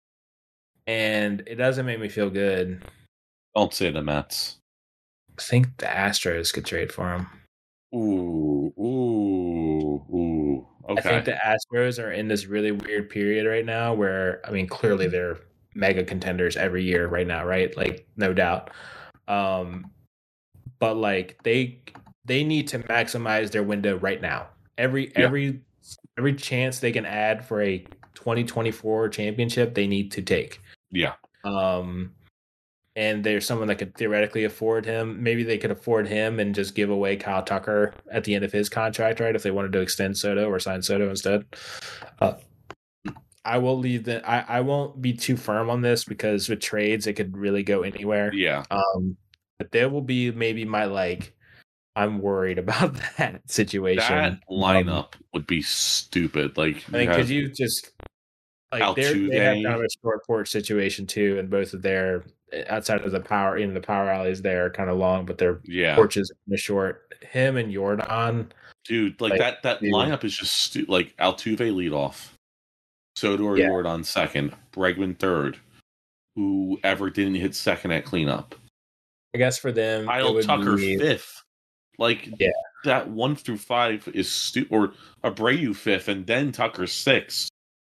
and it doesn't make me feel good. don't say the Mets. I think the Astros could trade for him. Ooh, ooh, ooh. Okay. I think the Astros are in this really weird period right now where, I mean, clearly they're mega contenders every year right now, right? Like, no doubt. Um, but like they they need to maximize their window right now. Every Yeah. every every chance they can add for a twenty twenty-four championship, they need to take. yeah, Um, and there's someone that could theoretically afford him. Maybe they could afford him and just give away Kyle Tucker at the end of his contract, right? If they wanted to extend Soto or sign Soto instead. Uh, I will leave the. I, I won't be too firm on this because with trades it could really go anywhere. yeah. Um, but there will be maybe my like. I'm worried about that situation. That Um, lineup would be stupid. Like, I mean, you because have- you just like they're, they have Altuve. kind of a short porch situation too, and both of their outside of the power, you know, the power alleys there are kind of long, but their yeah, porches are short. Him and Jordan, dude, like, like, that that dude. lineup is just stu- like Altuve lead off, Soto or Yeah. Jordan second, Bregman third, whoever didn't hit second at cleanup, I guess for them, it Kyle would Tucker be, fifth. Like, Yeah. that one through five is stu- or Abreu fifth, and then Tucker sixth.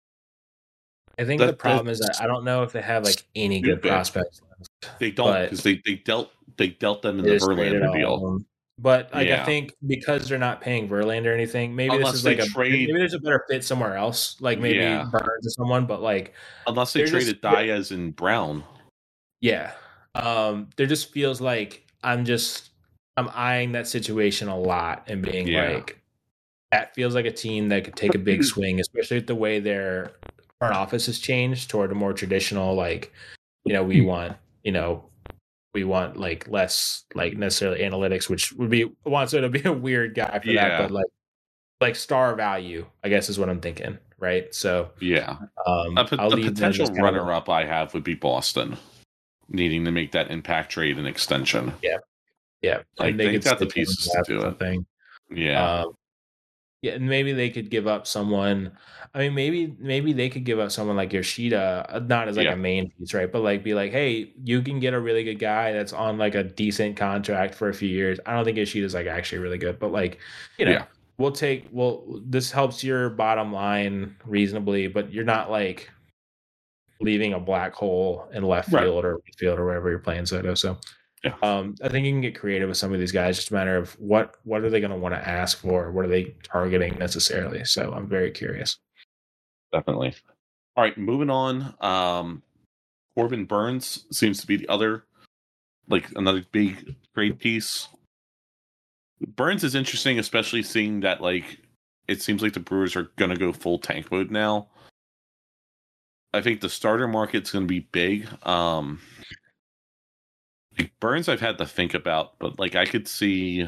I think that- the problem that's is that I don't know if they have like any good stupid. prospects. They don't But- because they, they dealt they dealt them in They the just traded Verlander all of deal. them. But like I Yeah. think because they're not paying Verlander or anything, maybe Unless this is they like a trade- maybe there's a better fit somewhere else, like maybe Yeah. Burns or someone. But like Unless they they're just- traded Diaz and Brown. yeah, um, there just feels like I'm just I'm eyeing that situation a lot and being Yeah. like, that feels like a team that could take a big swing, especially with the way their front office has changed toward a more traditional, like, you know, we want, you know, we want like less like necessarily analytics, which would be wants to be a weird guy for Yeah. that, but like like star value, I guess is what I'm thinking, right? So Yeah. um, A, p- I'll a leave them potential as kind of a- runner-up I have would be Boston, needing to make that impact trade and extension. yeah, I and they think could got the stick in pieces that to do or it. something. Yeah. Um, yeah, and maybe they could give up someone. I mean, maybe maybe they could give up someone like Yoshida, uh, not as like Yeah. a main piece, right? But like be like, hey, you can get a really good guy that's on like a decent contract for a few years. I don't think Yoshida's like actually really good, but like, you know, Yeah. we'll take. Well, this helps your bottom line reasonably, but you're not like leaving a black hole in left Right. field or right field or wherever you're playing Soto. So. Yeah. Um, I think you can get creative with some of these guys. Just a matter of what what are they going to want to ask for? What are they targeting necessarily? So I'm very curious. Definitely. All right, moving on. Um, Corbin Burns seems to be the other, like another big trade piece. Burns is interesting, especially seeing that like it seems like the Brewers are going to go full tank mode now. I think the starter market's going to be big. Um, like Burns, I've had to think about, but like I could see,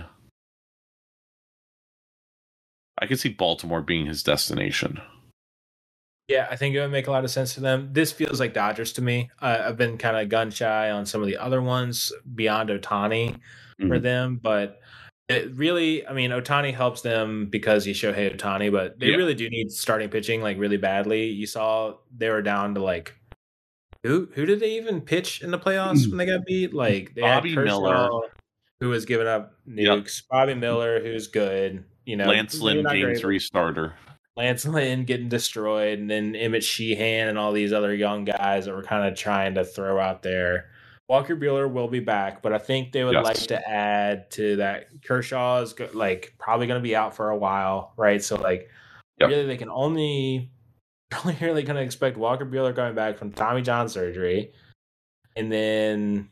I could see Baltimore being his destination. Yeah, I think it would make a lot of sense to them. This feels like Dodgers to me. Uh, I've been kind of gun shy on some of the other ones beyond Ohtani for Mhm. them, but it really, I mean, Ohtani helps them because he's Shohei Ohtani, but they Yeah. really do need starting pitching like really badly. You saw they were down to like who who did they even pitch in the playoffs when they got beat? Like they Bobby had Kershaw, Miller. who was giving up Yep. nukes. Bobby Miller, who's good. You know, Lance maybe Lynn, not game great, three starter. Lance Lynn getting destroyed, and then Emmett Sheehan and all these other young guys that were kind of trying to throw out there. Walker Buehler will be back, but I think they would Yes. like to add to that. Kershaw is go- like probably going to be out for a while, right? So like, Yep. really, they can only only really going to expect Walker Buehler coming back from Tommy John surgery, and then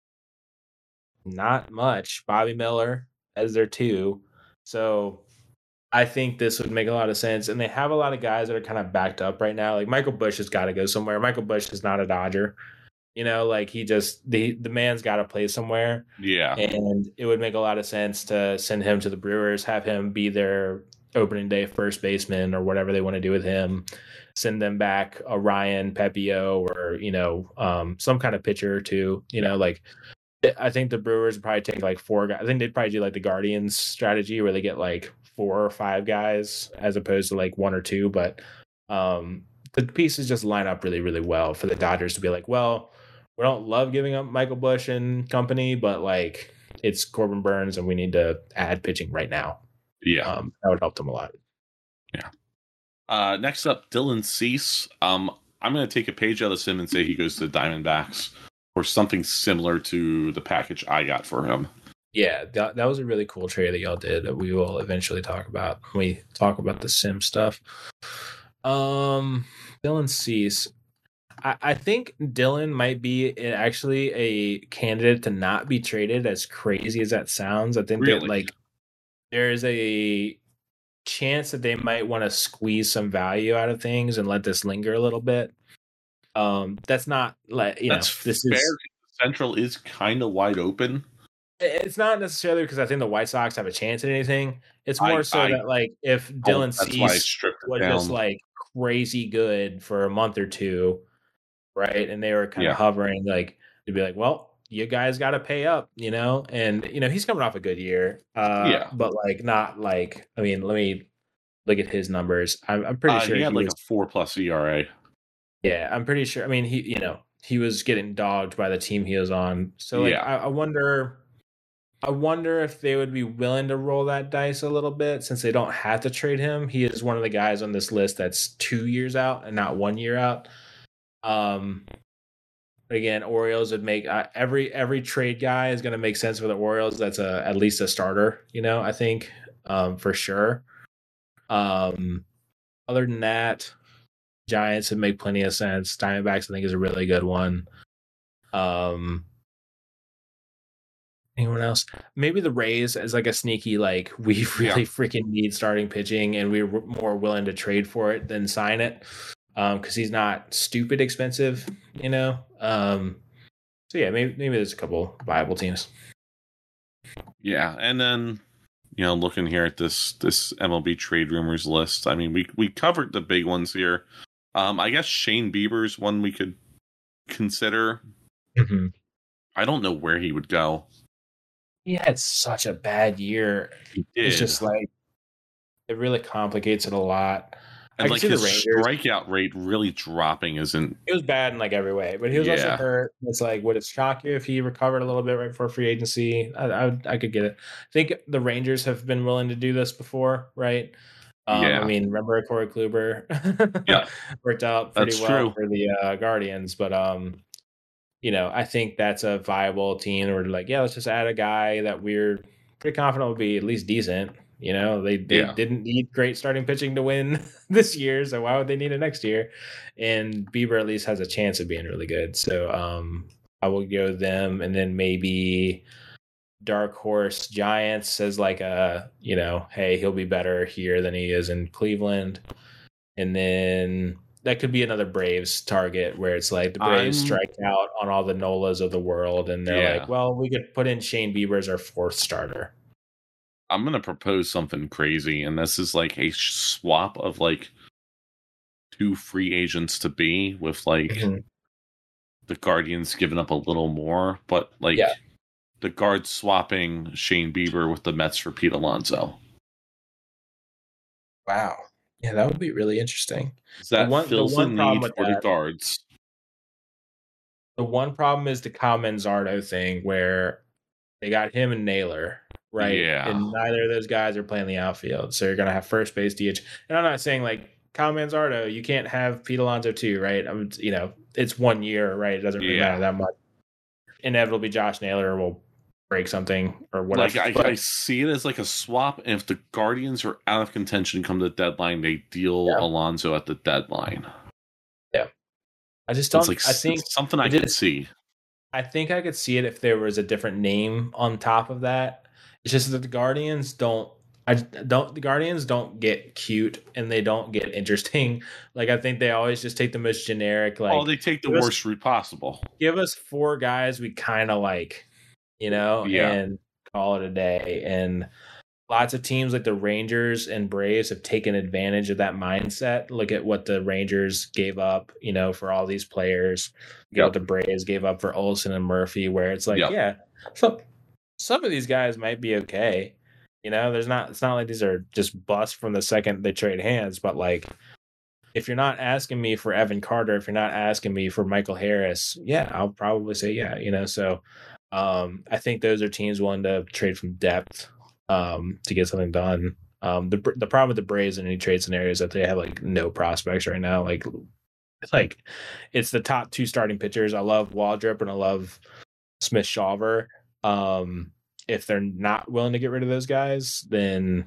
not much. Bobby Miller as their two, so. I think this would make a lot of sense. And they have a lot of guys that are kind of backed up right now. Like Michael Busch has got to go somewhere. Michael Busch is not a Dodger. You know, like he just the the man's got to play somewhere. Yeah. And it would make a lot of sense to send him to the Brewers, have him be their opening day first baseman or whatever they want to do with him. Send them back a Ryan Pepio or, you know, um, some kind of pitcher or two, you know, like I think the Brewers would probably take like four guys. I think they'd probably do like the Guardians strategy where they get like four or five guys as opposed to like one or two. But um, the pieces just line up really, really well for the Dodgers to be like, well, we don't love giving up Michael Busch and company, but like it's Corbin Burns and we need to add pitching right now. Yeah. Um, that would help them a lot. Yeah. Uh, next up, Dylan Cease. Um, I'm going to take a page out of him and say he goes to the Diamondbacks or something similar to the package I got for him. Yeah, that, that was a really cool trade that y'all did that we will eventually talk about when we talk about the sim stuff. Um, Dylan Cease. I, I think Dylan might be actually a candidate to not be traded, as crazy as that sounds. I think Really? that like there's a chance that they might want to squeeze some value out of things and let this linger a little bit. Um, that's not like you That's know this fair. is Central is kind of wide open. it's not necessarily because I think the White Sox have a chance at anything. It's more I- so I that like if Dylan That's why I Cease stripped it was down. just like crazy good for a month or two, right? And they were kind Yeah. of hovering, like they'd be like, well, you guys got to pay up, you know? And, you know, he's coming off a good year. Uh, Yeah. But like, not like, I mean, let me look at his numbers. I'm, I'm pretty Uh, sure he had like was, a four plus E R A. yeah, I'm pretty sure. I mean, he, you know, he was getting dogged by the team he was on. So like, Yeah. I, I wonder. I wonder if they would be willing to roll that dice a little bit since they don't have to trade him. He is one of the guys on this list that's two years out and not one year out. Um, Again, Orioles would make uh, every every trade guy is going to make sense for the Orioles. That's a at least a starter, you know. I think um, for sure. Um, other than that, Giants would make plenty of sense. Diamondbacks, I think, is a really good one. Um, anyone else? Maybe the Rays as like a sneaky, like we really yeah. freaking need starting pitching, and we're more willing to trade for it than sign it. Um, because he's not stupid expensive, you know. Um, so yeah, maybe maybe there's a couple viable teams. Yeah, and then you know, looking here at this this M L B trade rumors list, I mean, we we covered the big ones here. Um, I guess Shane Bieber's one we could consider. Mm-hmm. I don't know where he would go. He had such a bad year. He did. It's just like it really complicates it a lot. And like his strikeout rate really dropping isn't. It was bad in like every way, but he was yeah. also hurt. It's like, would it shock you if he recovered a little bit right before free agency? I, I, I could get it. I think the Rangers have been willing to do this before, right? Um, yeah. I mean, remember Corey Kluber? Yeah, worked out pretty that's well true. for the uh, Guardians, but um, you know, I think that's a viable team. Or like, yeah, let's just add a guy that we're pretty confident will be at least decent. You know, they, they yeah. didn't need great starting pitching to win this year, so why would they need it next year? And Bieber at least has a chance of being really good. So um, I will go them, and then maybe Dark Horse Giants as like a, you know, hey, he'll be better here than he is in Cleveland. And then that could be another Braves target where it's like the Braves I'm... strike out on all the Nolas of the world, and they're yeah. like, well, we could put in Shane Bieber as our fourth starter. I'm going to propose something crazy, and this is like a swap of like two free agents to be with like mm-hmm. the Guardians giving up a little more, but like yeah. the Guards swapping Shane Bieber with the Mets for Pete Alonso. Wow. Yeah, that would be really interesting. That one, fills the, the need for that, the Guards. The one problem is the Kyle Manzardo thing where they got him and Naylor. Right. Yeah. And neither of those guys are playing the outfield. So you're going to have first base D H. And I'm not saying like Kyle Manzardo, you can't have Pete Alonso too, right? I mean, you know, it's one year, right? It doesn't really yeah. matter that much. Inevitably, Josh Naylor will break something or whatever. Like, I, I see it as like a swap. And if the Guardians are out of contention come to the deadline, they deal yeah. Alonso at the deadline. Yeah. I just don't it's like I think something I could see. I think I could see it if there was a different name on top of that. It's just that the Guardians don't, I don't, the Guardians don't get cute and they don't get interesting. Like, I think they always just take the most generic, like, oh, they take the worst us, route possible. Give us four guys we kind of like, you know, yeah. and call it a day. And lots of teams like the Rangers and Braves have taken advantage of that mindset. Look at what the Rangers gave up, you know, for all these players. Look yep. at what the Braves gave up for Olsen and Murphy, where it's like, yep. yeah, so. Some of these guys might be okay. You know, there's not, it's not like these are just busts from the second they trade hands, but like, if you're not asking me for Evan Carter, if you're not asking me for Michael Harris, yeah, I'll probably say, yeah, you know, so um, I think those are teams willing to trade from depth um, to get something done. Um, the the problem with the Braves in any trade scenario is that they have like no prospects right now. Like, it's like, it's the top two starting pitchers. I love Waldrop and I love Smith Shawver. Um, if they're not willing to get rid of those guys, then,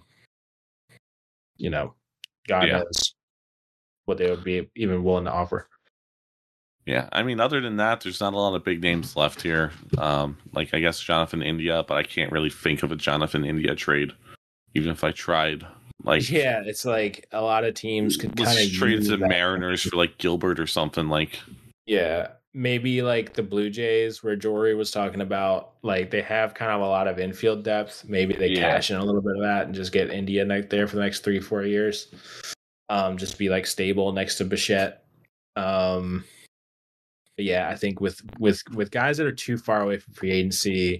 you know, God yeah. knows what they would be even willing to offer. Yeah, I mean, other than that, there's not a lot of big names left here. Um, like, I guess Jonathan India, but I can't really think of a Jonathan India trade, even if I tried. Like, yeah, it's like a lot of teams could kind of trade to the Mariners for like Gilbert or something. Like, yeah. Maybe like the Blue Jays where Jory was talking about, like they have kind of a lot of infield depth. Maybe they yeah. cash in a little bit of that and just get India right there for the next three, four years. Um, just be like stable next to Bichette. Um, but yeah, I think with, with, with guys that are too far away from free agency,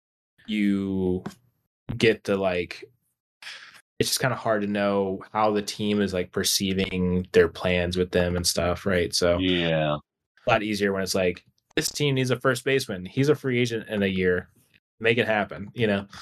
you get to like, it's just kind of hard to know how the team is like perceiving their plans with them and stuff. Right. So yeah. A lot easier when it's like, this team needs a first baseman. He's a free agent in a year. Make it happen, you know?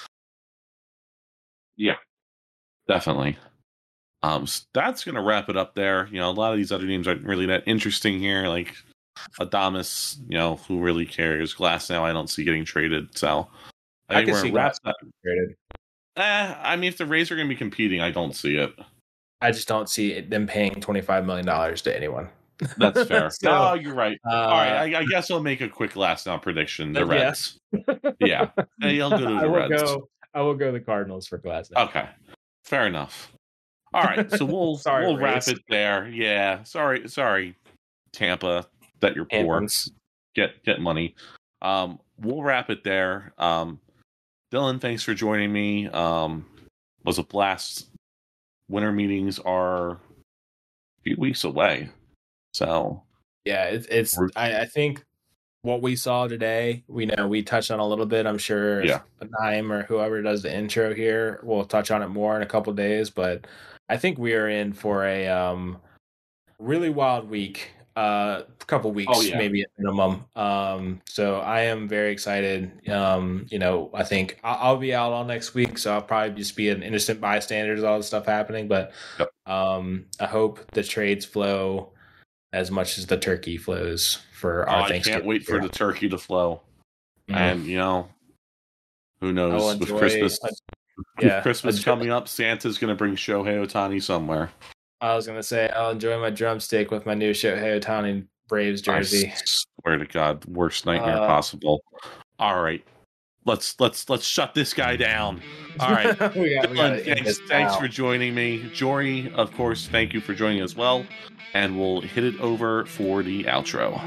Yeah, definitely. Um, so that's going to wrap it up there. You know, a lot of these other names aren't really that interesting here. Like, Adames, you know, who really cares? Glass now I don't see getting traded. So I, I can we're see Glass getting traded. Eh, I mean, if the Rays are going to be competing, I don't see it. I just don't see it, them paying twenty-five million dollars to anyone. That's fair. so, oh, you're right. Uh, All right, I, I guess I'll make a quick last now prediction. The Reds. Yes. yeah. Hey, I'll go to the I will Reds. Go, I will go the Cardinals for Glass now. Okay. Fair enough. All right, so we'll sorry, we'll Rays. wrap it there. Yeah. Sorry, sorry, Tampa, that you're poor. Hamptons. Get get money. Um, we'll wrap it there. Um, Dylan, thanks for joining me. Um, was a blast. Winter meetings are a few weeks away, so yeah, it's it's. I, I think what we saw today, we know we touched on a little bit. I'm sure, yeah, Naim or whoever does the intro here will touch on it more in a couple of days. But I think we are in for a um, really wild week. Uh, a couple weeks, oh, yeah. maybe at minimum. Um, so I am very excited. Um, you know, I think I'll, I'll be out all next week, so I'll probably just be an innocent bystander to all this stuff happening. But yep. um, I hope the trades flow as much as the turkey flows for our oh, Thanksgiving. I can't wait for the turkey to flow. Mm. And you know, who knows? Enjoy, with Christmas, uh, yeah, with Christmas coming up, Santa's going to bring Shohei Ohtani somewhere. I was gonna say I'll enjoy my drumstick with my new Shohei Ohtani Braves jersey. I swear to God, worst nightmare uh, possible. All right, let's let's let's shut this guy down. All right, we got, Dylan, we thanks thanks for joining me, Jory. Of course, thank you for joining as well, and we'll hit it over for the outro.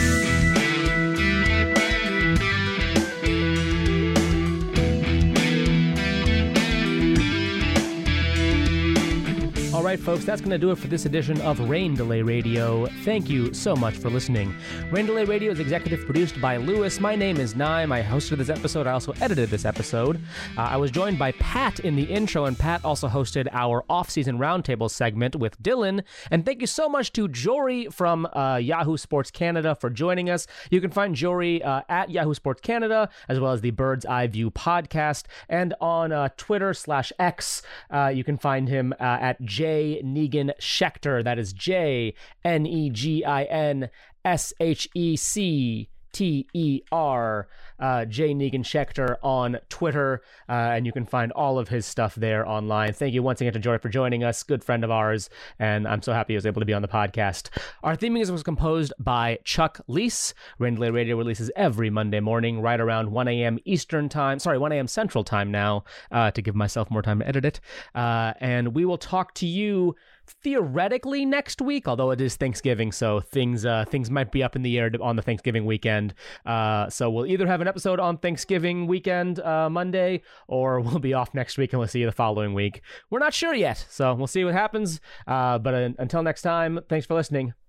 All right, folks, that's going to do it for this edition of Rain Delay Radio. Thank you so much for listening. Rain Delay Radio is executive produced by Lewis. My name is Naim. I hosted this episode. I also edited this episode. Uh, I was joined by Pat in the intro, and Pat also hosted our off-season roundtable segment with Dylan. And thank you so much to Jory from uh, Yahoo Sports Canada for joining us. You can find Jory uh, at Yahoo Sports Canada, as well as the Bird's Eye View podcast. And on uh, Twitter slash X, uh, you can find him uh, at J. Negan Schechter. That is J N E G I N S H E C T E R. Uh, J Negan Schechter on Twitter, uh, and you can find all of his stuff there online. Thank you once again to Jory for joining us, good friend of ours, and I'm so happy he was able to be on the podcast. Our theme music was composed by Chuck Leese. Rain Delay Radio releases every Monday morning, right around one a.m. Eastern time, sorry, one a.m. Central time now, uh, to give myself more time to edit it. Uh, and we will talk to you theoretically next week, although it is Thanksgiving, so things uh, things might be up in the air on the Thanksgiving weekend. Uh, so we'll either have an episode on Thanksgiving weekend, uh, Monday, or we'll be off next week and we'll see you the following week. We're not sure yet, so we'll see what happens. Uh, but uh, until next time, thanks for listening.